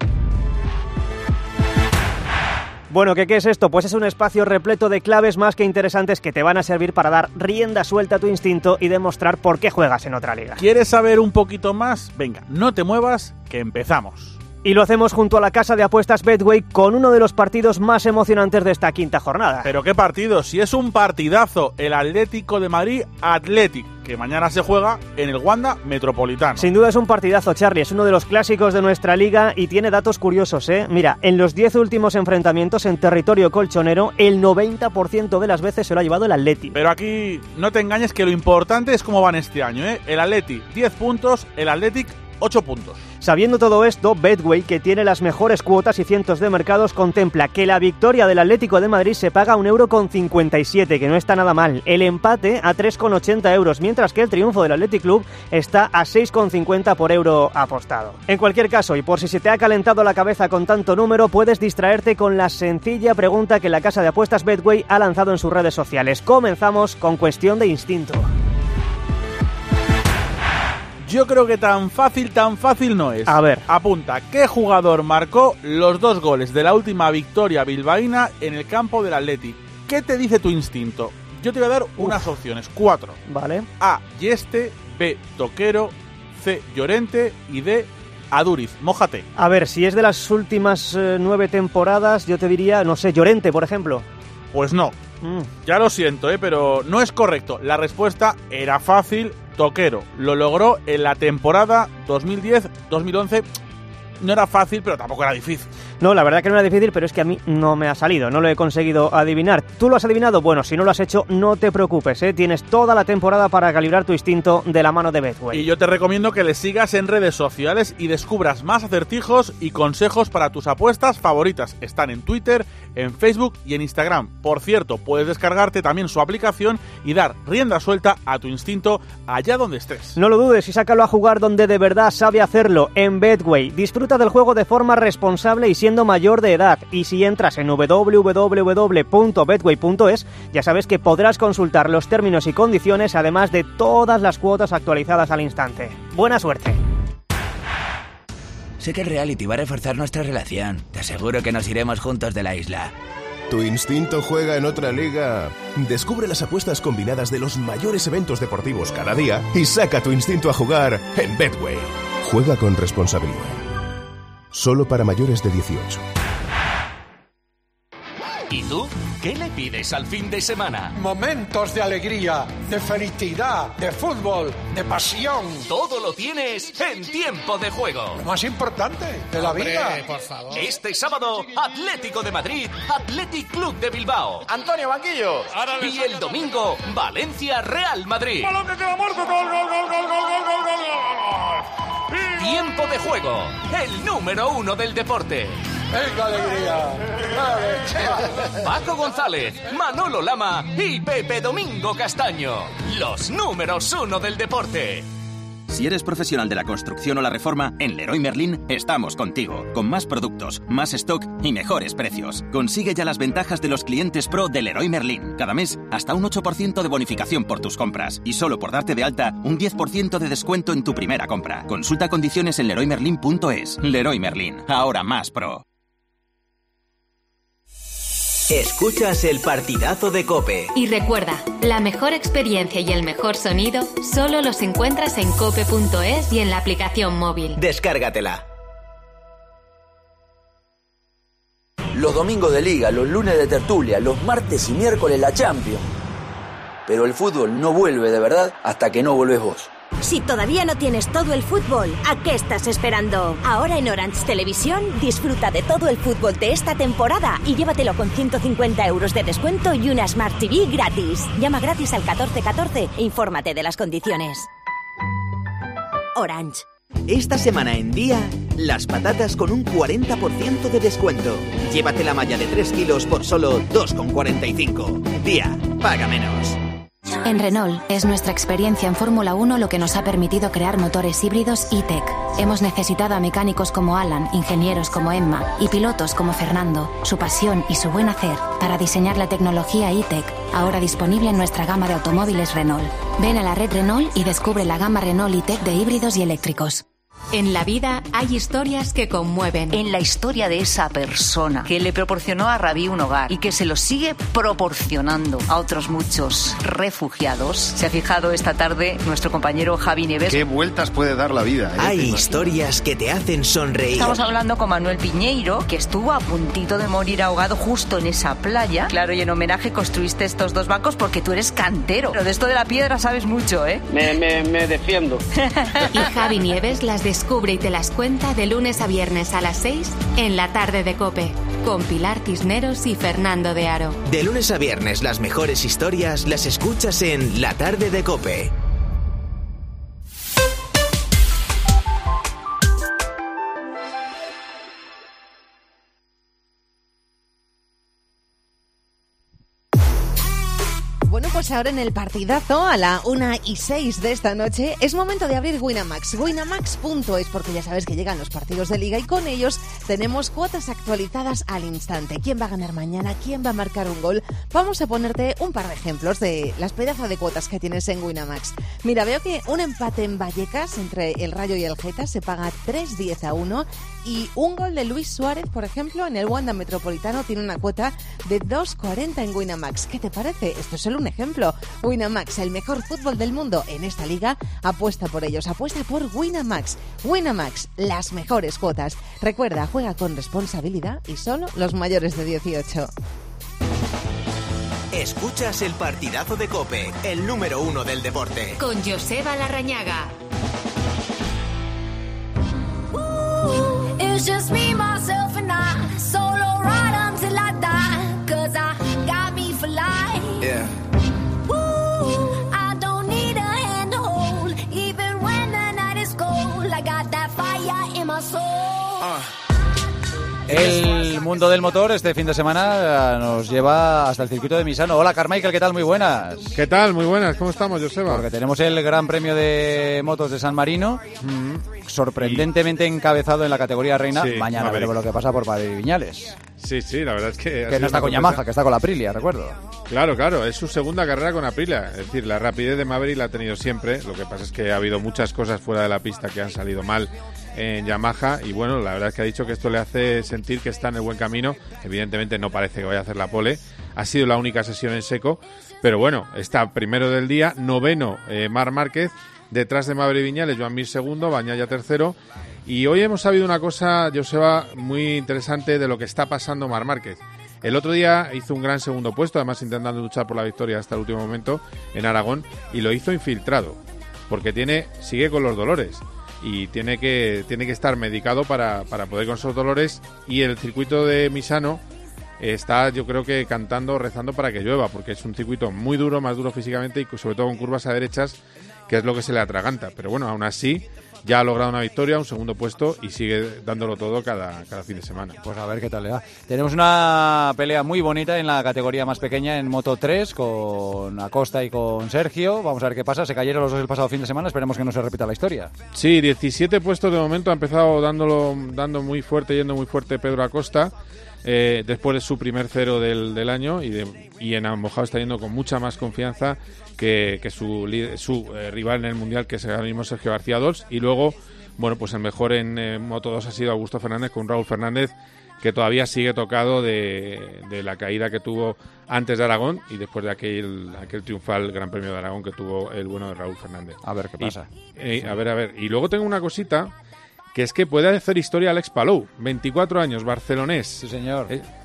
Bueno, ¿qué es esto? Pues es un espacio repleto de claves más que interesantes que te van a servir para dar rienda suelta a tu instinto y demostrar por qué juegas en otra liga. ¿Quieres saber un poquito más? Venga, no te muevas, que empezamos. Y lo hacemos junto a la casa de apuestas Betway con uno de los partidos más emocionantes de esta quinta jornada. ¿Pero qué partido? Si es un partidazo, el Atlético de Madrid Athletic, que mañana se juega en el Wanda Metropolitano. Sin duda es un partidazo, Charly, es uno de los clásicos de nuestra liga y tiene datos curiosos, ¿eh? Mira, en los 10 últimos enfrentamientos en territorio colchonero, el 90% de las veces se lo ha llevado el Atleti. Pero aquí no te engañes que lo importante es cómo van este año, ¿eh? El Atleti 10 puntos, el Athletic 8 puntos. Sabiendo todo esto, Betway, que tiene las mejores cuotas y cientos de mercados, contempla que la victoria del Atlético de Madrid se paga a €1,57, que no está nada mal. El empate a €3,80, mientras que el triunfo del Athletic Club está a 6,50 por euro apostado. En cualquier caso, y por si se te ha calentado la cabeza con tanto número, puedes distraerte con la sencilla pregunta que la casa de apuestas Betway ha lanzado en sus redes sociales. Comenzamos con Cuestión de Instinto. Yo creo que tan fácil no es. A ver. Apunta, ¿qué jugador marcó los 2 goles de la última victoria bilbaína en el campo del Athletic? ¿Qué te dice tu instinto? Yo te voy a dar unas opciones, 4. Vale. A, Yeste, B, Toquero, C, Llorente y D, Aduriz. Mójate. A ver, si es de las últimas 9 temporadas, yo te diría, no sé, Llorente, por ejemplo. Pues no. Ya lo siento, pero no es correcto. La respuesta era fácil. Toquero lo logró en la temporada 2010-2011. No era fácil, pero tampoco era difícil. No, la verdad que no era difícil, pero es que a mí no me ha salido, no lo he conseguido adivinar. ¿Tú lo has adivinado? Bueno, si no lo has hecho, no te preocupes, ¿eh? Tienes toda la temporada para calibrar tu instinto de la mano de Betway. Y yo te recomiendo que le sigas en redes sociales y descubras más acertijos y consejos para tus apuestas favoritas. Están en Twitter, en Facebook y en Instagram. Por cierto, puedes descargarte también su aplicación y dar rienda suelta a tu instinto allá donde estés. No lo dudes y sácalo a jugar donde de verdad sabe hacerlo, en Betway. Disfruta del juego de forma responsable y siendo mayor de edad. Y si entras en www.betway.es, ya sabes que podrás consultar los términos y condiciones, además de todas las cuotas actualizadas al instante. ¡Buena suerte! Sé que el reality va a reforzar nuestra relación. Te aseguro que nos iremos juntos de la isla. ¿Tu instinto juega en otra liga? Descubre las apuestas combinadas de los mayores eventos deportivos cada día y saca tu instinto a jugar en Betway. Juega con responsabilidad. Solo para mayores de 18. ¿Y tú? ¿Qué le pides al fin de semana? Momentos de alegría, de felicidad, de fútbol, de pasión. Todo lo tienes en Tiempo de Juego. Lo más importante de la vida. Por favor. Este sábado, Atlético de Madrid, Athletic Club de Bilbao. Antonio Banquillos. Y el domingo, Valencia, Real Madrid. ¡Balón que queda muerto! ¡Gol, gol, gol, gol, gol, gol, gol, gol! Tiempo de Juego, el número 1 del deporte. ¡Venga, alegría! Paco González, Manolo Lama y Pepe Domingo Castaño. Los números 1 del deporte. Si eres profesional de la construcción o la reforma, en Leroy Merlin estamos contigo. Con más productos, más stock y mejores precios. Consigue ya las ventajas de los clientes pro de Leroy Merlin. Cada mes, hasta un 8% de bonificación por tus compras. Y solo por darte de alta, un 10% de descuento en tu primera compra. Consulta condiciones en leroymerlin.es. Leroy Merlin, ahora más pro. Escuchas el partidazo de COPE. Y recuerda, la mejor experiencia y el mejor sonido solo los encuentras en cope.es y en la aplicación móvil. Descárgatela. Los domingos de liga, los lunes de tertulia, los martes y miércoles la Champions. Pero el fútbol no vuelve de verdad hasta que no vuelves vos. Si todavía no tienes todo el fútbol, ¿a qué estás esperando? Ahora en Orange Televisión disfruta de todo el fútbol de esta temporada y llévatelo con 150 euros de descuento y una Smart TV gratis. Llama gratis al 1414 e infórmate de las condiciones. Orange. Esta semana en Día, las patatas con un 40% de descuento. Llévate la malla de 3 kilos por solo 2,45. Día, paga menos. En Renault es nuestra experiencia en Fórmula 1 lo que nos ha permitido crear motores híbridos E-Tech. Hemos necesitado a mecánicos como Alan, ingenieros como Emma y pilotos como Fernando, su pasión y su buen hacer para diseñar la tecnología E-Tech, ahora disponible en nuestra gama de automóviles Renault. Ven a la red Renault y descubre la gama Renault E-Tech de híbridos y eléctricos. En la vida hay historias que conmueven. En la historia de esa persona que le proporcionó a Rabí un hogar y que se lo sigue proporcionando a otros muchos refugiados, se ha fijado esta tarde nuestro compañero Javi Nieves. ¿Qué vueltas puede dar la vida? Hay historias que te hacen sonreír. Estamos hablando con Manuel Piñeiro, que estuvo a puntito de morir ahogado justo en esa playa. Claro, y en homenaje construiste estos dos bancos porque tú eres cantero. Pero de esto de la piedra sabes mucho, ¿eh? Me defiendo. Y Javi Nieves las descubre y te las cuenta de lunes a viernes a las 6 en la tarde de COPE, con Pilar Cisneros y Fernando de Aro. De lunes a viernes las mejores historias las escuchas en la tarde de COPE. Bueno, pues ahora en el partidazo, a la 1:06 de esta noche, es momento de abrir Winamax. Winamax.es, porque ya sabes que llegan los partidos de Liga y con ellos tenemos cuotas actualizadas al instante. ¿Quién va a ganar mañana? ¿Quién va a marcar un gol? Vamos a ponerte un par de ejemplos de las pedazos de cuotas que tienes en Winamax. Mira, veo que un empate en Vallecas entre el Rayo y el Geta se paga 3-10-1 y un gol de Luis Suárez, por ejemplo, en el Wanda Metropolitano tiene una cuota de 2,40 en Winamax. ¿Qué te parece? Esto es solo un ejemplo. Winamax, el mejor fútbol del mundo en esta liga, apuesta por ellos, apuesta por Winamax. Winamax, las mejores cuotas. Recuerda, juega con responsabilidad y solo los mayores de 18. Escuchas el partidazo de COPE, el número 1 del deporte. Con Joseba Larrañaga. It's just me, myself and I, solo ride until I die, 'cause I got me for life. Yeah. I don't need a hand to hold, even when the night is cold, I got that fire in my soul. El mundo del motor este fin de semana nos lleva hasta el circuito de Misano. Hola Carmichael, ¿qué tal? Muy buenas. ¿Qué tal? Muy buenas, ¿cómo estamos, Joseba? Porque tenemos el Gran Premio de Motos de San Marino, sorprendentemente encabezado en la categoría reina. Sí, mañana veremos lo que pasa por Padre Viñales. Sí, la verdad es que no está con Yamaha, que está con la Aprilia, recuerdo. Claro, es su segunda carrera con Aprilia. Es decir, la rapidez de Maverick la ha tenido siempre. Lo que pasa es que ha habido muchas cosas fuera de la pista que han salido mal en Yamaha, y bueno, la verdad es que ha dicho que esto le hace sentir que está en el buen camino. Evidentemente no parece que vaya a hacer la pole, ha sido la única sesión en seco, pero bueno, está primero del día, noveno Marc Márquez, detrás de Maverick Viñales, Joan Mir segundo, Bagnaia tercero. Y hoy hemos sabido una cosa, Joseba, muy interesante de lo que está pasando Marc Márquez. El otro día hizo un gran segundo puesto, además intentando luchar por la victoria hasta el último momento en Aragón, y lo hizo infiltrado, porque sigue con los dolores y tiene que estar medicado para poder con esos dolores, y el circuito de Misano está, yo creo que cantando, rezando para que llueva, porque es un circuito muy duro, más duro físicamente y sobre todo con curvas a derechas, que es lo que se le atraganta. Pero bueno, aún así ya ha logrado una victoria, un segundo puesto, y sigue dándolo todo cada fin de semana. Pues a ver qué tal le va. Tenemos una pelea muy bonita en la categoría más pequeña, en Moto 3, con Acosta y con Sergio. Vamos a ver qué pasa. Se cayeron los dos el pasado fin de semana. Esperemos que no se repita la historia. Sí, 17 puestos de momento. Ha empezado dando muy fuerte, yendo muy fuerte Pedro Acosta. Después de su primer cero del año, y en Mojado está yendo con mucha más confianza que su rival en el Mundial, que es ahora mismo Sergio García Dols. Y luego, bueno, pues el mejor en Moto 2 ha sido Augusto Fernández, con Raúl Fernández, que todavía sigue tocado de la caída que tuvo antes de Aragón y después de aquel triunfal Gran Premio de Aragón que tuvo el bueno de Raúl Fernández. A ver qué pasa. A ver. Y luego tengo una cosita, que es que puede hacer historia Alex Palou, 24 años, barcelonés. Sí, señor.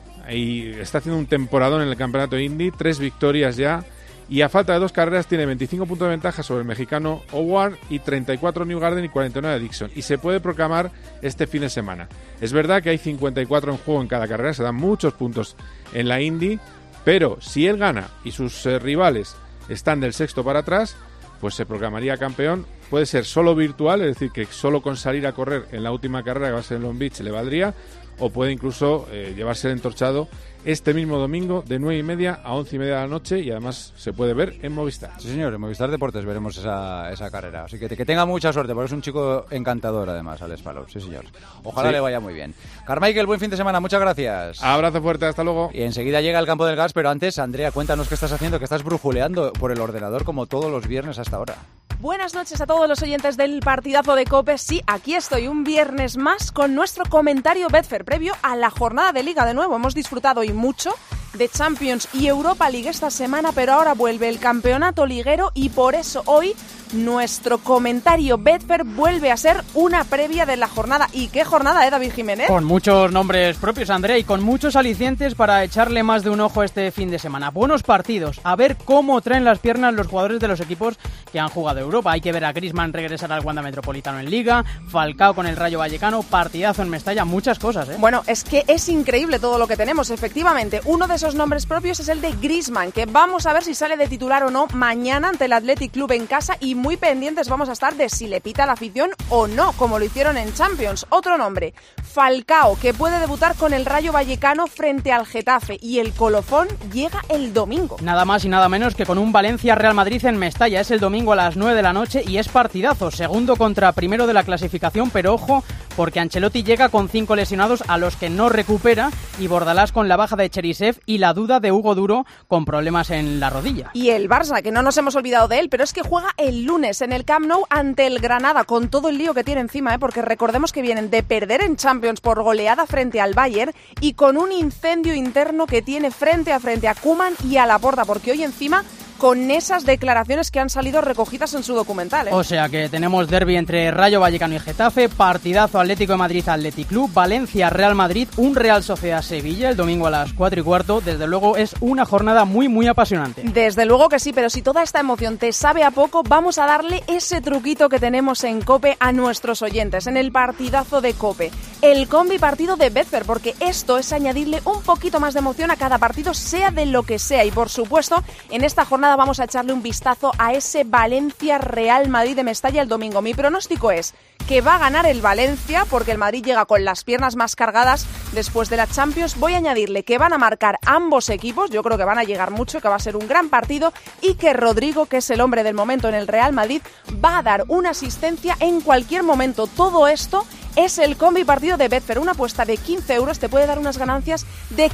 Y está haciendo un temporadón en el campeonato Indy, 3 victorias ya, y a falta de 2 carreras tiene 25 puntos de ventaja sobre el mexicano Howard y 34 Newgarden y 49 Dixon, y se puede proclamar este fin de semana. Es verdad que hay 54 en juego en cada carrera, se dan muchos puntos en la Indy, pero si él gana y sus rivales están del sexto para atrás, pues se proclamaría campeón. Puede ser solo virtual, es decir, que solo con salir a correr en la última carrera, que va a ser en Long Beach, le valdría, o puede incluso llevarse el entorchado este mismo domingo de 9:30 a 11:30 de la noche, y además se puede ver en Movistar. Sí, señor, en Movistar Deportes veremos esa carrera. Así que tenga mucha suerte, porque es un chico encantador además, Alex Palou. Sí, señor. Ojalá le vaya muy bien. Carmichael, buen fin de semana, muchas gracias. Abrazo fuerte, hasta luego. Y enseguida llega el Campo del Gas, pero antes, Andrea, cuéntanos qué estás haciendo, que estás brujuleando por el ordenador como todos los viernes hasta ahora. Buenas noches a todos los oyentes del partidazo de COPE. Sí, aquí estoy un viernes más con nuestro comentario Betfair previo a la jornada de Liga de nuevo. Hemos disfrutado y mucho de Champions y Europa League esta semana, pero ahora vuelve el campeonato liguero, y por eso hoy nuestro comentario Betfair vuelve a ser una previa de la jornada. ¿Y qué jornada, David Jiménez? Con muchos nombres propios, Andrea, y con muchos alicientes para echarle más de un ojo este fin de semana. Buenos partidos, a ver cómo traen las piernas los jugadores de los equipos que han jugado Europa. Hay que ver a Griezmann regresar al Wanda Metropolitano en Liga, Falcao con el Rayo Vallecano, partidazo en Mestalla, muchas cosas, ¿eh? Bueno, es que es increíble todo lo que tenemos, efectivamente. Uno de esos nombres propios es el de Griezmann, que vamos a ver si sale de titular o no mañana ante el Athletic Club en casa, y muy pendientes vamos a estar de si le pita la afición o no, como lo hicieron en Champions. Otro nombre, Falcao, que puede debutar con el Rayo Vallecano frente al Getafe, y el colofón llega el domingo. Nada más y nada menos que con un Valencia-Real Madrid en Mestalla. Es el domingo a las 9 de la noche y es partidazo, segundo contra primero de la clasificación, pero ojo, porque Ancelotti llega con 5 lesionados a los que no recupera, y Bordalás con la baja de Cherisev y la duda de Hugo Duro con problemas en la rodilla. Y el Barça, que no nos hemos olvidado de él, pero es que juega el lunes en el Camp Nou ante el Granada, con todo el lío que tiene encima, porque recordemos que vienen de perder en Champions por goleada frente al Bayern, y con un incendio interno que tiene frente a Koeman y a Laporta, porque hoy encima con esas declaraciones que han salido recogidas en su documental, ¿eh? O sea que tenemos derbi entre Rayo Vallecano y Getafe, partidazo Atlético de Madrid Athletic Club, Valencia Real Madrid, un Real Sociedad Sevilla el domingo a las 4:15. Desde luego es una jornada muy muy apasionante. Desde luego que sí, pero si toda esta emoción te sabe a poco, vamos a darle ese truquito que tenemos en COPE a nuestros oyentes en el partidazo de COPE, el combi partido de Betfair, porque esto es añadirle un poquito más de emoción a cada partido, sea de lo que sea. Y por supuesto, en esta jornada vamos a echarle un vistazo a ese Valencia-Real Madrid de Mestalla el domingo. Mi pronóstico es que va a ganar el Valencia, porque el Madrid llega con las piernas más cargadas después de la Champions. Voy a añadirle que van a marcar ambos equipos, yo creo que van a llegar mucho, que va a ser un gran partido, y que Rodrigo, que es el hombre del momento en el Real Madrid, va a dar una asistencia en cualquier momento. Todo esto es el combi partido de Betfair. Una apuesta de 15 euros te puede dar unas ganancias de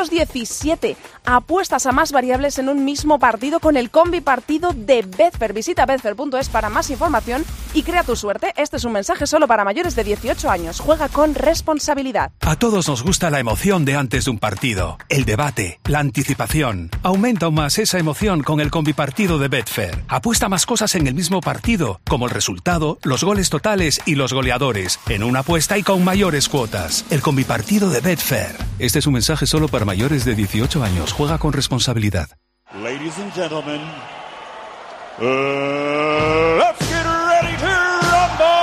517. Apuestas a más variables en un mismo partido con el combi partido de Betfair. Visita betfair.es para más información y crea tu suerte. Este es un mensaje solo para mayores de 18 años. Juega con responsabilidad. A todos nos gusta la emoción de antes de un partido, el debate, la anticipación. Aumenta aún más esa emoción con el combipartido de Betfair. Apuesta más cosas en el mismo partido, como el resultado, los goles totales y los goleadores, en una apuesta y con mayores cuotas. El combipartido de Betfair. Este es un mensaje solo para mayores de 18 años. Juega con responsabilidad. Ladies and gentlemen, let's get ready to rumble!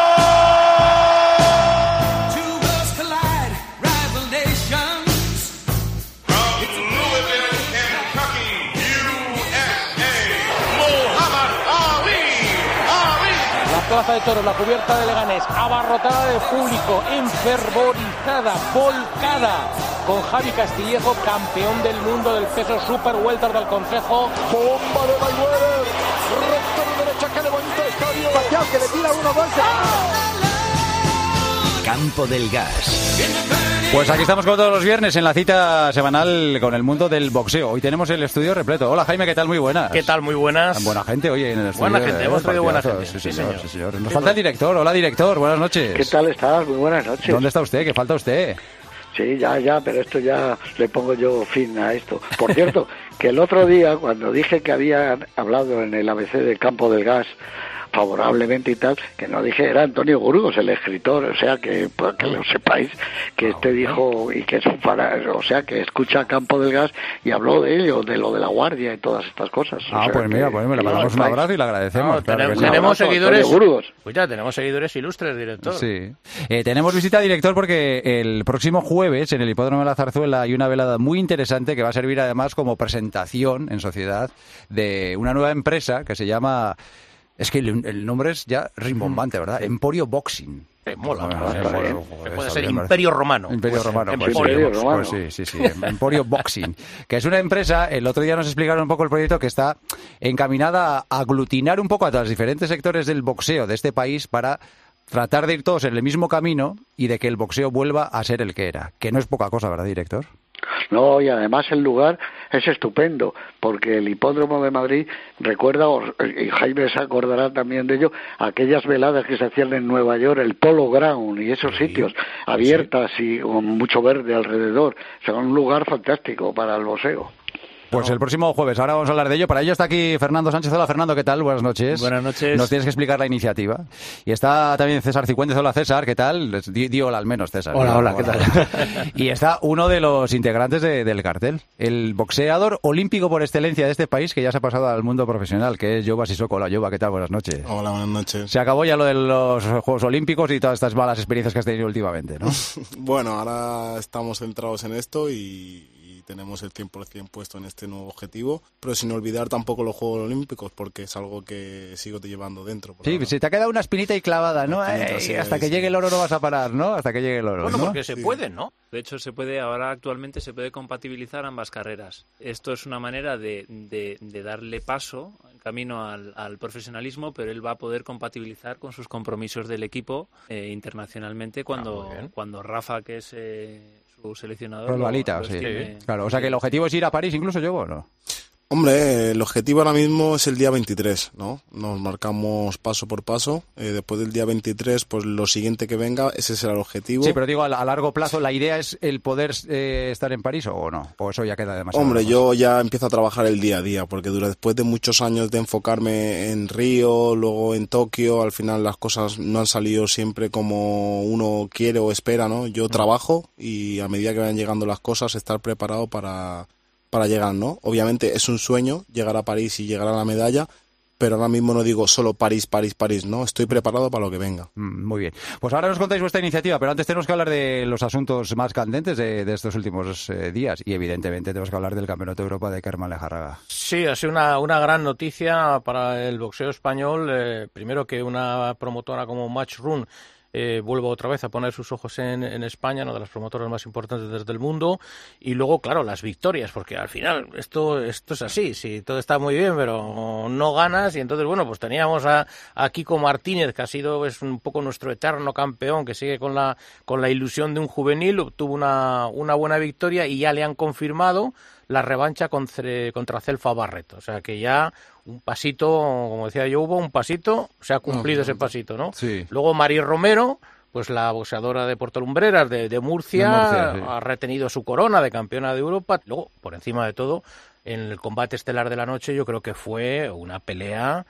Two worlds collide, rival nations. From Louisville, Kentucky, USA, Muhammad Ali. La plaza de toros, la cubierta de Leganés, abarrotada de público, enfervorizada, volcada, con Javi Castillejo, campeón del mundo del peso super welter del Consejo. Bomba de Mayweather, recto de derecha que levanta el estadio. Pacquiao que le tira 1-2. Campo del Gas. Pues aquí estamos como todos los viernes en la cita semanal con el mundo del boxeo. Hoy tenemos el estudio repleto. Hola Jaime, ¿qué tal? Muy buenas. ¿Qué tal? Muy buenas. Buena gente hoy en el estudio. Buena gente, hemos traído buena gente. Sí, señor. Sí, señor. Nos falta el director. Hola director, buenas noches. ¿Qué tal estás? Muy buenas noches. ¿Dónde está usted? ¿Qué falta usted? Sí, ya, pero esto ya le pongo yo fin a esto. Por cierto, que el otro día, cuando dije que había hablado en el ABC del Campo del Gas favorablemente y tal, que no dije, era Antonio Burgos, el escritor, o sea, que para que lo sepáis, que dijo, y que es un o sea, que escucha Campo del Gas y habló de ello, de lo de la Guardia y todas estas cosas. Pues mira, pues le mandamos un abrazo y le agradecemos. Tenemos seguidores, pues ya tenemos seguidores ilustres, director. Sí. Tenemos visita, director, porque el próximo jueves en el Hipódromo de la Zarzuela hay una velada muy interesante que va a servir además como presentación en sociedad de una nueva empresa que se llama... Es que el nombre es ya rimbombante, ¿verdad? Emporio Boxing. Mola. Puede ser Imperio Romano. Imperio Romano. Romano. Pues sí. Emporio Boxing. Que es una empresa, el otro día nos explicaron un poco el proyecto, que está encaminada a aglutinar un poco a los diferentes sectores del boxeo de este país para tratar de ir todos en el mismo camino y de que el boxeo vuelva a ser el que era. Que no es poca cosa, ¿verdad, director? No, y además el lugar es estupendo, porque el Hipódromo de Madrid recuerda, y Jaime se acordará también de ello, aquellas veladas que se hacían en Nueva York, el Polo Ground y esos sitios abiertas y con mucho verde alrededor. O sea, un lugar fantástico para el boxeo. Pues el próximo jueves, ahora vamos a hablar de ello. Para ello está aquí Fernando Sánchez. Hola Fernando, ¿qué tal? Buenas noches. Buenas noches. Nos tienes que explicar la iniciativa. Y está también César Cifuentes. Hola César, ¿qué tal? Di hola al menos, César. Hola, ¿qué tal? Y está uno de los integrantes del cartel, el boxeador olímpico por excelencia de este país, que ya se ha pasado al mundo profesional, que es Yoba Sissoko. Hola Yoba, ¿qué tal? Buenas noches. Hola, buenas noches. Se acabó ya lo de los Juegos Olímpicos y todas estas malas experiencias que has tenido últimamente, ¿no? Bueno, ahora estamos centrados en esto y tenemos el 100% puesto en este nuevo objetivo, pero sin olvidar tampoco los Juegos Olímpicos, porque es algo que sigo llevando dentro. Sí, ahora. Se te ha quedado una espinita ahí clavada, ¿no? Hasta que llegue el oro no vas a parar, ¿no? Hasta que llegue el oro, Bueno, ¿no? porque se puede, ¿no? De hecho, actualmente se puede compatibilizar ambas carreras. Esto es una manera de darle paso, camino al profesionalismo, pero él va a poder compatibilizar con sus compromisos del equipo internacionalmente cuando Rafa, que es su seleccionador... Rolvalita, sí. Claro, o sea que el objetivo es ir a París incluso, yo, ¿o no? Hombre, el objetivo ahora mismo es el día 23, ¿no? Nos marcamos paso por paso. Después del día 23, pues lo siguiente que venga, ese será el objetivo. Sí, pero digo, a largo plazo, ¿la idea es el poder estar en París o no? ¿O eso ya queda demasiado? Hombre, yo ya empiezo a trabajar el día a día, porque después de muchos años de enfocarme en Río, luego en Tokio, al final las cosas no han salido siempre como uno quiere o espera, ¿no? Yo trabajo y a medida que vayan llegando las cosas, estar preparado para llegar, ¿no? Obviamente es un sueño llegar a París y llegar a la medalla, pero ahora mismo no digo solo París, ¿no? Estoy preparado para lo que venga. Muy bien. Pues ahora nos contáis vuestra iniciativa, pero antes tenemos que hablar de los asuntos más candentes de estos últimos días y evidentemente tenemos que hablar del Campeonato de Europa de Kerman Lejarraga. Sí, ha sido una gran noticia para el boxeo español. Primero que una promotora como Matchroom vuelvo otra vez a poner sus ojos en España, una de las promotoras más importantes desde el mundo, y luego, claro, las victorias, porque al final esto es así, sí, todo está muy bien, pero no ganas, y entonces, bueno, pues teníamos a Kiko Martínez, que ha sido un poco nuestro eterno campeón, que sigue con la ilusión de un juvenil, obtuvo una buena victoria y ya le han confirmado la revancha contra Celfa Barreto, o sea que ya un pasito, como decía yo, hubo un pasito, se ha cumplido ese pasito, ¿no? Sí. Luego Mari Romero, pues la boxeadora de Portolumbreras de Murcia, sí. ha retenido su corona de campeona de Europa. Luego, por encima de todo, en el combate estelar de la noche, yo creo que fue una pelea,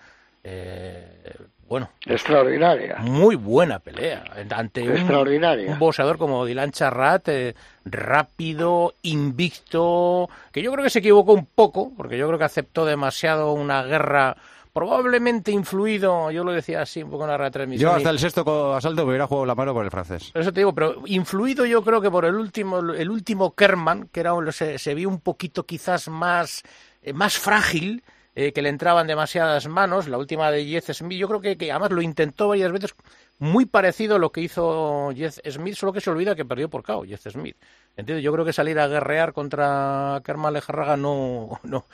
extraordinaria. Muy buena pelea. Ante extraordinaria. Un boxeador como Dylan Charrat, rápido, invicto, que yo creo que se equivocó un poco, porque yo creo que aceptó demasiado una guerra, probablemente influido, yo lo decía así un poco en la retransmisión. Yo hasta el sexto asalto me hubiera jugado la mano por el francés. Eso te digo, pero influido yo creo que por el último Kerman, que era se vio un poquito quizás más frágil, que le entraban demasiadas manos. La última de Jeff Smith, yo creo que además lo intentó varias veces, muy parecido a lo que hizo Jeff Smith, solo que se olvida que perdió por KO Jeff Smith. ¿Entiendes? Yo creo que salir a guerrear contra Kerman Lejarraga no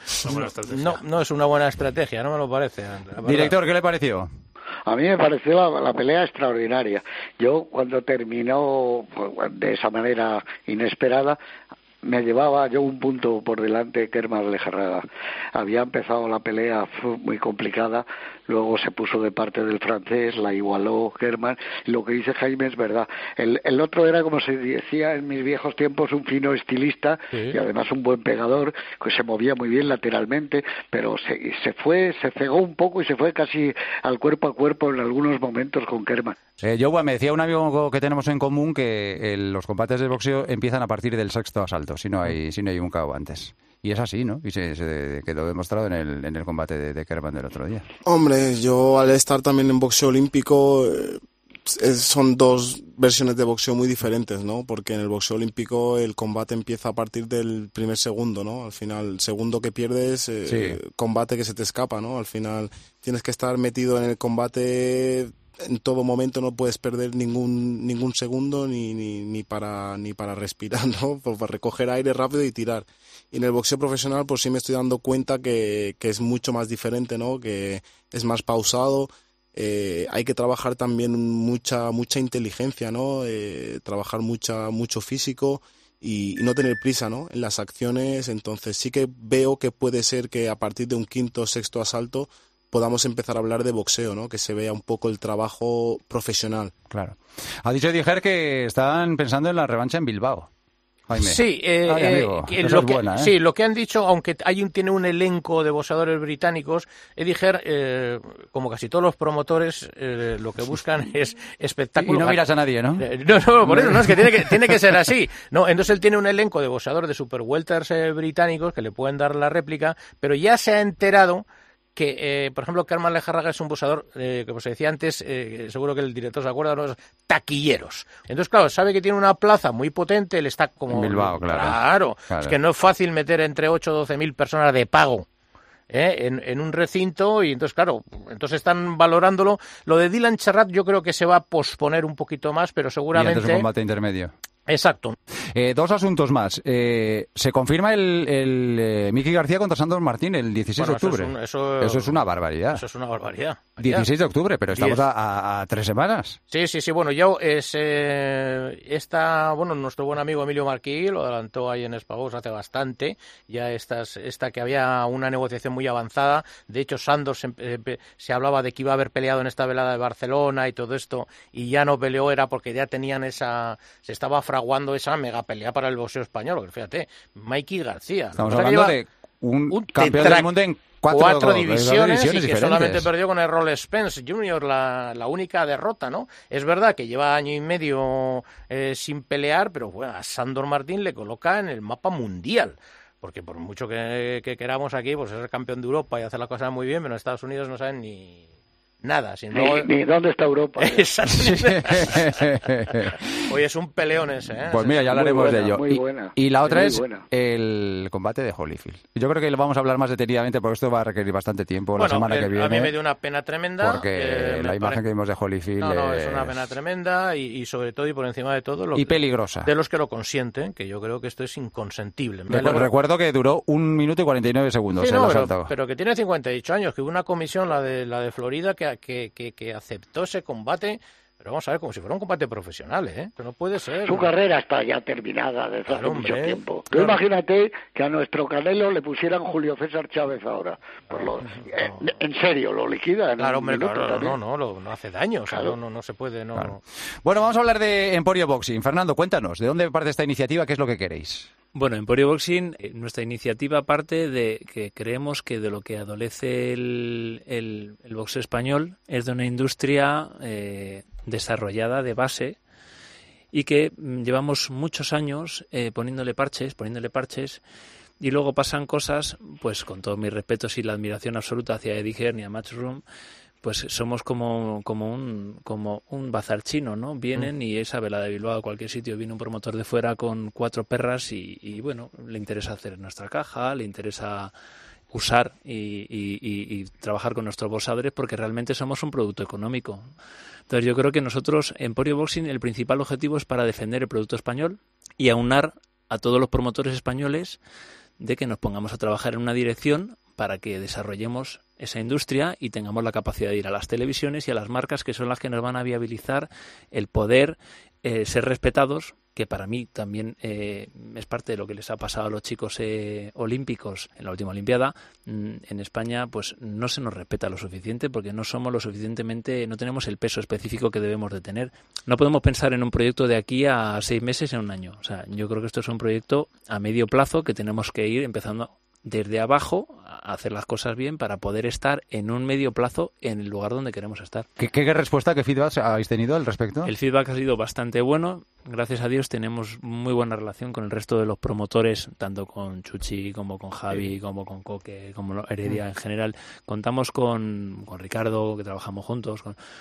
es una buena estrategia, no me lo parece. Director, ¿qué le pareció? A mí me pareció la pelea extraordinaria. Yo, cuando terminó de esa manera inesperada, me llevaba yo un punto por delante Kerman Lejarraga. Había empezado la pelea, fue muy complicada, luego se puso de parte del francés, la igualó Kerman. Lo que dice Jaime es verdad. El otro era, como se decía en mis viejos tiempos, un fino estilista, sí, y además un buen pegador, que se movía muy bien lateralmente, pero se cegó un poco y se fue casi al cuerpo a cuerpo en algunos momentos con Kerman. Yo, me decía un amigo que tenemos en común que los combates de boxeo empiezan a partir del sexto asalto, si no hay un KO antes. Y es así, ¿no? Y se quedó demostrado en el combate de Kerman del otro día. Hombre, yo al estar también en boxeo olímpico, son dos versiones de boxeo muy diferentes, ¿no? Porque en el boxeo olímpico el combate empieza a partir del primer segundo, ¿no? Al final, el segundo que pierdes, combate que se te escapa, ¿no? Al final tienes que estar metido en el combate en todo momento, no puedes perder ningún segundo ni para respirar, ¿no? Para recoger aire rápido y tirar. Y en el boxeo profesional, pues sí me estoy dando cuenta que es mucho más diferente, ¿no? Que es más pausado. Hay que trabajar también mucha inteligencia, ¿no? Trabajar mucho físico y no tener prisa, ¿no? En las acciones. Entonces sí que veo que puede ser que a partir de un quinto o sexto asalto podamos empezar a hablar de boxeo, ¿no? Que se vea un poco el trabajo profesional. Claro. Ha dicho Dijer que están pensando en la revancha en Bilbao. Jaime. Sí, lo que han dicho, aunque tiene un elenco de boxeadores británicos, Dijer, como casi todos los promotores, lo que buscan es espectáculo. Y no miras a nadie, ¿no? No, por eso, no, es que tiene que ser así. No, entonces él tiene un elenco de boxeadores de super welters británicos que le pueden dar la réplica, pero ya se ha enterado que, por ejemplo, Kerman Lejarraga es un boxeador, como se decía antes, seguro que el director se acuerda, unos taquilleros. Entonces, claro, sabe que tiene una plaza muy potente, él está como... En Bilbao, claro. Es que no es fácil meter entre 8 o 12 mil personas de pago en un recinto, y entonces, claro, están valorándolo. Lo de Dylan Charrat yo creo que se va a posponer un poquito más, pero seguramente... Y antes un combate intermedio. Exacto. Dos asuntos más. Se confirma el Miki García contra Sandor Martín el 16 de octubre. Eso es una barbaridad. Eso es una barbaridad. 16 de octubre, pero estamos a 3 semanas. Sí. Bueno, ya nuestro buen amigo Emilio Marquí lo adelantó ahí en Espagos hace bastante. Ya esta que había una negociación muy avanzada. De hecho, Sandor se hablaba de que iba a haber peleado en esta velada de Barcelona y todo esto, y ya no peleó, era porque ya tenían se estaba fraguando esa mega pelea para el boxeo español. Porque fíjate, Mikey García. Estamos hablando de un campeón del mundo en cuatro divisiones y que diferentes. Solamente perdió con Errol Spence Jr. la única derrota, ¿no? Es verdad que lleva año y medio sin pelear, pero bueno, a Sandor Martín le coloca en el mapa mundial. Porque por mucho que queramos aquí, pues ser campeón de Europa y hacer la cosa muy bien, pero en Estados Unidos no saben ni nada. Ni dónde está Europa. Exactamente. Oye, es un peleón ese, Pues mira, ya hablaremos de ello. Muy buena. Y la otra es el combate de Holyfield. Yo creo que lo vamos a hablar más detenidamente porque esto va a requerir bastante tiempo la semana que viene. A mí me dio una pena tremenda. Porque la imagen que vimos de Holyfield es una pena tremenda y sobre todo y por encima de todo... peligrosa. De los que lo consienten, que yo creo que esto es inconsentible. Recuerdo que duró 1 minuto y 49 segundos. Sí, pero que tiene 58 años, que hubo una comisión, la de Florida, que aceptó ese combate Pero vamos a ver, como si fuera un combate profesional, ¿eh? Pero no puede ser. Su carrera está ya terminada desde hace mucho tiempo. Tú imagínate que a nuestro Canelo le pusieran Julio César Chávez ahora. En serio, lo liquida en un minuto también. No hace daño, o sea, no se puede. Claro. Bueno, vamos a hablar de Emporio Boxing. Fernando, cuéntanos, ¿de dónde parte esta iniciativa? ¿Qué es lo que queréis? Bueno, Emporio Boxing, nuestra iniciativa parte de que creemos que de lo que adolece el boxeo español es de una industria desarrollada de base y que llevamos muchos años poniéndole parches y luego pasan cosas, pues con todos mis respetos y la admiración absoluta hacia Eddie Hearn y a Matchroom, pues somos como un bazar chino, ¿no? Vienen y esa vela de Bilbao a cualquier sitio, viene un promotor de fuera con 4 perras y bueno, le interesa hacer nuestra caja, le interesa usar y trabajar con nuestros boxadores porque realmente somos un producto económico. Entonces yo creo que nosotros, Emporio Boxing, el principal objetivo es para defender el producto español y aunar a todos los promotores españoles de que nos pongamos a trabajar en una dirección para que desarrollemos esa industria y tengamos la capacidad de ir a las televisiones y a las marcas que son las que nos van a viabilizar el poder ser respetados, que para mí también es parte de lo que les ha pasado a los chicos olímpicos en la última Olimpiada. En España pues no se nos respeta lo suficiente porque no somos lo suficientemente, no tenemos el peso específico que debemos de tener. No podemos pensar en un proyecto de aquí a 6 meses, en un año. O sea, yo creo que esto es un proyecto a medio plazo que tenemos que ir empezando desde abajo a hacer las cosas bien para poder estar en un medio plazo en el lugar donde queremos estar. ¿Qué respuesta, qué feedback habéis tenido al respecto? El feedback ha sido bastante bueno. Gracias a Dios tenemos muy buena relación con el resto de los promotores, tanto con Chuchi como con Javi, como con Coque, como Heredia en general. Contamos con Ricardo, que trabajamos juntos.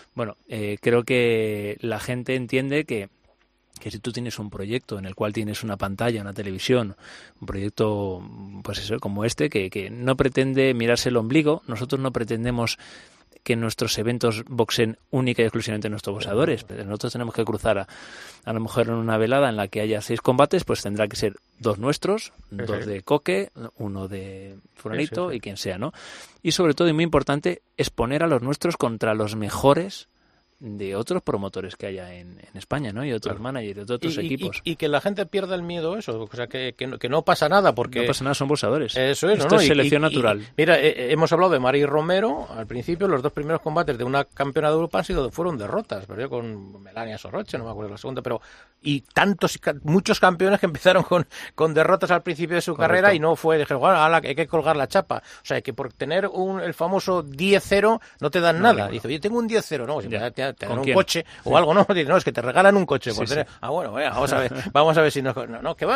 Creo que la gente entiende que si tú tienes un proyecto en el cual tienes una pantalla, una televisión, un proyecto pues eso, como este, que no pretende mirarse el ombligo, nosotros no pretendemos que nuestros eventos boxen única y exclusivamente nuestros boxeadores. Nosotros tenemos que cruzar a lo mejor en una velada en la que haya 6 combates, pues tendrá que ser 2 nuestros, 2 de Coque, 1 de Furanito y quien sea, ¿no? Y sobre todo, y muy importante, exponer a los nuestros contra los mejores de otros promotores que haya en España, ¿no? Y otros managers, de otros equipos. Y que la gente pierda el miedo a eso, o sea, que no pasa nada, porque... No pasa nada, son boxeadores. Eso es, Esto es selección natural. Mira, hemos hablado de Mari Romero, al principio los 2 primeros combates de una campeona de Europa fueron derrotas, perdió con Melania Sorroche, no me acuerdo la segunda, pero... Y muchos campeones que empezaron con derrotas al principio de su carrera y no fue, dije, bueno, hay que colgar la chapa. O sea, que por tener el famoso 10-0 no te dan nada. Dice, oye, tengo un 10-0, no, te dan un coche o algo, no, no, es que te regalan un coche por tener... vamos a ver si no, que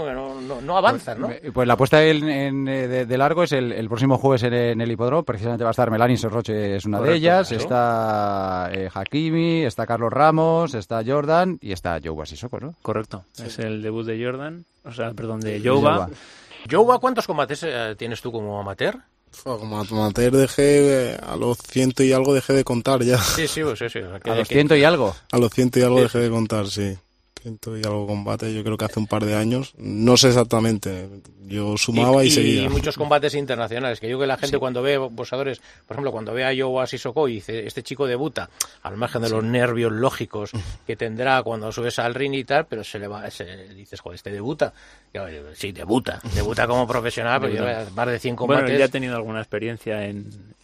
no avanzas, ¿no? Pues la apuesta de largo es el próximo jueves en el hipódromo, precisamente va a estar Melanie Sorroche, es una de ellas, está Hakimi, está Carlos Ramos, está Jordan y está Jouba Sissoko, ¿no? Correcto, es el debut de Jordan, de Jouba. Jouba, ¿cuántos combates tienes tú como amateur? Como amateur dejé a los 100 y algo dejé de contar ya. Sí. ¿A los 100 y algo? A los 100 y algo dejé de contar, sí. 100 y algo combate, yo creo que hace un par de años. No sé exactamente, yo sumaba y seguía. Y muchos combates internacionales, que yo creo que la gente cuando ve boxeadores, por ejemplo, cuando ve a Jouba Sissoko y dice, este chico debuta, al margen de los nervios lógicos que tendrá cuando subes al ring y tal, pero dices, joder, este debuta. Sí, debuta como profesional, pero lleva más de 100 combates. Bueno, ya ha tenido alguna experiencia en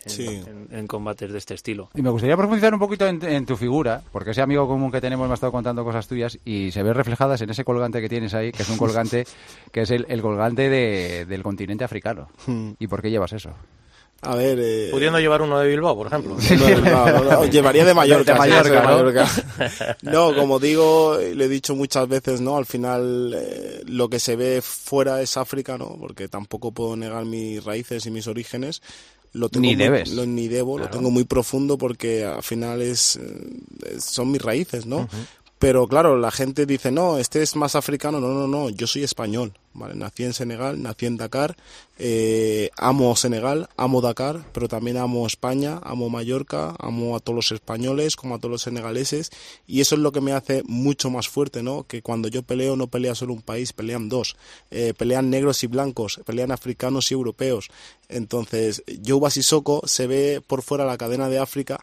combates de este estilo. Y me gustaría profundizar un poquito en tu figura, porque ese amigo común que tenemos me ha estado contando cosas tuyas y se ve reflejadas en ese colgante que tienes ahí, que es un colgante que es el colgante del continente africano. ¿Y por qué llevas eso? A ver... Pudiendo llevar uno de Bilbao, por ejemplo. No, llevaría de Mallorca. De Mallorca. No, como digo, le he dicho muchas veces, ¿no? Al final lo que se ve fuera es África, ¿no? Porque tampoco puedo negar mis raíces y mis orígenes. Lo tengo ni debes. Ni debo, claro. Lo tengo muy profundo porque al final son mis raíces, ¿no? Uh-huh. Pero claro, la gente dice, no, este es más africano. No, yo soy español, ¿vale? Nací en Senegal, nací en Dakar, amo Senegal, amo Dakar, pero también amo España, amo Mallorca, amo a todos los españoles como a todos los senegaleses, y eso es lo que me hace mucho más fuerte, ¿no? Que cuando yo peleo no pelea solo un país, pelean 2, pelean negros y blancos, pelean africanos y europeos. Entonces, Jouba Sissoko se ve por fuera la cadena de África,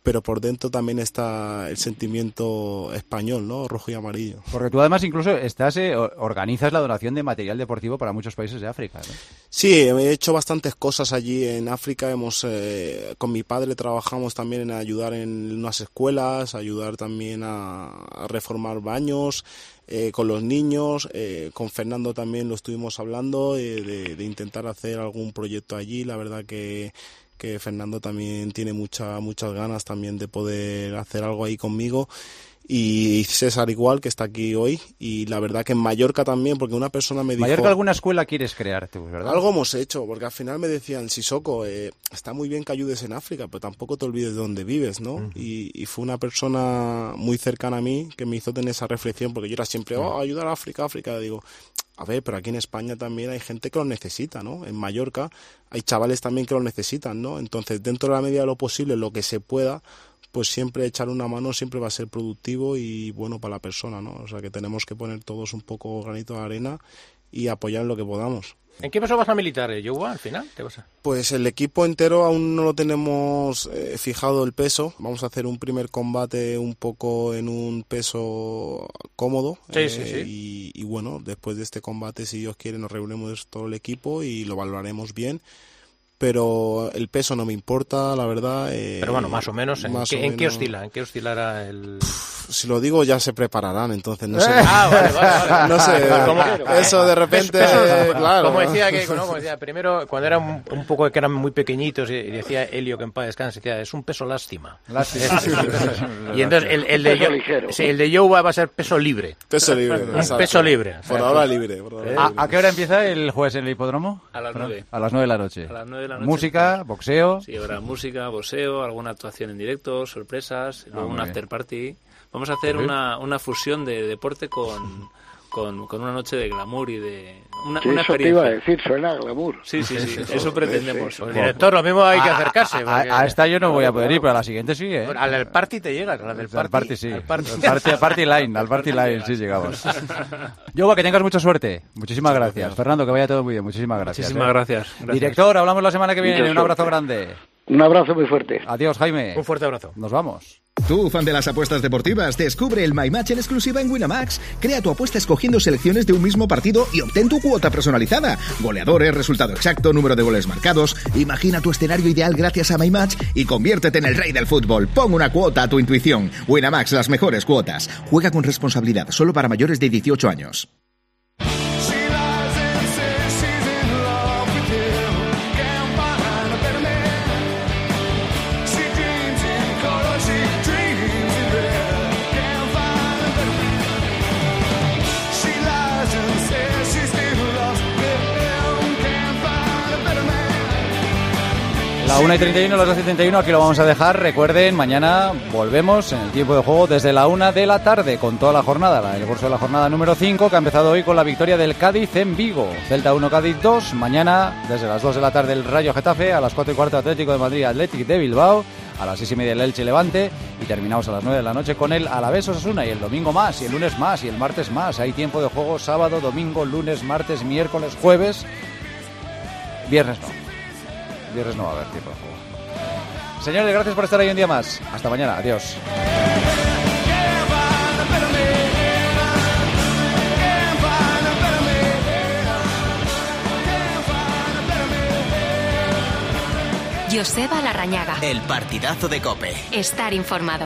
pero por dentro también está el sentimiento español, ¿no? Rojo y amarillo. Porque tú además incluso organizas la donación de material deportivo para muchos países de África, ¿no? Sí, he hecho bastantes cosas allí en África. Con mi padre trabajamos también en ayudar en unas escuelas, ayudar también a reformar baños, con los niños, con Fernando también lo estuvimos hablando de intentar hacer algún proyecto allí. La verdad que Fernando también tiene muchas ganas también de poder hacer algo ahí conmigo, y César igual, que está aquí hoy, y la verdad que en Mallorca también, porque una persona me dijo... ¿Mallorca alguna escuela quieres crear tú, verdad? Algo hemos hecho, porque al final me decían, Sissoko, está muy bien que ayudes en África, pero tampoco te olvides de dónde vives, ¿no? Uh-huh. Y fue una persona muy cercana a mí que me hizo tener esa reflexión, porque yo era siempre, ayudar a África. Digo, a ver, pero aquí en España también hay gente que lo necesita, ¿no? En Mallorca hay chavales también que lo necesitan, ¿no? Entonces, dentro de la medida de lo posible, lo que se pueda, pues siempre echar una mano siempre va a ser productivo y bueno para la persona, ¿no? O sea que tenemos que poner todos un poco granito de arena y apoyar en lo que podamos. ¿En qué peso vas a militar, Yowa, al final? Pues el equipo entero aún no lo tenemos fijado el peso. Vamos a hacer un primer combate un poco en un peso cómodo. Sí. Y bueno, después de este combate, si Dios quiere, nos reunimos todo el equipo y lo valoraremos bien. Pero el peso no me importa, la verdad. Pero bueno, más o menos, ¿en qué oscila? ¿En qué oscilará el...? Si lo digo ya se prepararán, entonces no sé. Vale. No sé, eso de repente, claro. Como decía, primero, cuando era un poco que eran muy pequeñitos, y decía Helio, que en paz descanse, decía, es un peso lástima. Y entonces el de Yowa va a ser peso libre. Peso libre. Peso libre. Por ahora libre. ¿A qué hora empieza el jueves en el hipódromo? A las 9. A las 9 de la noche. A las 9 de la noche. Música, boxeo. Sí, habrá música, boxeo, alguna actuación en directo, sorpresas, luego un after party. Vamos a hacer una fusión de deporte con una noche de glamour y de una experiencia. Eso te iba a decir, suena a glamour. Sí, eso pretendemos. Sí. Director, lo mismo hay que acercarse. A esta yo no voy a poder ir, pero a la siguiente sí, ¿eh? Al del party te llegas, al del party sí. Al party line sí llegamos. Yowa, que tengas mucha suerte. Muchísimas gracias. Fernando, que vaya todo muy bien. Muchísimas gracias. Muchísimas gracias. Director, hablamos la semana que viene. Un abrazo grande. Un abrazo muy fuerte. Adiós, Jaime. Un fuerte abrazo. Nos vamos. Tú, fan de las apuestas deportivas, descubre el My Match en exclusiva en Winamax. Crea tu apuesta escogiendo selecciones de un mismo partido y obtén tu cuota personalizada. Goleadores, resultado exacto, número de goles marcados. Imagina tu escenario ideal gracias a My Match y conviértete en el rey del fútbol. Pon una cuota a tu intuición. Winamax, las mejores cuotas. Juega con responsabilidad, solo para mayores de 18 años. La 1:31, las 12:31, aquí lo vamos a dejar. Recuerden, mañana volvemos en el tiempo de juego desde la 1 de la tarde con toda la jornada, el curso de la jornada número 5, que ha empezado hoy con la victoria del Cádiz en Vigo. Celta 1, Cádiz 2. Mañana, desde las 2 de la tarde, el Rayo Getafe. A las 4:15, Atlético de Madrid, Athletic de Bilbao. A las 6:30, el Elche Levante. Y terminamos a las 9 de la noche con el Alavés Osasuna. Y el domingo más, y el lunes más, y el martes más. Hay tiempo de juego sábado, domingo, lunes, martes, miércoles, jueves. Viernes no. Viernes no va a haber tiempo de juego. Señores, gracias por estar ahí un día más. Hasta mañana. Adiós. Joseba Larrañaga. El partidazo de COPE. Estar informado.